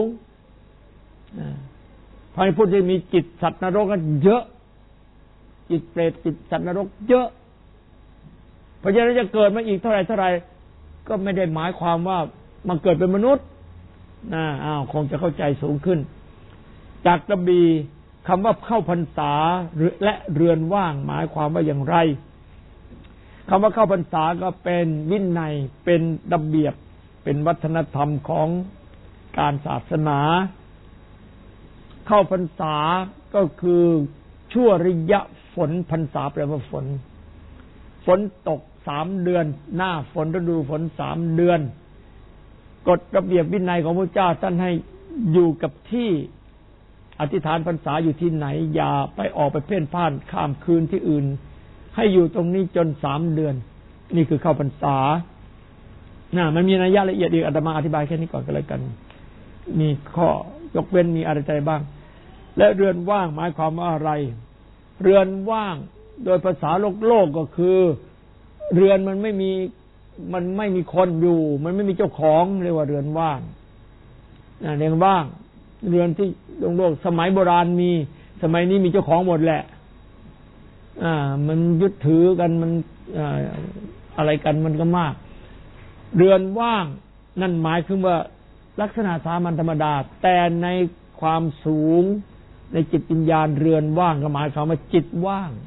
เพราะผู้ที่มีจิตสัตว์นรกกันเยอะจิตเปรตจิตสัตว์นรกเยอะเพราะฉะนั้นจะเกิดมาอีกเท่าไรก็ไม่ได้หมายความว่ามาเกิดเป็นมนุษย์คงจะเข้าใจสูงขึ้นจากกระบี่คำว่าเข้าพรรษาและเรือนว่างหมายความว่าอย่างไรคำว่าเข้าพรรษาก็เป็นวินัยเป็นระเบียบเป็นวัฒนธรรมของการศาสนาเข้าพรรษาก็คือชั่วระยะฝนพรรษาแปลว่าฝนตก3 เดือนหน้าฝนฤดูฝน3 เดือนกฎระเบียบวินัยของพระเจ้าท่านให้อยู่กับที่อธิษฐานพรรษาอยู่ที่ไหนอย่าไปออกไปเพ่นพ่านข้ามคืนที่อื่นให้อยู่ตรงนี้จน3 เดือนนี่คือเข้าพรรษามันมีนัยยะละเอียดอีกอาตมาอธิบายแค่นี้ก่อนก็แล้วกันมีข้อยกเว้นมีอะไรบ้างและเรือนว่างหมายความว่าอะไรเรือนว่างโดยภาษาโลกก็คือเรือนมันไม่มีคนอยู่มันไม่มีเจ้าของเรียกว่าเรือนว่างเรือนว่างเรือนที่โลกสมัยโบราณมีสมัยนี้มีเจ้าของหมดแหละมันยึดถือกันมันอะไรกันมันก็มากเรือนว่างนั่นหมายถึงว่าลักษณะสามัญธรรมดาแต่ในความสูงในจิตวิญญาณเรือนว่างก็หมายความว่าจิตว่าง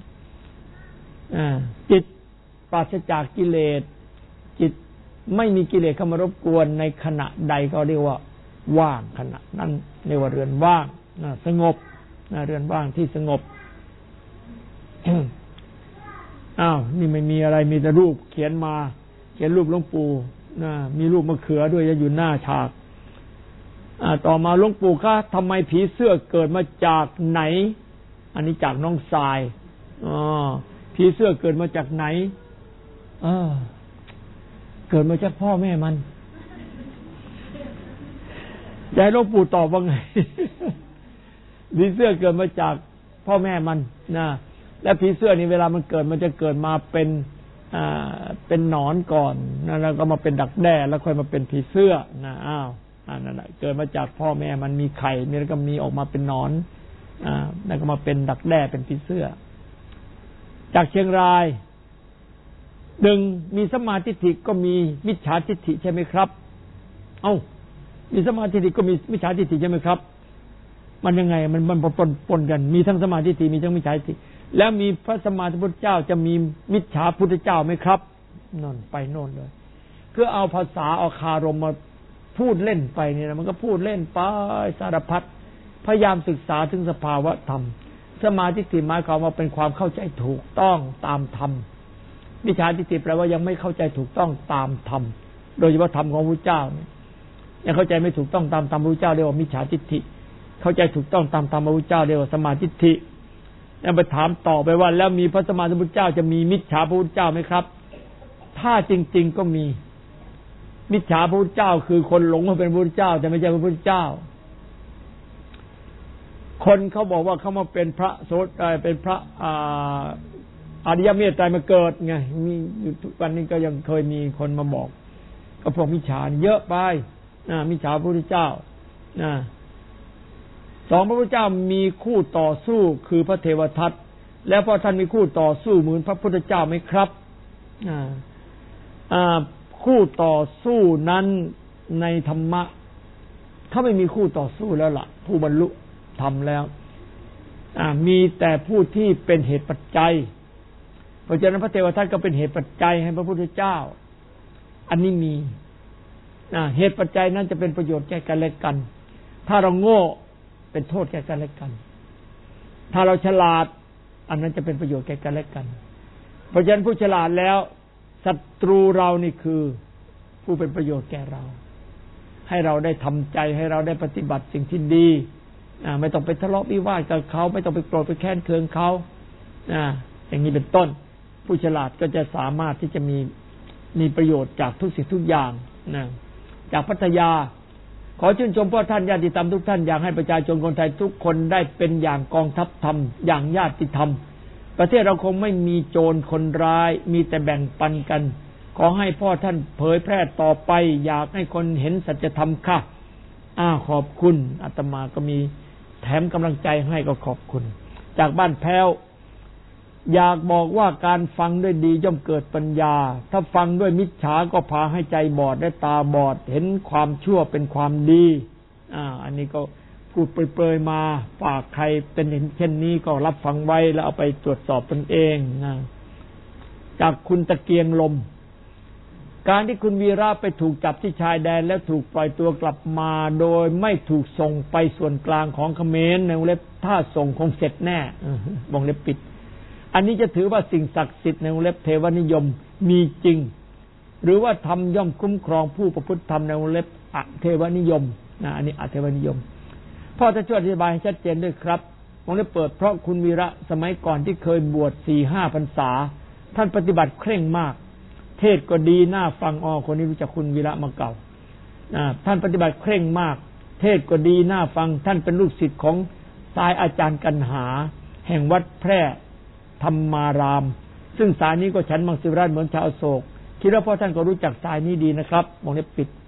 จิตปราศจากกิเลสจิตไม่มีกิเลสเข้ามารบกวนในขณะใดก็เรียกว่าว่างขณะนั้นเรียกว่าเรือนว่างสงบเรือนว่างที่สงบ นี่ไม่มีอะไรมีแต่รูปเขียนรูปหลวงปู่มีรูปมะเขือด้วยจะอยู่หน้าฉากต่อมาหลวงปู่คะทำไมผีเสื้อเกิดมาจากไหนอันนี้จากน้องทรายผีเสื้อเกิดมาจากไหนเกิดมาจากพ่อแม่มันยายหลวงปู่ตอบว่าไง ผีเสื้อเกิดมาจากพ่อแม่มันและผีเสื้อนี่เวลามันเกิดมันจะเกิดมาเป็นหนอนก่อนแล้วก็มาเป็นดักแด้แล้วค่อยมาเป็นผีเสื้อนั่นแหละเกิดมาจากพ่อแม่มันมีไข่แล้วก็มีออกมาเป็นหนอนแล้วก็มาเป็นดักแด้เป็นผีเสื้อจากเชียงรายมีสัมมาทิฏฐิก็มีมิจฉาทิฏฐิใช่ไหมครับมีสัมมาทิฏฐิก็มีมิจฉาทิฏฐิใช่ไหมครับมันยังไงมันปนกันมีทั้งสัมมาทิฏฐิมีทั้งมิจฉาทิฏฐิแล้วมีพระสัมมาสัมพุทธเจ้าจะมีมิจฉาพุทธเจ้าไหมครับนั่นไปโน่นเลยคือเอาภาษาเอาคารมมาพูดเล่นไปเนี่ยมันก็พูดเล่นไปสารพัดพยายามศึกษาถึงสภาวะธรรมสมาธิทิฏฐิหมายความว่าเป็นความเข้าใจถูกต้องตามธรรมมิจฉาทิฏฐิแปลว่ายังไม่เข้าใจถูกต้องตามธรรมโดยเฉพาะธรรมของพระพุทธเจ้ายังเข้าใจไม่ถูกต้องตามธรรมพระพุทธเจ้าเรียกว่ามิจฉาทิฏฐิเข้าใจถูกต้องตามธรรมพระพุทธเจ้าเรียกว่าสมาธิทิฏฐิแล้วไปถามต่อไปว่าแล้วมีพระสัมมาสัมพุทธเจ้าจะมีมิจฉาพระพุทธเจ้าไหมครับถ้าจริงๆก็มีมิจฉาพระพุทธเจ้าคือคนหลงว่าเป็นพระพุทธเจ้าแต่ไม่ใช่พระพุทธเจ้าคนเขาบอกว่าเขามาเป็นพระโสดเป็นพระอริยเมตไตรมาเกิดไงมีอยู่ทุกวันนี้ก็ยังเคยมีคนมาบอกก็พวกมิจฉาเยอะไปมิจฉาพระพุทธเจ้าสองพระพุทธเจ้ามีคู่ต่อสู้คือพระเทวทัตแล้วพอท่านมีคู่ต่อสู้เหมือนพระพุทธเจ้าไหมครับคู่ต่อสู้นั้นในธรรมะเขาไม่มีคู่ต่อสู้แล้วล่ะผู้บรรลุธรรมแล้วมีแต่ผู้ที่เป็นเหตุปัจจัยเพราะฉะนั้นพระเทวทัตก็เป็นเหตุปัจจัยให้พระพุทธเจ้าอันนี้มีเหตุปัจจัยนั้นจะเป็นประโยชน์แก่กันและกันถ้าเราโง่เป็นโทษแก่กันและกันถ้าเราฉลาดอันนั้นจะเป็นประโยชน์แก่กันและกันเพราะฉะนั้นผู้ฉลาดแล้วศัตรูเรานี่คือผู้เป็นประโยชน์แก่เราให้เราได้ทำใจให้เราได้ปฏิบัติสิ่งที่ดีไม่ต้องไปทะเลาะวิวาทกับเขาไม่ต้องไปโกรธไปแค้นเคืองเขาอย่างนี้เป็นต้นผู้ฉลาดก็จะสามารถที่จะมีประโยชน์จากทุกสิ่งทุกอย่างจากพัทยาขอชื่นชมพ่อท่านญาติธรรมทุกท่านอยากให้ประชาชนคนไทยทุกคนได้เป็นอย่างกองทัพธรรมอย่างญาติธรรมประเทศเราคงไม่มีโจรคนร้ายมีแต่แบ่งปันกันขอให้พ่อท่านเผยแพร่ต่อไปอยากให้คนเห็นสัจธรรมค่ะขอบคุณอาตมาก็มีแถมกำลังใจให้ก็ขอบคุณจากบ้านแพ้วอยากบอกว่าการฟังด้วยดีย่อมเกิดปัญญาถ้าฟังด้วยมิจฉาก็พาให้ใจบอดและตาบอดเห็นความชั่วเป็นความดีอันนี้ก็พูดเปรยๆมาฝากใครเป็นเห็นเช่นนี้ก็รับฟังไว้แล้วเอาไปตรวจสอบตนเองจากคุณตะเกียงลมการที่คุณวีระไปถูกจับที่ชายแดนแล้วถูกปล่อยตัวกลับมาโดยไม่ถูกส่งไปส่วนกลางของเขมรในวงเล็บถ้าส่งคงเสร็จแน่วงเล็บปิดอันนี้จะถือว่าสิ่งศักดิ์สิทธิ์ในวงเล็บเทวนิยมมีจริงหรือว่าธรรมย่อมคุ้มครองผู้ประพฤติธรรมในวงเล็บอเทวนิยมอันนี้อเทวนิยมพ่อจะช่วยอธิบายให้ชัดเจนด้วยครับวงเล็บเปิดเพราะคุณวีระสมัยก่อนที่เคยบวช 4-5 พรรษาท่านปฏิบัติเคร่งมากเทศก็ดีน่าฟังคนนี้รู้จักคุณวีระมาเก่าท่านปฏิบัติเคร่งมากเทศก็ดีน่าฟังท่านเป็นลูกศิษย์ของสายอาจารย์กันหาแห่งวัดแพร่ธรรมารามซึ่งสายนี้ก็ฉันมังสวิรัติเหมือนชาวอโศกคิดว่าพ่อท่านก็รู้จักสายนี้ดีนะครับวงเล็บปิด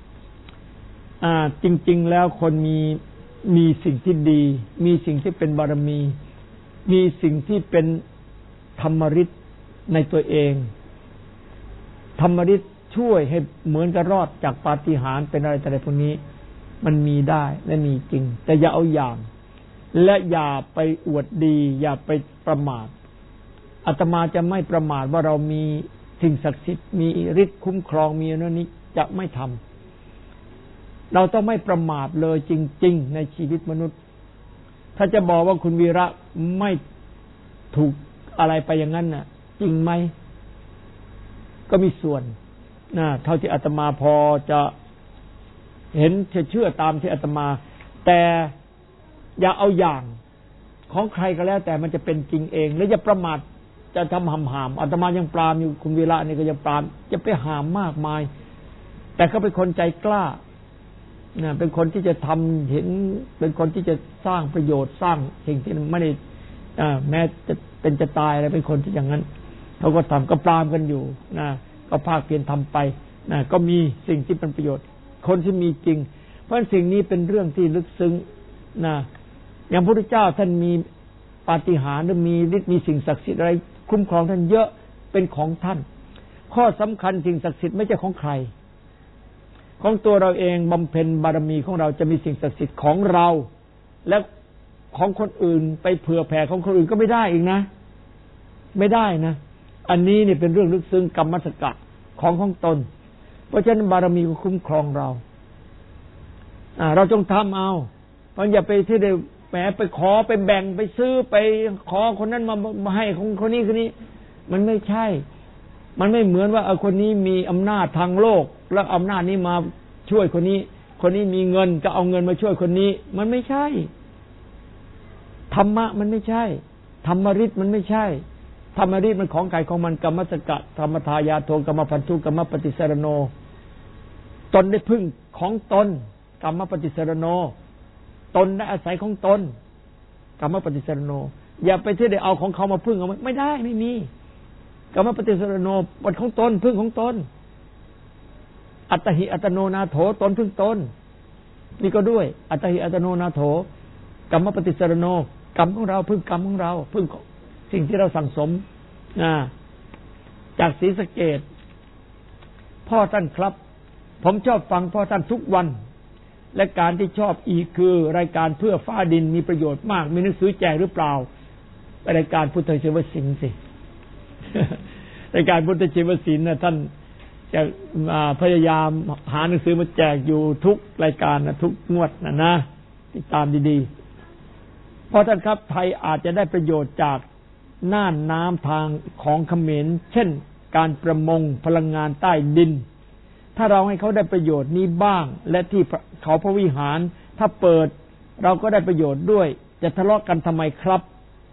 จริงๆแล้วคนมีสิ่งที่ดีมีสิ่งที่เป็นบารมีมีสิ่งที่เป็นธรรมฤทธิ์ในตัวเองธรรมฤทธิ์ช่วยให้เหมือนกับรอดจากปาฏิหาริย์เป็นอะไรแต่อะไรพวกนี้มันมีได้และมีจริงแต่อย่าเอาอย่างและอย่าไปอวดดีอย่าไปประมาทอาตมาจะไม่ประมาทว่าเรามีสิ่งศักดิ์สิทธิ์มีฤทธิ์คุ้มครองมีอันนี้จะไม่ทำเราต้องไม่ประมาทเลยจริงๆในชีวิตมนุษย์ถ้าจะบอกว่าคุณวีระไม่ถูกอะไรไปอย่างนั้นน่ะจริงไหมก็มีส่วนเท่าที่อาตมาพอจะเห็นเชื่อตามที่อาตมาแต่อย่าเอาอย่างของใครก็แล้วแต่มันจะเป็นจริงเองแล้วอย่าประมาทจะทำหำอาตมายังปรามอยู่คุณวีระนี่ก็ยังปรามจะไปหามมากมายแต่เขาเป็นคนใจกล้าเป็นคนที่จะทำเห็นเป็นคนที่จะสร้างประโยชน์สร้างสิ่งที่ไม่ได้แม้จะเป็นจะตายอะไรเป็นคนที่อย่างนั้นเขาก็ทำก็ปรามกันอยู่ก็ภาคเพียรทำไปก็มีสิ่งที่เป็นประโยชน์คนที่มีจริงเพราะสิ่งนี้เป็นเรื่องที่ลึกซึ้งอย่างพระพุทธเจ้าท่านมีปาฏิหาริย์หรือมีฤทธิ์มีสิ่งศักดิ์สิทธิ์อะไรคุ้มครองท่านเยอะเป็นของท่านข้อสำคัญสิ่งศักดิ์สิทธิ์ไม่ใช่ของใครของตัวเราเองบำเพ็ญบารมีของเราจะมีสิ่งศักดิ์สิทธิ์ของเราและของคนอื่นไปเผื่อแผ่ของคนอื่นก็ไม่ได้อีกนะไม่ได้นะอันนี้นี่เป็นเรื่องลึกซึ้งกรรมสกะของตนเพราะฉะนั้นบารมีก็คุ้มครองเราเราจงทำเอาเพราะอย่าไปที่ได้แหมไปขอไปแบ่งไปซื้อไปขอคนนั้นมาให้คนนี้คนนี้มันไม่ใช่มันไม่เหมือนว่าคนนี้มีอำนาจทางโลกแล้วอำนาจนี้มาช่วยคนนี้คนนี้มีเงินก็เอาเงินมาช่วยคนนี้มันไม่ใช่ธรรมะมันไม่ใช่ธรรมฤทธิ์มันไม่ใช่ธรรมฤทธิ์มันของใครของมันกรรมสกะธรรมทายาโทกรรมพันธุกรรมปฏิสรโนตนได้พึ่งของตนกรรมปฏิสรโนตนได้อาศัยของตนกรรมปฏิสรโนอย่าไปที่ได้เอาของเขามาพึ่งเอาไม่ได้ไม่มีกรรมปฏิสรโนบทของตนพึ่งของตนอัตหิอัตโนนาโถตนพึ่งตนนี่ก็ด้วยอัตหิอัตโนนาโถกรรมปฏิสรโนกรรมของเราพึ่งกรรมของเราพึ่งสิ่งที่เราสั่งสมจากศรีสะเกษพ่อท่านครับผมชอบฟังพ่อท่านทุกวันและการที่ชอบอีกคือรายการเพื่อฟ้าดินมีประโยชน์มากมีหนังสือแจกหรือเปล่ารายการพุทธชีวศิลป์สิ รายการพุทธชีวศิลป์นะท่านจะพยายามหาหนังสือมาแจกอยู่ทุกรายการนะทุกงวดนะติดตามดีๆเพราะท่านครับไทยอาจจะได้ประโยชน์จากน่านน้ำทางของเขมรเช่นการประมงพลังงานใต้ดินถ้าเราให้เขาได้ประโยชน์นี้บ้างและที่เขาพระวิหารถ้าเปิดเราก็ได้ประโยชน์ด้วยจะทะเลาะกันทำไมครับ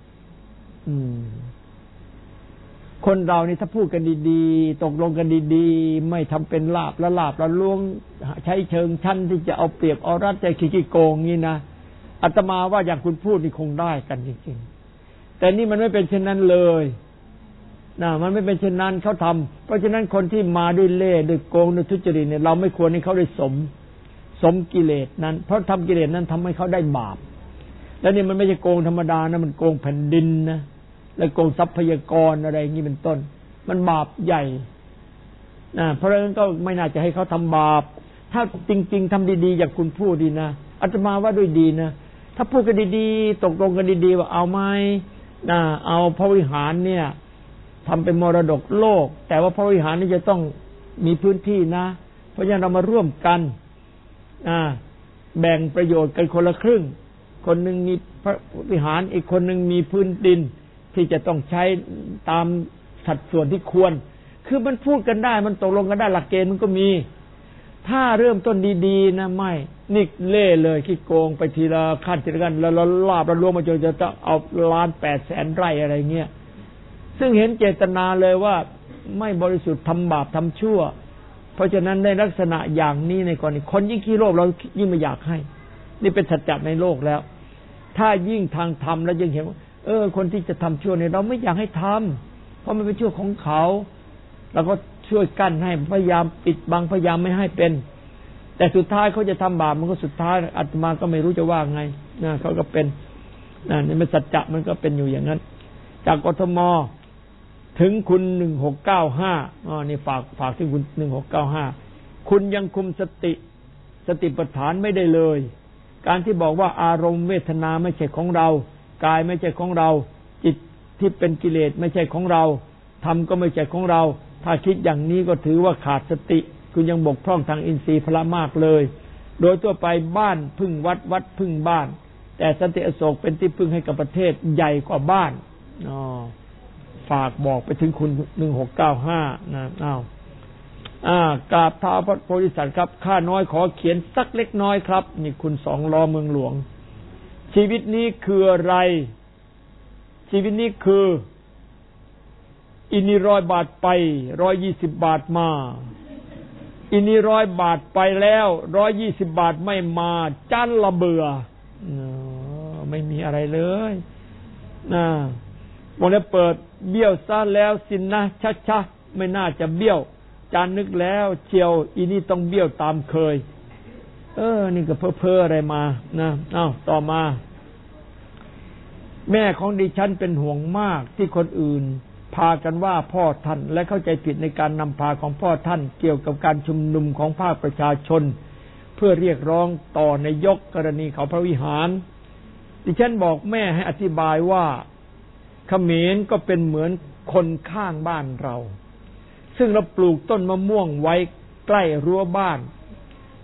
คนเรานี่ถ้าพูดกันดีๆตกลงกันดีๆไม่ทำเป็นลาบละล้วงใช้เชิงชั้นที่จะเอาเปรียบเอารัดใจขี้โกงงี้นะอาตมาว่าอย่างคุณพูดนี่คงได้กันจริงๆแต่นี่มันไม่เป็นเช่นนั้นเลยมันไม่เป็นเช่นนั้นเขาทำเพราะฉะนั้นคนที่มาด้วยเล่ห์ด้วยโกงด้วยทุจริตเนี่ยเราไม่ควรให้เขาได้สมกิเลสนั้นเพราะทำกิเลสนั้นทำให้เขาได้บาปแล้วนี่มันไม่ใช่โกงธรรมดานะมันโกงแผ่นดินนะและโกงทรัพยากรอะไรอย่างนี้เป็นต้นมันบาปใหญ่เพราะฉะนั้นก็ไม่น่าจะให้เขาทำบาปถ้าจริงๆทำดีๆอย่างคุณพูดดีนะอาตมาว่าด้วยดีนะถ้าพูดกันดีๆตกลงกันดีๆว่าเอาไหมเอาพระวิหารเนี่ยทำเป็นมรดกโลกแต่ว่าพระวิหารนี่จะต้องมีพื้นที่นะเพราะฉะนั้นเรามาร่วมกันแบ่งประโยชน์กันคนละครึ่งคนหนึ่งมีพระวิหารอีกคนหนึ่งมีพื้นดินที่จะต้องใช้ตามสัดส่วนที่ควรคือมันพูดกันได้มันตกลงกันได้หลักเกณฑ์มันก็มีถ้าเริ่มต้นดีๆนะไม่นี่เล่เลยขี้โกงไปทีละขั้นทีละขั้นแล้วลาบแล้วรวมมาจนจะต้องเอา1,800,000 ไร่อะไรเงี้ยซึ่งเห็นเจตนาเลยว่าไม่บริสุทธิ์ทำบาปทำชั่วเพราะฉะนั้นในลักษณะอย่างนี้ในกรณีคนยิ่งขี้โลภเรายิ่งไม่อยากให้นี่เป็นสัจจะในโลกแล้วถ้ายิ่งทางธรรมแล้วยิ่งเห็นว่าคนที่จะทำชั่วเนี่ยเราไม่อยากให้ทำเพราะมันเป็นชั่วของเขาเราก็ช่วยกั้นให้พยายามปิดบังพยายามไม่ให้เป็นแต่สุดท้ายเขาจะทำบาปมันก็สุดท้ายอาตมาก็ไม่รู้จะว่าไงเขาก็เป็นนี่มันสัจจะมันก็เป็นอยู่อย่างนั้นจากกทมถึงคุณ1695นี่ฝากถึงคุณ1695คุณยังคุมสติปัฏฐานไม่ได้เลยการที่บอกว่าอารมณ์เวทนาไม่ใช่ของเรากายไม่ใช่ของเราจิตที่เป็นกิเลสไม่ใช่ของเราธรรมก็ไม่ใช่ของเราถ้าคิดอย่างนี้ก็ถือว่าขาดสติคุณยังบกพร่องทางอินทรีย์พละมากเลยโดยทั่วไปบ้านพึ่งวัดพึ่งบ้านแต่สันติอโศกเป็นที่พึ่งให้กับประเทศใหญ่กว่าบ้านฝากบอกไปถึงคุณ1695นะกราบเท้าพระโพธิสัตว์ครับข้าน้อยขอเขียนสักเล็กน้อยครับนี่คุณ2 ล้อเมืองหลวงชีวิตนี้คืออะไรชีวิตนี้คืออินี่100 บาทไป120 บาทมาอินี่100 บาทไปแล้ว120 บาทไม่มาจันละเบื่อไม่มีอะไรเลยวันนี้เปิดเบี้ยวซะแล้วสินนะช้าๆไม่น่าจะเบี้ยวจานนึกแล้วเชียวอีนี่ต้องเบี้ยวตามเคยนี่ก็เพ้ออะไรมานะต่อมาแม่ของดิฉันเป็นห่วงมากที่คนอื่นพากันว่าพ่อท่านและเข้าใจผิดในการนำพาของพ่อท่านเกี่ยวกับการชุมนุมของภาคประชาชนเพื่อเรียกร้องต่อนายกกรณีเขาพระวิหารดิฉันบอกแม่ให้อธิบายว่าเขมรก็เป็นเหมือนคนข้างบ้านเราซึ่งเราปลูกต้นมะม่วงไว้ใกล้รั้วบ้าน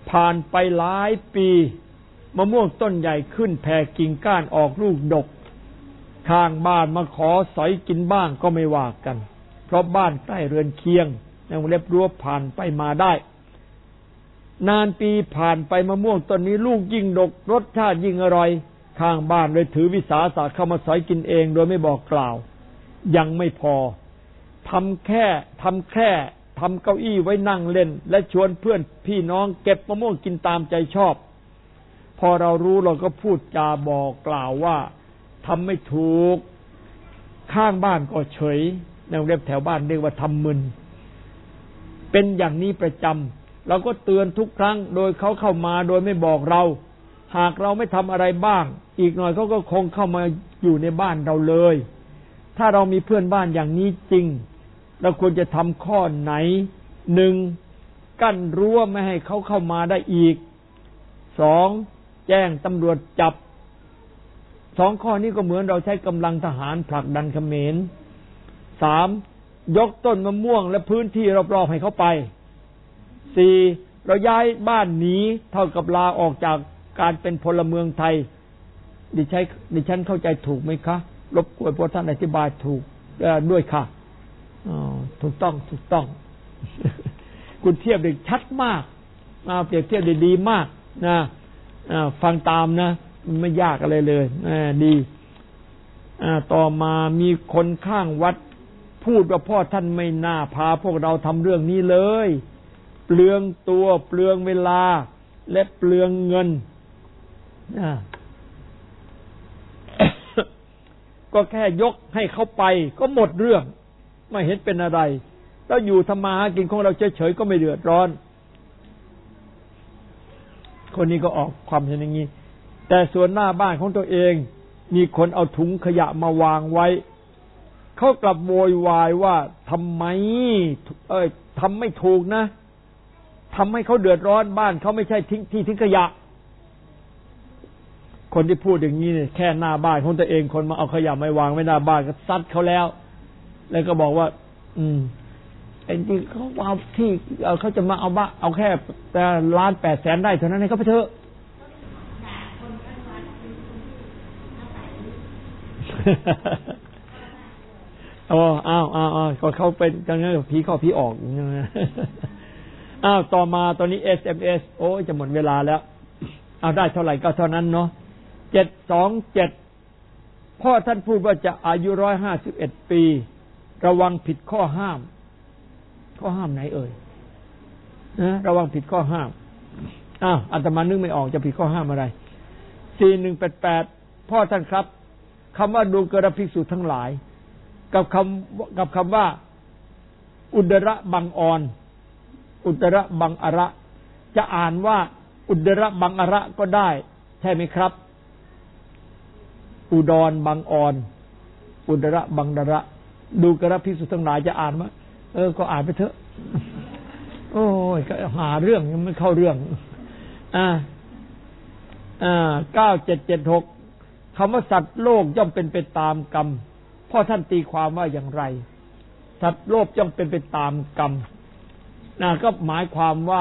ผ่านไปหลายปีมะม่วงต้นใหญ่ขึ้นแผ่กิ่งก้านออกลูกดกข้างบ้านมาขอสอยกินบ้างก็ไม่ว่ากันเพราะบ้านใกล้เรือนเคียงยังเล็บรั้วผ่านไปมาได้นานปีผ่านไปมะม่วงต้นนี้ลูกยิ่งดกรสชาติยิ่งอร่อยข้างบ้านเลยถือวิสาสะเข้ามาสอยกินเองโดยไม่บอกกล่าวยังไม่พอทำเก้าอี้ไว้นั่งเล่นและชวนเพื่อนพี่น้องเก็บมะม่วงกินตามใจชอบพอเรารู้เราก็พูดจาบอกกล่าวว่าทำไม่ถูกข้างบ้านก็เฉยในเรียบแถวบ้านเรียกว่าทำมึนเป็นอย่างนี้ประจำเราก็เตือนทุกครั้งโดยเขาเข้ามาโดยไม่บอกเราหากเราไม่ทำอะไรบ้างอีกหน่อยเขาก็คงเข้ามาอยู่ในบ้านเราเลยถ้าเรามีเพื่อนบ้านอย่างนี้จริงเราควรจะทำข้อไหนหนึ่งกั้นรั้วไม่ให้เขาเข้ามาได้อีกสองแจ้งตำรวจจับสองข้อนี้ก็เหมือนเราใช้กำลังทหารผลักดันเขมรสามยกต้นมะม่วงและพื้นที่รอบๆให้เขาไปสี่เราย้ายบ้านหนีเท่ากับลาออกจากการเป็นพลเมืองไทยดิฉันเข้าใจถูกไหมคะรบกวนพวกท่านอธิบายถูกด้วยค่ะถูกต้อง คุณเทียบได้ชัดมากเปรียบเทียบได้ดีมากนะฟังตามนะมันไม่ยากอะไรเลยดีต่อมามีคนข้างวัดพูดว่าพ่อท่านไม่น่าพาพวกเราทำเรื่องนี้เลยเปลืองตัวเปลืองเวลาและเปลืองเงินก็แค่ยกให้เขาไปก็หมดเรื่องไม่เห็นเป็นอะไรแล้วอยู่ทำมาหากินของเราเฉยๆก็ไม่เดือดร้อนคนนี้ก็ออกความเห็นอย่างนี้แต่ส่วนหน้าบ้านของตัวเองมีคนเอาถุงขยะมาวางไว้เขากลับโวยวายว่าทำไมทำไม่ถูกนะทำให้เขาเดือดร้อนบ้านเขาไม่ใช่ทิ้งขยะคนที่พูดอย่างนี้เนี่ยแค่หน้าบ้านของตัวเองคนมาเอาขยะไม่วางไว้หน้าบ้านก็ซัดเขาแล้วก็บอกว่าไอ้ที่เขาเอาที่เขาจะมาเอาแค่1,800,000ได้เท่านั้นให้เขาไปเถอะอ้าวก็เขาเป็นอย่างนั้นผีเข้าผีออกอย่างนั้นต่อมาตอนนี้ SMS โอ้ยจะหมดเวลาแล้วเอาได้เท่าไหร่ก็เท่านั้นเนาะ727พ่อท่านพูดว่าจะอายุ151ปีระวังผิดข้อห้ามไหนเอ่ยระวังผิดข้อห้ามอาตมานึกไม่ออกจะผิดข้อห้ามอะไร4188พ่อท่านครับคำว่าดูกระภิกษุทั้งหลายกับคำว่าอุดระบังออนอุดระบังอระจะอ่านว่าอุดระบังอระก็ได้ใช่ไหมครับอุดรบังออนอุดระบังดระดูกระภิกษุทั้งหลายจะอ่านว่าก็อ่านไปเถอะโอ้ยก็หาเรื่องยังไม่เข้าเรื่อง9776คำว่าสัตว์โลกย่อมเป็นไปตามกรรมพ่อท่านตีความว่าอย่างไรสัตว์โลกย่อมเป็นไปตามกรรมก็หมายความว่า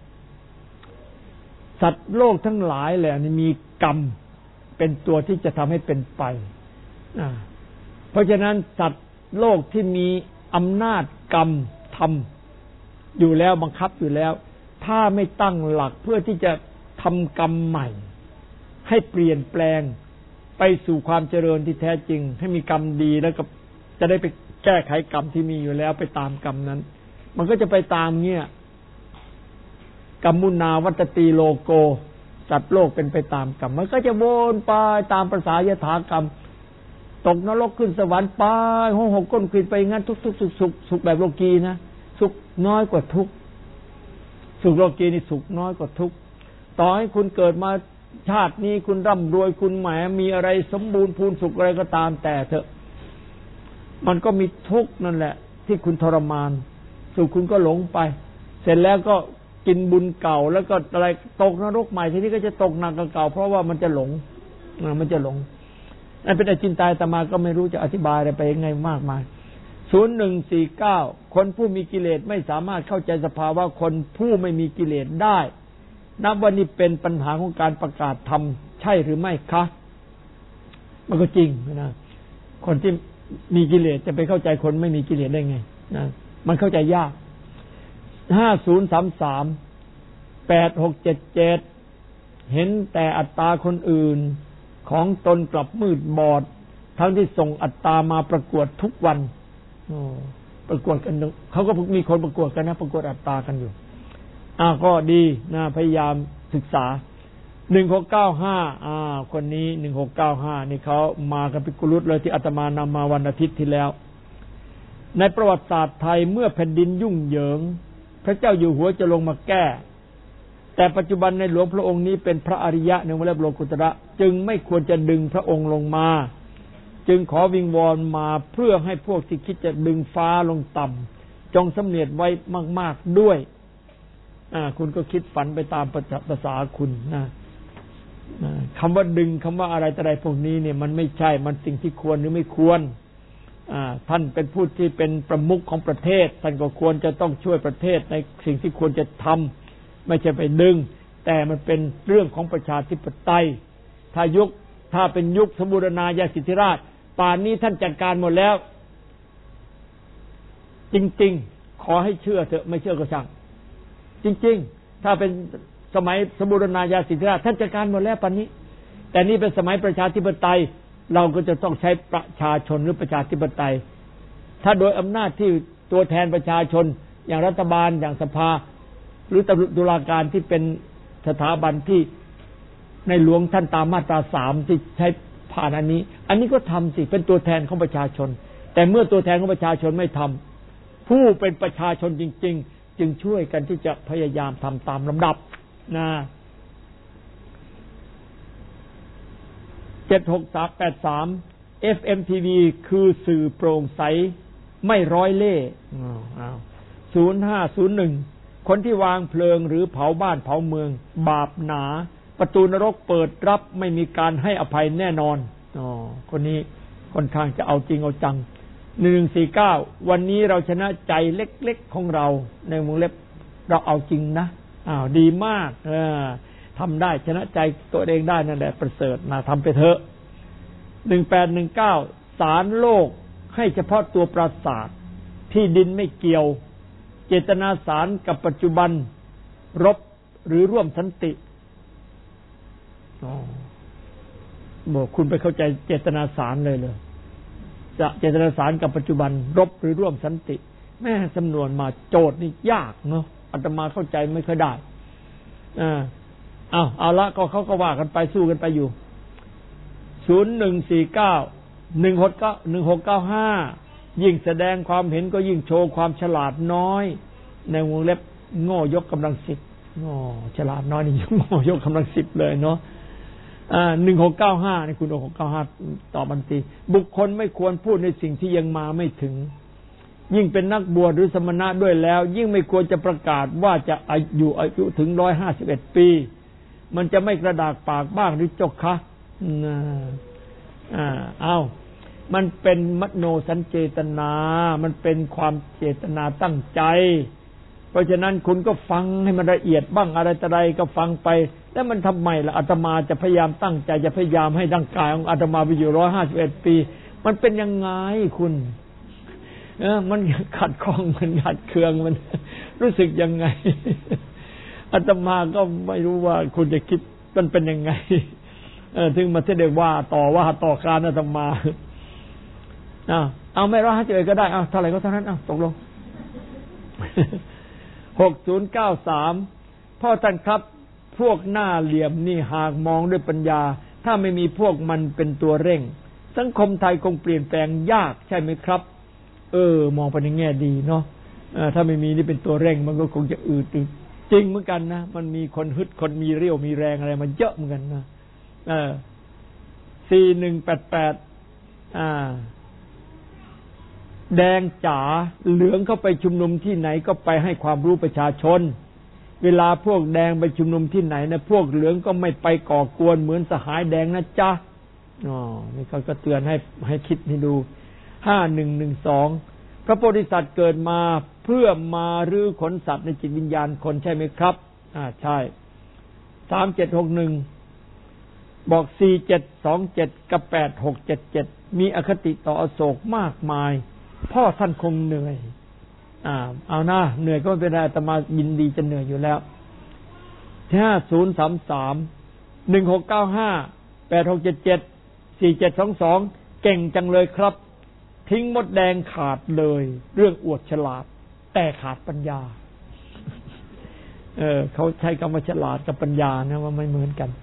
สัตว์โลกทั้งหลายแหละมีกรรมเป็นตัวที่จะทำให้เป็นไปเพราะฉะนั้นสัตว์โลกที่มีอำนาจกรรมทำอยู่แล้วบังคับอยู่แล้วถ้าไม่ตั้งหลักเพื่อที่จะทำกรรมใหม่ให้เปลี่ยนแปลงไปสู่ความเจริญที่แท้จริงให้มีกรรมดีแล้วก็จะได้ไปแก้ไขกรรมที่มีอยู่แล้วไปตามกรรมนั้นมันก็จะไปตามเงี้ยกัมมุนาวัตตีโลโกสัตว์โลกเป็นไปตามกรรมมันก็จะวนไปตามภาษายถากรรมตกนรกขึ้นสวรรค์ไปห้องหกก้นขึ้นไปงั้นทุกสุขแบบโลกีนะสุขน้อยกว่าทุกสุขโลกีนี่สุขน้อยกว่าทุกต่อให้คุณเกิดมาชาตินี้คุณร่ำรวยคุณแหมมีอะไรสมบูรณ์พูนสุขอะไรก็ตามแต่เถอะมันก็มีทุกข์นั่นแหละที่คุณทรมานสุขคุณก็หลงไปเสร็จแล้วก็กินบุญเก่าแล้วก็อะไรตกนรกใหม่ทีนี้ก็จะตกหนักกว่าเก่าเพราะว่ามันจะหลงนั่นเป็นอจินไตยแต่มาก็ไม่รู้จะอธิบายอะไรไปยังไงมากมาย0149คนผู้มีกิเลสไม่สามารถเข้าใจสภาวะคนผู้ไม่มีกิเลสได้นับว่านี่เป็นปัญหาของการประกาศธรรมใช่หรือไม่คะมันก็จริงนะคนที่มีกิเลสจะไปเข้าใจคนไม่มีกิเลสได้ไงนะมันเข้าใจยาก5033 8677เห็นแต่อัตตาคนอื่นของตนกลับมืดบอดทั้งที่ส่งอัตตามาประกวดทุกวันประกวดกันเขาก็มีคนประกวดกันนะประกวดอัตตากันอยู่ก็ดีนะพยายามศึกษา1695คนนี้1695นี่เขามากันเป็นกุลุตเลยที่อาตมานำมาวันอาทิตย์ที่แล้วในประวัติศาสตร์ไทยเมื่อแผ่นดินยุ่งเหยิงพระเจ้าอยู่หัวจะลงมาแก้แต่ปัจจุบันในหลวงพระองค์นี้เป็นพระอริยะในวรรคโลกุตระจึงไม่ควรจะดึงพระองค์ลงมาจึงขอวิงวอนมาเพื่อให้พวกที่คิดจะดึงฟ้าลงต่ำจงสำเนียกไว้มากๆด้วยคุณก็คิดฝันไปตามภาษาคุณนะคำว่าดึงคำว่าอะไรแต่ใดพวกนี้เนี่ยมันไม่ใช่มันสิ่งที่ควรหรือไม่ควรท่านเป็นผู้ที่เป็นประมุขของประเทศท่านก็ควรจะต้องช่วยประเทศในสิ่งที่ควรจะทำไม่ใช่ไปดึงแต่มันเป็นเรื่องของประชาธิปไตยถ้าเป็นยุคสมบูรณาญาสิทธิราชป่านนี้ท่านจัดการหมดแล้วจริงๆขอให้เชื่อเถอะไม่เชื่อก็ช่างจริงๆถ้าเป็นสมัยสมบูรณาญาสิทธิราชท่านจัดการหมดแล้วป่านนี้แต่นี่เป็นสมัยประชาธิปไตยเราก็จะต้องใช้ประชาชนหรือประชาธิปไตยถ้าโดยอำนาจที่ตัวแทนประชาชนอย่างรัฐบาลอย่างสภาหรือตุลาการที่เป็นสถาบันที่ในหลวงท่านตามมาตรา3ที่ใช้ผ่านอันนี้ก็ทำสิเป็นตัวแทนของประชาชนแต่เมื่อตัวแทนของประชาชนไม่ทำผู้เป็นประชาชนจริงๆจึงช่วยกันที่จะพยายามทำตามลำดับนะ76383 FMTV คือสื่อโปร่งใสไม่ร้อยเล่ห์0501คนที่วางเพลิงหรือเผาบ้านเผาเมืองบาปหนาประตูนรกเปิดรับไม่มีการให้อภัยแน่นอนคนนี้ค่อนข้างจะเอาจริงเอาจัง1149วันนี้เราชนะใจเล็กๆของเราในวงเล็บเราเอาจริงนะดีมากทำได้ชนะใจตัวเองได้นั่นแหละประเสริฐนะทำไปเถอะ1819สารโลกให้เฉพาะตัวปราสาทที่ดินไม่เกี่ยวเจตนาสารกับปัจจุบันรบหรือร่วมสันติบอกคุณไปเข้าใจเจตนาสารเลยจะเจตนาสารกับปัจจุบันรบหรือร่วมสันติแม่สำนวนมาโจทย์นี่ยากเนาะอาตมาเข้าใจไม่ค่อยได้เอาละก็เขาก็ว่ากันไปสู้กันไปอยู่0149 1695ยิ่งแสดงความเห็นก็ยิ่งโชว์ความฉลาดน้อยในวงเล็บโง่ยกกำลัง10ฉลาดน้อยนี่โง่ยกกำลัง10เลยเนาะ1695นี่คุณ1695ตอบบันทีบุคคลไม่ควรพูดในสิ่งที่ยังมาไม่ถึงยิ่งเป็นนักบวชหรือสมณะด้วยแล้วยิ่งไม่ควรจะประกาศว่าจะอายุถึง151ปีมันจะไม่กระดากปากบ้างหรือจกคะมันเป็นมโนสัญเจตนามันเป็นความเจตนาตั้งใจเพราะฉะนั้นคุณก็ฟังให้มันละเอียดบ้างอะไรต่ออะไรก็ฟังไปแล้วมันทำไมล่ะอาตมาจะพยายามตั้งใจจะพยายามให้ร่างกายของอาตมาไปอยู่151ปีมันเป็นยังไงคุณมันขัดข้องมันขัดเคืองมันรู้สึกยังไงอาตมาก็ไม่รู้ว่าคุณจะคิดมันเป็นยังไงถึงมาเสด็จว่าต่อการอาตมาเอาไม่151ก็ได้เท่าไหร่ก็เท่านั้นตกลง6093พ่อท่านครับพวกหน้าเหลี่ยมนี่หากมองด้วยปัญญาถ้าไม่มีพวกมันเป็นตัวเร่งสังคมไทยคงเปลี่ยนแปลงยากใช่ไหมครับมองไปในแง่ดีเนาะถ้าไม่มีนี่เป็นตัวเร่งมันก็คงจะอืดจริงเหมือนกันนะมันมีคนฮึดคนมีเรี่ยวมีแรงอะไรมันเยอะเหมือนกันนะ4188แดงจ๋าเหลืองเข้าไปชุมนุมที่ไหนก็ไปให้ความรู้ประชาชนเวลาพวกแดงไปชุมนุมที่ไหนนะพวกเหลืองก็ไม่ไปก่อกวนเหมือนสหายแดงนะจ๊ะนี่เขาก็เตือนให้คิดให้ดู5112พระโพธิสัตว์เกิดมาเพื่อมารื้อขนสัตว์ในจิตวิญญาณคนใช่ไหมครับใช่ 3761บอก4727กับ8677มีอคติต่ออโศกมากมายพ่อท่านคงเหนื่อยเอานะเหนื่อยก็ไม่เป็นไรอาตมายินดีจะเหนื่อยอยู่แล้ว5033 1695 8677 4722เก่งจังเลยครับทิ้งมดแดงขาดเลยเรื่องอวดฉลาดแต่ขาดปัญญาเขาใช้คำว่าฉลาดกับปัญญานะว่าไม่เหมือนกัน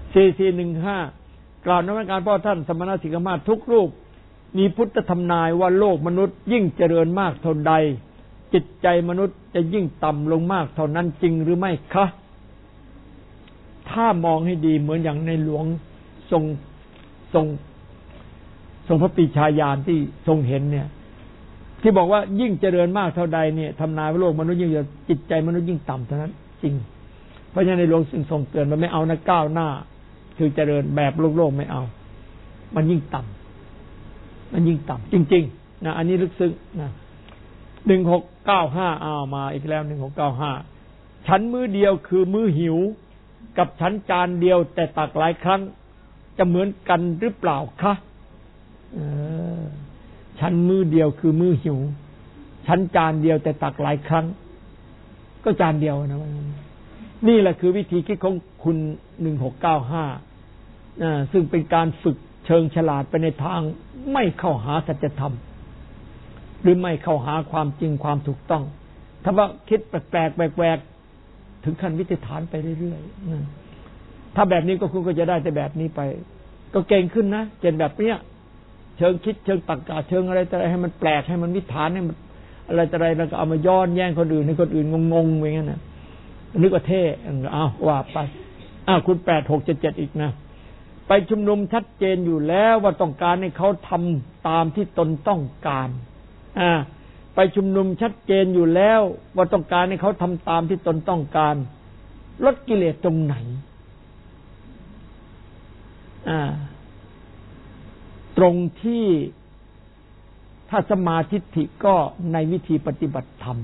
4415กล่าวนมัสการพ่อท่านสมณสิกขามาศทุกรูปมีพุทธธรรมนายว่าโลกมนุษย์ยิ่งเจริญมากเท่าใดจิตใจมนุษย์จะยิ่งต่ำลงมากเท่านั้นจริงหรือไม่คะถ้ามองให้ดีเหมือนอย่างในหลวงทรงพระปรีชาญาณที่ทรงเห็นเนี่ยที่บอกว่ายิ่งเจริญมากเท่าใดเนี่ยทำนายว่าโลกมนุษย์ยิ่งจิตใจมนุษย์ยิ่งต่ำเท่านั้นจริงเพราะฉะนั้นในหลวงทรงเตือนมันไม่เอานะก้าวหน้าคือเจริญแบบโลกไม่เอามันยิ่งต่ำมันยิ่งต่ำจริงๆนะอันนี้ลึกซึ้งนะ1695เอามาอีกแล้ว1695ฉันมื้อเดียวคือมื้อหิวกับฉันจานเดียวแต่ตักหลายครั้งจะเหมือนกันหรือเปล่าคะฉันมื้อเดียวคือมื้อหิวฉันจานเดียวแต่ตักหลายครั้งก็จานเดียวนะนี่แหละคือวิธีคิดของคุณ1695ซึ่งเป็นการฝึกเชิงฉลาดไปในทางไม่เข้าหาสัจธรรมหรือไม่เข้าหาความจริงความถูกต้องถ้าว่าคิดแปลกๆแหวกๆถึงขั้นวิธีฐานไปเรื่อยๆถ้าแบบนี้ก็คุณก็จะได้แต่แบบนี้ไปก็เก่งขึ้นนะเช่นแบบเนี้ยเชิงคิดเชิงตรรกะเชิงอะไรแต่อะไรให้มันแปลกให้มันวิถานให้มันอะไรแต่อะไรแล้วก็เอามาย้อนแย้งคนอื่นให้คนอื่นงงๆอย่างนั้นนะนึกว่าเท่ว่าไปคุณ8677อีกนะไปชุมนุมชัดเจนอยู่แล้วว่าต้องการให้เขาทำตามที่ตนต้องการไปชุมนุมชัดเจนอยู่แล้วว่าต้องการให้เขาทำตามที่ตนต้องการลดกิเลสตรงไหนตรงที่ถ้าสมาธิฏฐิก็ในวิธีปฏิบัติธรรม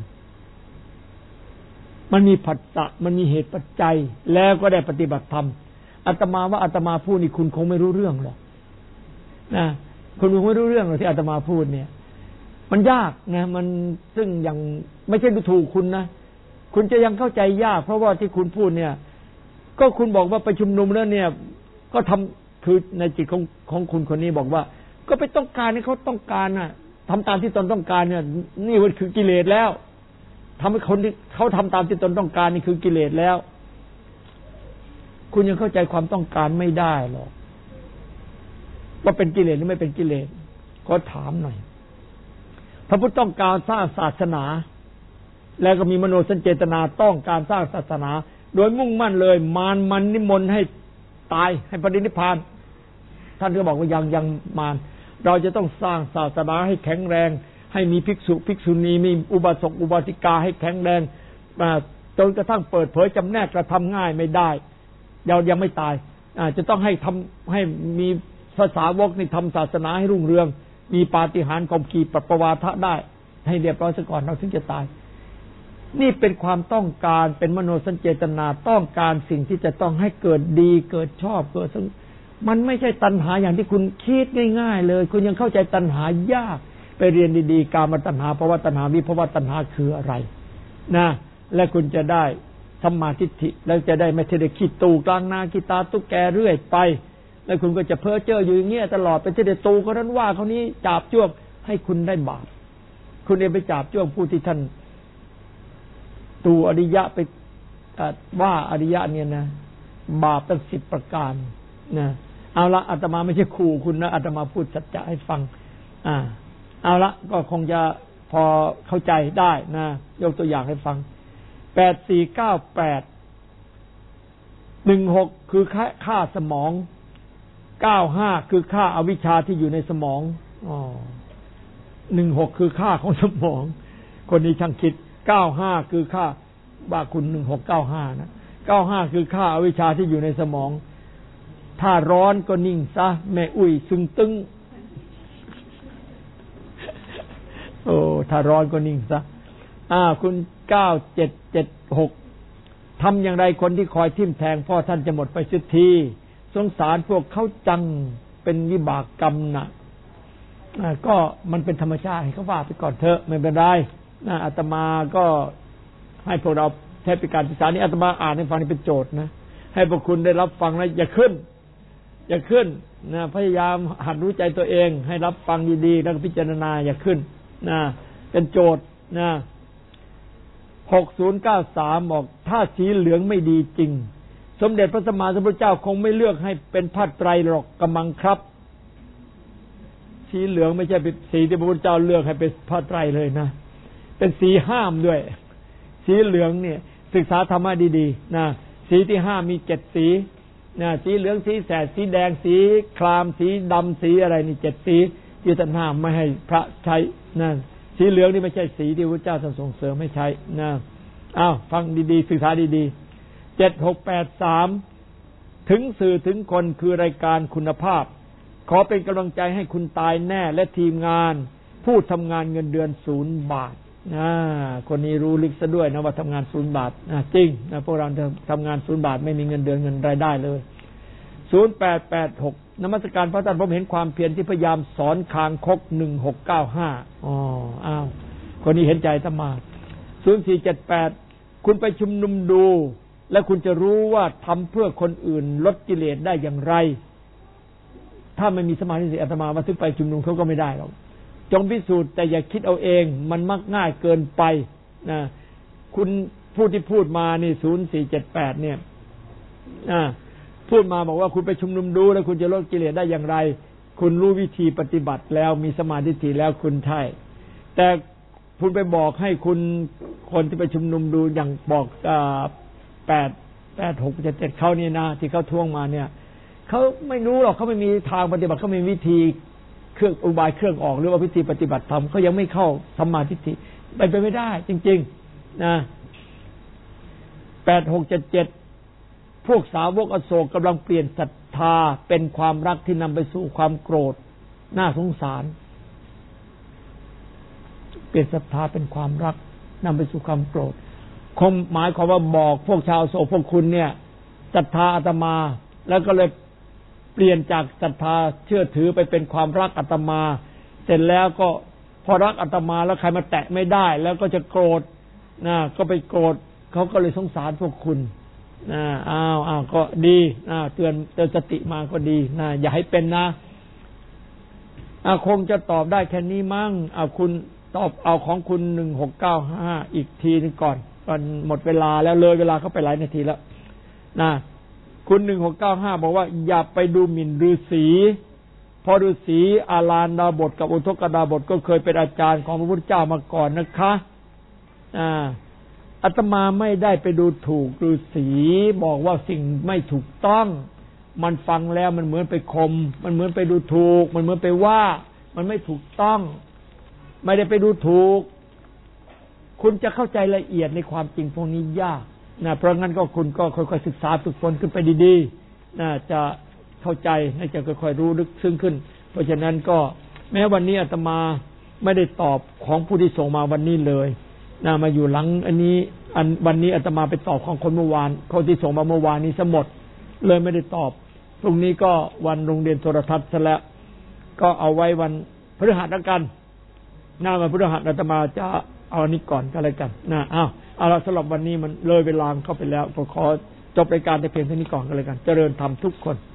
มันมีผัสสะมันมีเหตุปัจจัยแล้วก็ได้ปฏิบัติธรรมอาตมาว่าอาตมาพูดนี่คุณคงไม่รู้เรื่องหรอกนะคุณคงไม่รู้เรื่องหรอกที่อาตมาพูดเนี่ยมันยากนะมันซึ่งยังไม่ใช่ดูถูกคุณนะคุณจะยังเข้าใจยากเพราะว่าที่คุณพูดเนี่ยก็คุณบอกว่าไปชุมนุมแล้วเนี่ยก็ทำคือในจิตของคุณคนนี้บอกว่าก็ไปต้องการให้เขาต้องการน่ะทำตามที่ตนต้องการเนี่ยนี่มันคือกิเลสแล้วทำให้คนที่เขาทำตามที่ตนต้องการนี่คือกิเลสแล้วคุณยังเข้าใจความต้องการไม่ได้หรอกว่าเป็นกิเลสหรือไม่เป็นกิเลสขอถามหน่อยพระพุทธต้องการสร้างศาสนาแล้วก็มีมโนสัญเจตนาต้องการสร้างศาสนาโดยมุ่งมั่นเลยมันนิมนต์ให้ตายให้ปรินิพพานท่านก็บอกว่ายังมารเราจะต้องสร้างศาสนาให้แข็งแรงให้มีภิกษุภิกษุณีมีอุบาสกอุบาสิกาให้แข็งแรงจนกระทั่งเปิดเผยจำแนกกระทำง่ายไม่ได้ยังไม่ตายจะต้องให้มีภาษาวกนี่ทำศาสนาให้รุ่งเรืองมีปาฏิหาริย์ข่มขีปปวาทะได้ให้เรียบร้อยซะก่อนเราถึงจะตายนี่เป็นความต้องการเป็นมโนสัญเจตนาต้องการสิ่งที่จะต้องให้เกิดดีเกิดชอบเกิดมันไม่ใช่ตัณหาอย่างที่คุณคิดง่ายๆเลยคุณยังเข้าใจตัณหายากไปเรียนดีๆกามตัณหาภวตัณหาวิภวตัณหาคืออะไรนะและคุณจะได้สัมมาทิฏฐิแล้วจะได้ไม่ได้ขี้ตูกลางนาขี้ตาตุ๊กแกเรื่อยไปแล้วคุณก็จะเพ้อเจ้ออยู่อย่างเงี้ยตลอดไปที่ได้ตูคนนั้นว่าคนนี้จาบจ้วงให้คุณได้บาปคุณเองไปจาบจ้วงผู้ที่ท่านตูอริยะไปว่าอริยะเนี่ยนะบาปตั้ง10ประการนะเอาละอาตมาไม่ใช่ครูคุณนะอาตมาพูดสัจจะให้ฟังเอาละก็คงจะพอเข้าใจได้นะยกตัวอย่างให้ฟัง8498 16คือค่าสมอง95คือค่าอวิชชาที่อยู่ในสมอง16คือค่าของสมองคนนี้ช่างคิด95คือค่าว่าคุณ1695นะ95คือค่าอวิชชาที่อยู่ในสมองถ้าร้อนก็นิ่งซะแม่อุ้ยซึงตึงถ้าร้อนก็นิ่งซะคุณ9776 ทำอย่างไรคนที่คอยทิ่มแทงพ่อท่านจะหมดไปสักทีสงสารพวกเขาจังเป็นวิบากกรรมนะก็มันเป็นธรรมชาติให้เขาว่าไปก่อนเถอะไม่เป็นไรอาตมาก็ให้พวกเราใช้เป็นการศึกษานี้อาตมาอ่านให้ฟังนี่เป็นโจทย์นะให้พวกคุณได้รับฟังแล้วอย่าขึ้นนะพยายามหัดรู้ใจตัวเองให้รับฟังดีๆแล้วก็พิจารณาอย่าขึ้นนะเป็นโจทย์นะ6093บอกถ้าสีเหลืองไม่ดีจริงสมเด็จพระสัมมาสัมพุทธเจ้าคงไม่เลือกให้เป็นผ้าไตรหรอกกำมังครับสีเหลืองไม่ใช่เป็นสีที่พระพุทธเจ้าเลือกให้เป็นผ้าไตรเลยนะเป็นสีห้ามด้วยสีเหลืองเนี่ยศึกษาธรรมะดีๆนะสีที่ห้ามมี7สีนะสีเหลืองสีแสดสีแดงสีครามสีดำสีอะไรนี่7สีที่ท่านห้ามไม่ให้พระใช้นะสีเหลืองนี่ไม่ใช่สีที่พระเจ้าส่งเสริมให้ใช้นะฟังดีๆศึกษาดีๆ7683ถึงสื่อถึงคนคือรายการคุณภาพขอเป็นกำลังใจให้คุณตายแน่และทีมงานผู้ทำงานเงินเดือน0 บาทคนนี้รู้ลึกซะด้วยนะว่าทำงาน0 บาทจริงนะพวกเราทำงาน0 บาทไม่มีเงินเดือนเงินรายได้เลย0886นมัสการพระอาจารย์ผมเห็นความเพียรที่พยายามสอนคางคก1695คนนี้เห็นใจธรรมา0478คุณไปชุมนุมดูและคุณจะรู้ว่าทำเพื่อคนอื่นลดกิเลสได้อย่างไรถ้าไม่มีสมาธิอาตมาว่าถึงไปชุมนุมเขาก็ไม่ได้หรอกจงพิสูจน์แต่อย่าคิดเอาเองมันมักง่ายเกินไปนะคุณผู้ที่พูดมานี่0478เนี่ยพูดมาบอกว่าคุณไปชุมนุมดูแล้วคุณจะลดกิเลสได้อย่างไรคุณรู้วิธีปฏิบัติแล้วมีสมาธิแล้วคุณใช่แต่คุณไปบอกให้คุณคนที่ไปชุมนุมดูอย่างบอก8677เขานี่นะที่เขาท่วงมาเนี่ยเขาไม่รู้หรอกเขาไม่มีทางปฏิบัติเขาไม่มีวิธีเครื่องอุบายเครื่องออกหรือว่าวิธีปฏิบัติธรรมเขายังไม่เข้าสัมมาทิฏฐิไปไม่ได้จริงๆนะ8677พวกสาวกอโศกกำลังเปลี่ยนศรัทธาเป็นความรักที่นำไปสู่ความโกรธน่าสงสารเปลี่ยนศรัทธาเป็นความรักนำไปสู่ความโกรธคงหมายความว่าบอกพวกชาวอโศกพวกคุณเนี่ยศรัทธาอาตมาแล้วก็เลยเปลี่ยนจากศรัทธาเชื่อถือไปเป็นความรักอาตมาเสร็จแล้วก็พอรักอาตมาแล้วใครมาแตะไม่ได้แล้วก็จะโกรธก็ไปโกรธเขาก็เลยสงสารพวกคุณก็ดีเตือนสติมาก็ดีอย่าให้เป็นนะคงจะตอบได้แค่นี้มั้งคุณตอบเอาของคุณ1695อีกทีนึงก่อนหมดเวลาแล้วเลยเวลาเข้าไปหลายนาทีแล้วคุณ1695บอกว่าอย่าไปดูหมิ่นฤาษีพอฤาษีอาลานดาบทกับอุทกดาบทก็เคยเป็นอาจารย์ของพระพุทธเจ้ามาก่อนนะคะอาตมาไม่ได้ไปดูถูกฤาษีบอกว่าสิ่งไม่ถูกต้องมันฟังแล้วมันเหมือนไปข่มมันเหมือนไปดูถูกมันเหมือนไปว่ามันไม่ถูกต้องไม่ได้ไปดูถูกคุณจะเข้าใจละเอียดในความจริงพวกนี้ยากเพราะงั้นก็คุณก็ค่อยๆศึกษาฝึกฝนขึ้นไปดีๆจะเข้าใจจะค่อยๆรู้ลึกซึ้งขึ้นเพราะฉะนั้นก็แม้วันนี้อาตมาไม่ได้ตอบของผู้ที่ส่งมาวันนี้เลยมาอยู่หลังอันนี้วันนี้อาตมาไปตอบของคนเมื่อวานคนที่ส่งมาเมื่อวานนี้ซะหมดเลยไม่ได้ตอบพรุ่งนี้ก็วันโรงเรียนโทรทัศน์ซะแล้วก็เอาไว้วันพฤหัสแล้วกันวันพฤหัสอาตมาจะเอาอันนี้ก่อนก็แล้วกันเอาละสำหรับวันนี้มันเลยเวลาเข้าไปแล้วก็ขอจบรายการแต่เพียงเท่านี้ก่อนก็แล้วกันเจริญธรรมทุกคน